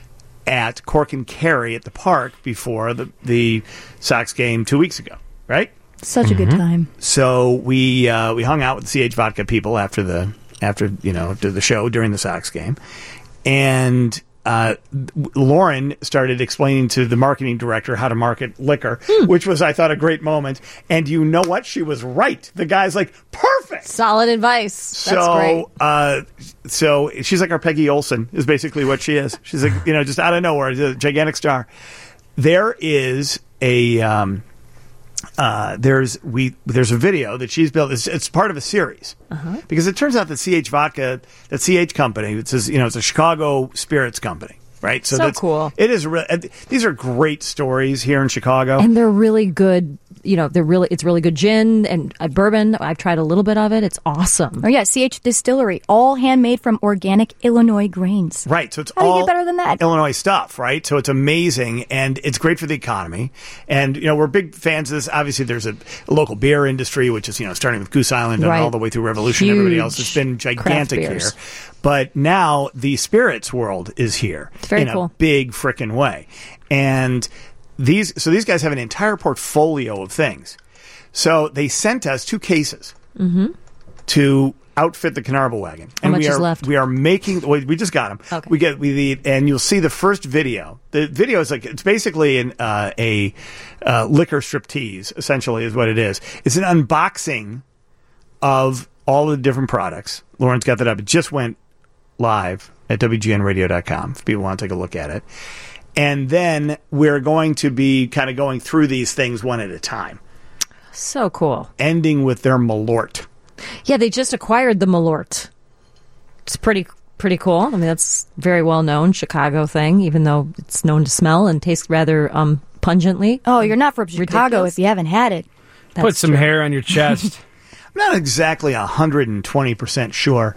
[SPEAKER 1] at Cork and Kerry at the park before the the Sox game two weeks ago, right?
[SPEAKER 4] Such a good time.
[SPEAKER 1] So we uh, we hung out with the C H Vodka people after the after you know after the show during the Sox game, and uh, Lauren started explaining to the marketing director how to market liquor, which was, I thought, a great moment. And you know what? She was right. The guy's like, perfect.
[SPEAKER 2] Solid advice. That's
[SPEAKER 1] So,
[SPEAKER 2] great.
[SPEAKER 1] uh, so she's like our Peggy Olson is basically what she is. She's like, you know, just out of nowhere, a gigantic star. There is a, um, uh, there's we there's a video that she's built. It's, it's part of a series
[SPEAKER 2] Uh-huh.
[SPEAKER 1] because it turns out that C H Vodka, that C H company, it says, you know, it's a Chicago spirits company, right?
[SPEAKER 2] So
[SPEAKER 1] that's
[SPEAKER 2] cool.
[SPEAKER 1] It is. Re- these are great stories here in Chicago.
[SPEAKER 2] And they're really good. You know, they're really, it's really good gin and uh, bourbon. I've tried a little bit of it. It's awesome.
[SPEAKER 4] Oh, yeah. C H Distillery, all handmade from organic Illinois grains.
[SPEAKER 1] Right, so it's
[SPEAKER 4] How do you
[SPEAKER 1] all
[SPEAKER 4] get better than that?
[SPEAKER 1] Illinois stuff, right? So it's amazing, and it's great for the economy. And you know, we're big fans of this. Obviously, there's a, a local beer industry, which is you know starting with Goose Island and
[SPEAKER 2] Right.
[SPEAKER 1] all the way through Revolution. and Everybody
[SPEAKER 2] Huge
[SPEAKER 1] else, it's been
[SPEAKER 2] craft
[SPEAKER 1] gigantic here.
[SPEAKER 2] beers.
[SPEAKER 1] But now the spirits world is here
[SPEAKER 2] very
[SPEAKER 1] in
[SPEAKER 2] cool.
[SPEAKER 1] a big frickin' way, and these so these guys have an entire portfolio of things. So they sent us two cases
[SPEAKER 2] Mm-hmm.
[SPEAKER 1] to outfit the Carnarvon wagon.
[SPEAKER 2] How
[SPEAKER 1] And
[SPEAKER 2] much
[SPEAKER 1] we
[SPEAKER 2] is
[SPEAKER 1] are,
[SPEAKER 2] left?
[SPEAKER 1] We are making. We we just got them.
[SPEAKER 2] Okay.
[SPEAKER 1] We get we the and you'll see the first video. The video is like it's basically an uh, a uh, liquor striptease. Essentially, is what it is. It's an unboxing of all the different products. Lauren's got that up. It just went live at W G N radio dot com if people want to take a look at it. And then we're going to be kind of going through these things one at a time,
[SPEAKER 2] So cool.
[SPEAKER 1] ending with their Malort.
[SPEAKER 2] Yeah, they just acquired the Malort. It's pretty pretty cool. I mean, that's very well known Chicago thing, even though it's known to smell and taste rather um, pungently.
[SPEAKER 4] Oh, you're not from Chicago
[SPEAKER 2] Ridiculous.
[SPEAKER 4] if you haven't had it.
[SPEAKER 3] Put
[SPEAKER 2] That's
[SPEAKER 3] some
[SPEAKER 2] true.
[SPEAKER 3] hair on your chest.
[SPEAKER 1] I'm not exactly one hundred twenty percent sure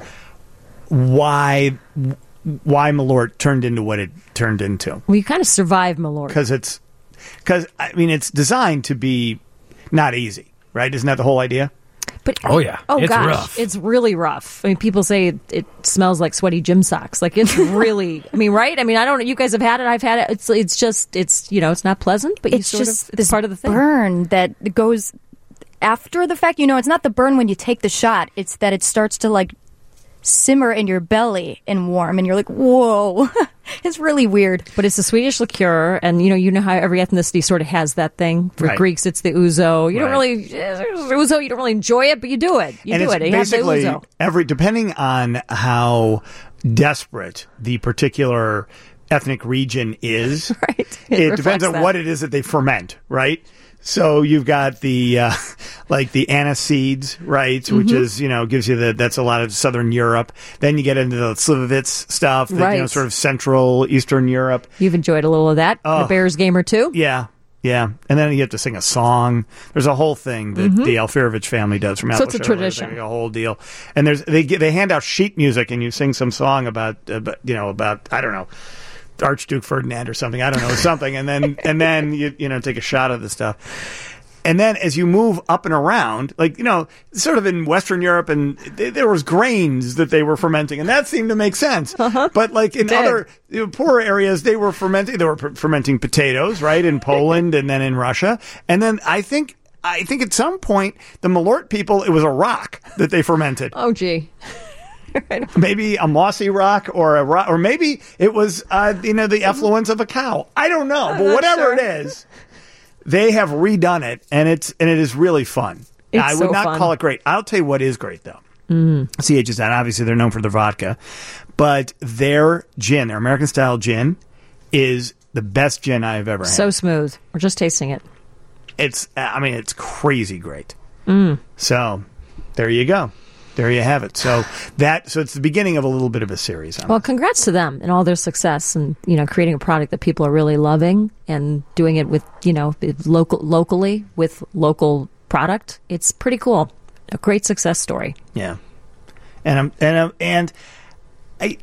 [SPEAKER 1] why why Malort turned into what it turned into.
[SPEAKER 2] Well, you kind of survive Malort.
[SPEAKER 1] Because it's, because, I mean, it's designed to be not easy, right? Isn't that the whole idea?
[SPEAKER 2] But
[SPEAKER 3] oh yeah,
[SPEAKER 2] oh
[SPEAKER 3] it's
[SPEAKER 2] gosh,
[SPEAKER 3] rough.
[SPEAKER 2] it's really rough. I mean, people say it, it smells like sweaty gym socks. Like it's really. I mean, right? I mean, I don't. You guys have had it. I've had it. It's it's just it's you know it's not pleasant, but you
[SPEAKER 4] It's
[SPEAKER 2] sort
[SPEAKER 4] just
[SPEAKER 2] of it's
[SPEAKER 4] this
[SPEAKER 2] part of the thing.
[SPEAKER 4] burn that goes after the fact. You know, it's not the burn when you take the shot. It's that it starts to like simmer in your belly and warm, and you're like, whoa. It's really weird.
[SPEAKER 2] But it's a Swedish liqueur, and you know you know how every ethnicity sort of has that thing. For
[SPEAKER 1] Right.
[SPEAKER 2] Greeks, it's the ouzo. You don't
[SPEAKER 1] Right.
[SPEAKER 2] really ouzo. You don't really enjoy it, but you do it. You
[SPEAKER 1] and
[SPEAKER 2] do
[SPEAKER 1] it's
[SPEAKER 2] it. You have the
[SPEAKER 1] basically
[SPEAKER 2] ouzo.
[SPEAKER 1] every depending on how desperate the particular ethnic region is.
[SPEAKER 2] Right.
[SPEAKER 1] It,
[SPEAKER 2] It
[SPEAKER 1] depends
[SPEAKER 2] reflects
[SPEAKER 1] on
[SPEAKER 2] that.
[SPEAKER 1] what it is that they ferment, right? So you've got the uh, like the anise seeds, right, which
[SPEAKER 2] Mhm.
[SPEAKER 1] is you know gives you the that's a lot of Southern Europe. Then you get into the Slivovitz stuff, that, you know,
[SPEAKER 2] Right.
[SPEAKER 1] sort of Central Eastern Europe.
[SPEAKER 2] You've enjoyed a little of that.
[SPEAKER 1] Oh.
[SPEAKER 2] The Bears game or two.
[SPEAKER 1] Yeah. Yeah, and then you have to sing a song. There's a whole thing that
[SPEAKER 2] Mhm.
[SPEAKER 1] the Alfirovich family does from
[SPEAKER 2] So it's a
[SPEAKER 1] Alfirovich,
[SPEAKER 2] tradition.
[SPEAKER 1] like a whole deal. And there's they get- they hand out sheet music, and you sing some song about, about you know about I don't know Archduke Ferdinand or something. I don't know something, and then and then you you know take a shot of the stuff. And then as you move up and around, like, you know, sort of in Western Europe, and th- there was grains that they were fermenting, and that seemed to make sense.
[SPEAKER 2] Uh-huh.
[SPEAKER 1] But like in
[SPEAKER 2] It did.
[SPEAKER 1] other you know, poorer areas, they were fermenting, they were per- fermenting potatoes, right, in Poland and then in Russia. And then I think, I think at some point, the Malort people, it was a rock that they fermented.
[SPEAKER 2] Oh, gee.
[SPEAKER 1] Maybe a mossy rock or a rock, or maybe it was, uh, you know, the effluence of a cow. I don't know,
[SPEAKER 2] I'm
[SPEAKER 1] but
[SPEAKER 2] not
[SPEAKER 1] whatever
[SPEAKER 2] sure.
[SPEAKER 1] it is, they have redone it, and it's and it is really fun.
[SPEAKER 2] It's
[SPEAKER 1] I would
[SPEAKER 2] so
[SPEAKER 1] not
[SPEAKER 2] fun.
[SPEAKER 1] call it great. I'll tell you what is great though.
[SPEAKER 2] Mm.
[SPEAKER 1] C H is that obviously they're known for their vodka, but their gin, their American style gin, is the best gin I've ever had.
[SPEAKER 2] So smooth. We're just tasting it.
[SPEAKER 1] It's, I mean, it's crazy great.
[SPEAKER 2] Mm.
[SPEAKER 1] So there you go. There you have it. So that so it's the beginning of a little bit of a series. On
[SPEAKER 2] Well, congrats to them and all their success, and you know, creating a product that people are really loving and doing it with you know local locally with local product. It's pretty cool. A great success story.
[SPEAKER 1] Yeah, and I'm and I'm, and I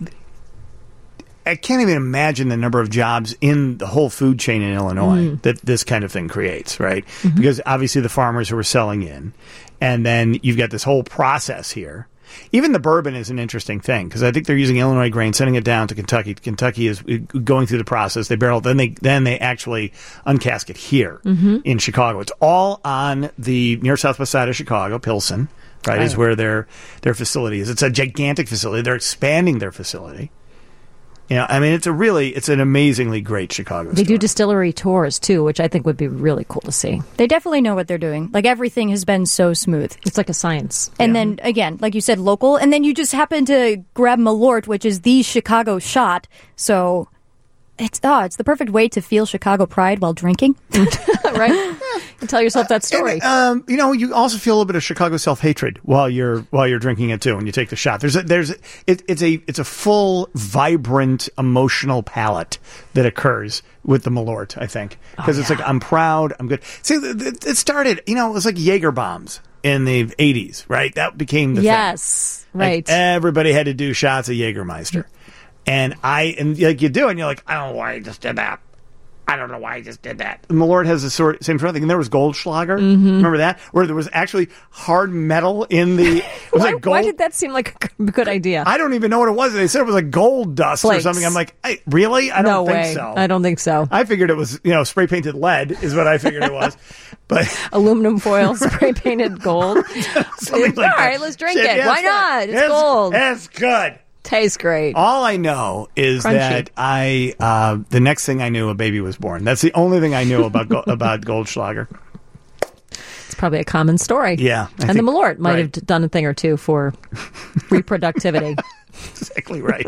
[SPEAKER 1] I can't even imagine the number of jobs in the whole food chain in Illinois
[SPEAKER 2] Mm.
[SPEAKER 1] that this kind of thing creates, right?
[SPEAKER 2] Mhm.
[SPEAKER 1] Because obviously the farmers who are selling in, and then you've got this whole process here. Even the bourbon is an interesting thing because I think they're using Illinois grain, sending it down to Kentucky. Kentucky is going through the process. They barrel, then they then they actually uncask it here
[SPEAKER 2] Mhm.
[SPEAKER 1] in Chicago. It's all on the near southwest side of Chicago, Pilsen, right, is
[SPEAKER 2] Right.
[SPEAKER 1] where their their facility is. It's a gigantic facility. They're expanding their facility. You know, I mean, it's a really, it's an amazingly great Chicago.
[SPEAKER 2] They do distillery tours too, which I think would be really cool to see.
[SPEAKER 4] They definitely know what they're doing. Like everything has been so smooth.
[SPEAKER 2] It's like a science.
[SPEAKER 4] And then again, like you said, local. And then you just happen to grab Malort, which is the Chicago shot. So it's oh, it's the perfect way to feel Chicago pride while drinking.
[SPEAKER 2] Right? You tell yourself that story.
[SPEAKER 1] And, um, you know, you also feel a little bit of Chicago self hatred while you're while you're drinking it too. When you take the shot, there's a, there's it, it's a it's a full, vibrant, emotional palette that occurs with the Malort. I think because it's like I'm proud, I'm good. See, it, it started. You know, it was like Jaeger bombs in the eighties, right? That became the
[SPEAKER 2] Yes,
[SPEAKER 1] thing. Like,
[SPEAKER 2] right.
[SPEAKER 1] everybody had to do shots of Jägermeister, and I and like you do, and you're like, I don't know why I just did that. I don't know why I just did that. Malort has the sort same sort of thing. And there was Goldschlager.
[SPEAKER 2] Mhm.
[SPEAKER 1] Remember that? Where there was actually hard metal in the. It was
[SPEAKER 2] Why,
[SPEAKER 1] like gold.
[SPEAKER 2] why did that seem like a good idea?
[SPEAKER 1] I don't even know what it was. They said it was like gold dust
[SPEAKER 2] Flakes.
[SPEAKER 1] or something. I'm like, I, really? I don't
[SPEAKER 2] no
[SPEAKER 1] think
[SPEAKER 2] way.
[SPEAKER 1] so.
[SPEAKER 2] I don't think so.
[SPEAKER 1] I figured it was, you know, spray painted lead is what I figured it was. But
[SPEAKER 2] Aluminum foil, spray painted gold.
[SPEAKER 1] something like
[SPEAKER 2] All right,
[SPEAKER 1] that.
[SPEAKER 2] let's drink
[SPEAKER 1] Shit,
[SPEAKER 2] it.
[SPEAKER 1] yeah,
[SPEAKER 2] Why
[SPEAKER 1] fine.
[SPEAKER 2] not? It's,
[SPEAKER 1] It's-
[SPEAKER 2] gold.
[SPEAKER 1] It's good.
[SPEAKER 2] Tastes great.
[SPEAKER 1] All I know is
[SPEAKER 2] Crunchy.
[SPEAKER 1] that I uh, the next thing I knew, a baby was born. That's the only thing I knew about go- about Goldschlager.
[SPEAKER 2] It's probably a common story.
[SPEAKER 1] Yeah, I
[SPEAKER 2] and
[SPEAKER 1] think-
[SPEAKER 2] the Malort might
[SPEAKER 1] right.
[SPEAKER 2] have d- done a thing or two for reproductivity.
[SPEAKER 1] Exactly right.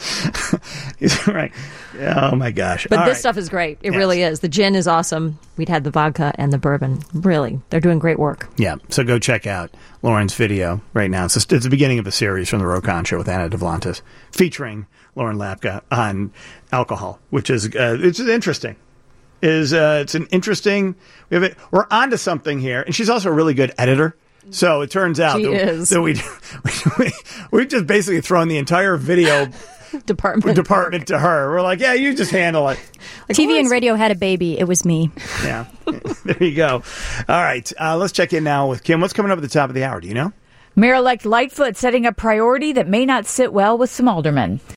[SPEAKER 1] He's right. Oh my gosh!
[SPEAKER 2] But
[SPEAKER 1] All
[SPEAKER 2] this
[SPEAKER 1] right.
[SPEAKER 2] stuff is great. It
[SPEAKER 1] Yes.
[SPEAKER 2] really is. The gin is awesome. We'd had the vodka and the bourbon. Really, they're doing great work.
[SPEAKER 1] Yeah, so go check out Lauren's video right now. It's, just, it's the beginning of a series from the Rokon Show with Anna Devlantis, featuring Lauren Lapka on alcohol, which is uh, it's interesting. Is uh, it's an interesting. We have it. We're onto something here, and she's also a really good editor. So it turns out
[SPEAKER 2] She
[SPEAKER 1] that,
[SPEAKER 2] is.
[SPEAKER 1] that we, we we've just basically thrown the entire video
[SPEAKER 2] department.
[SPEAKER 1] department to her. We're like, yeah, you just handle it.
[SPEAKER 4] T V and radio had a baby. It was me.
[SPEAKER 1] Yeah. There you go. All right. Uh, let's check in now with Kim. What's coming up at the top of the hour? Do you know?
[SPEAKER 5] Mayor-elect Lightfoot setting a priority that may not sit well with some aldermen.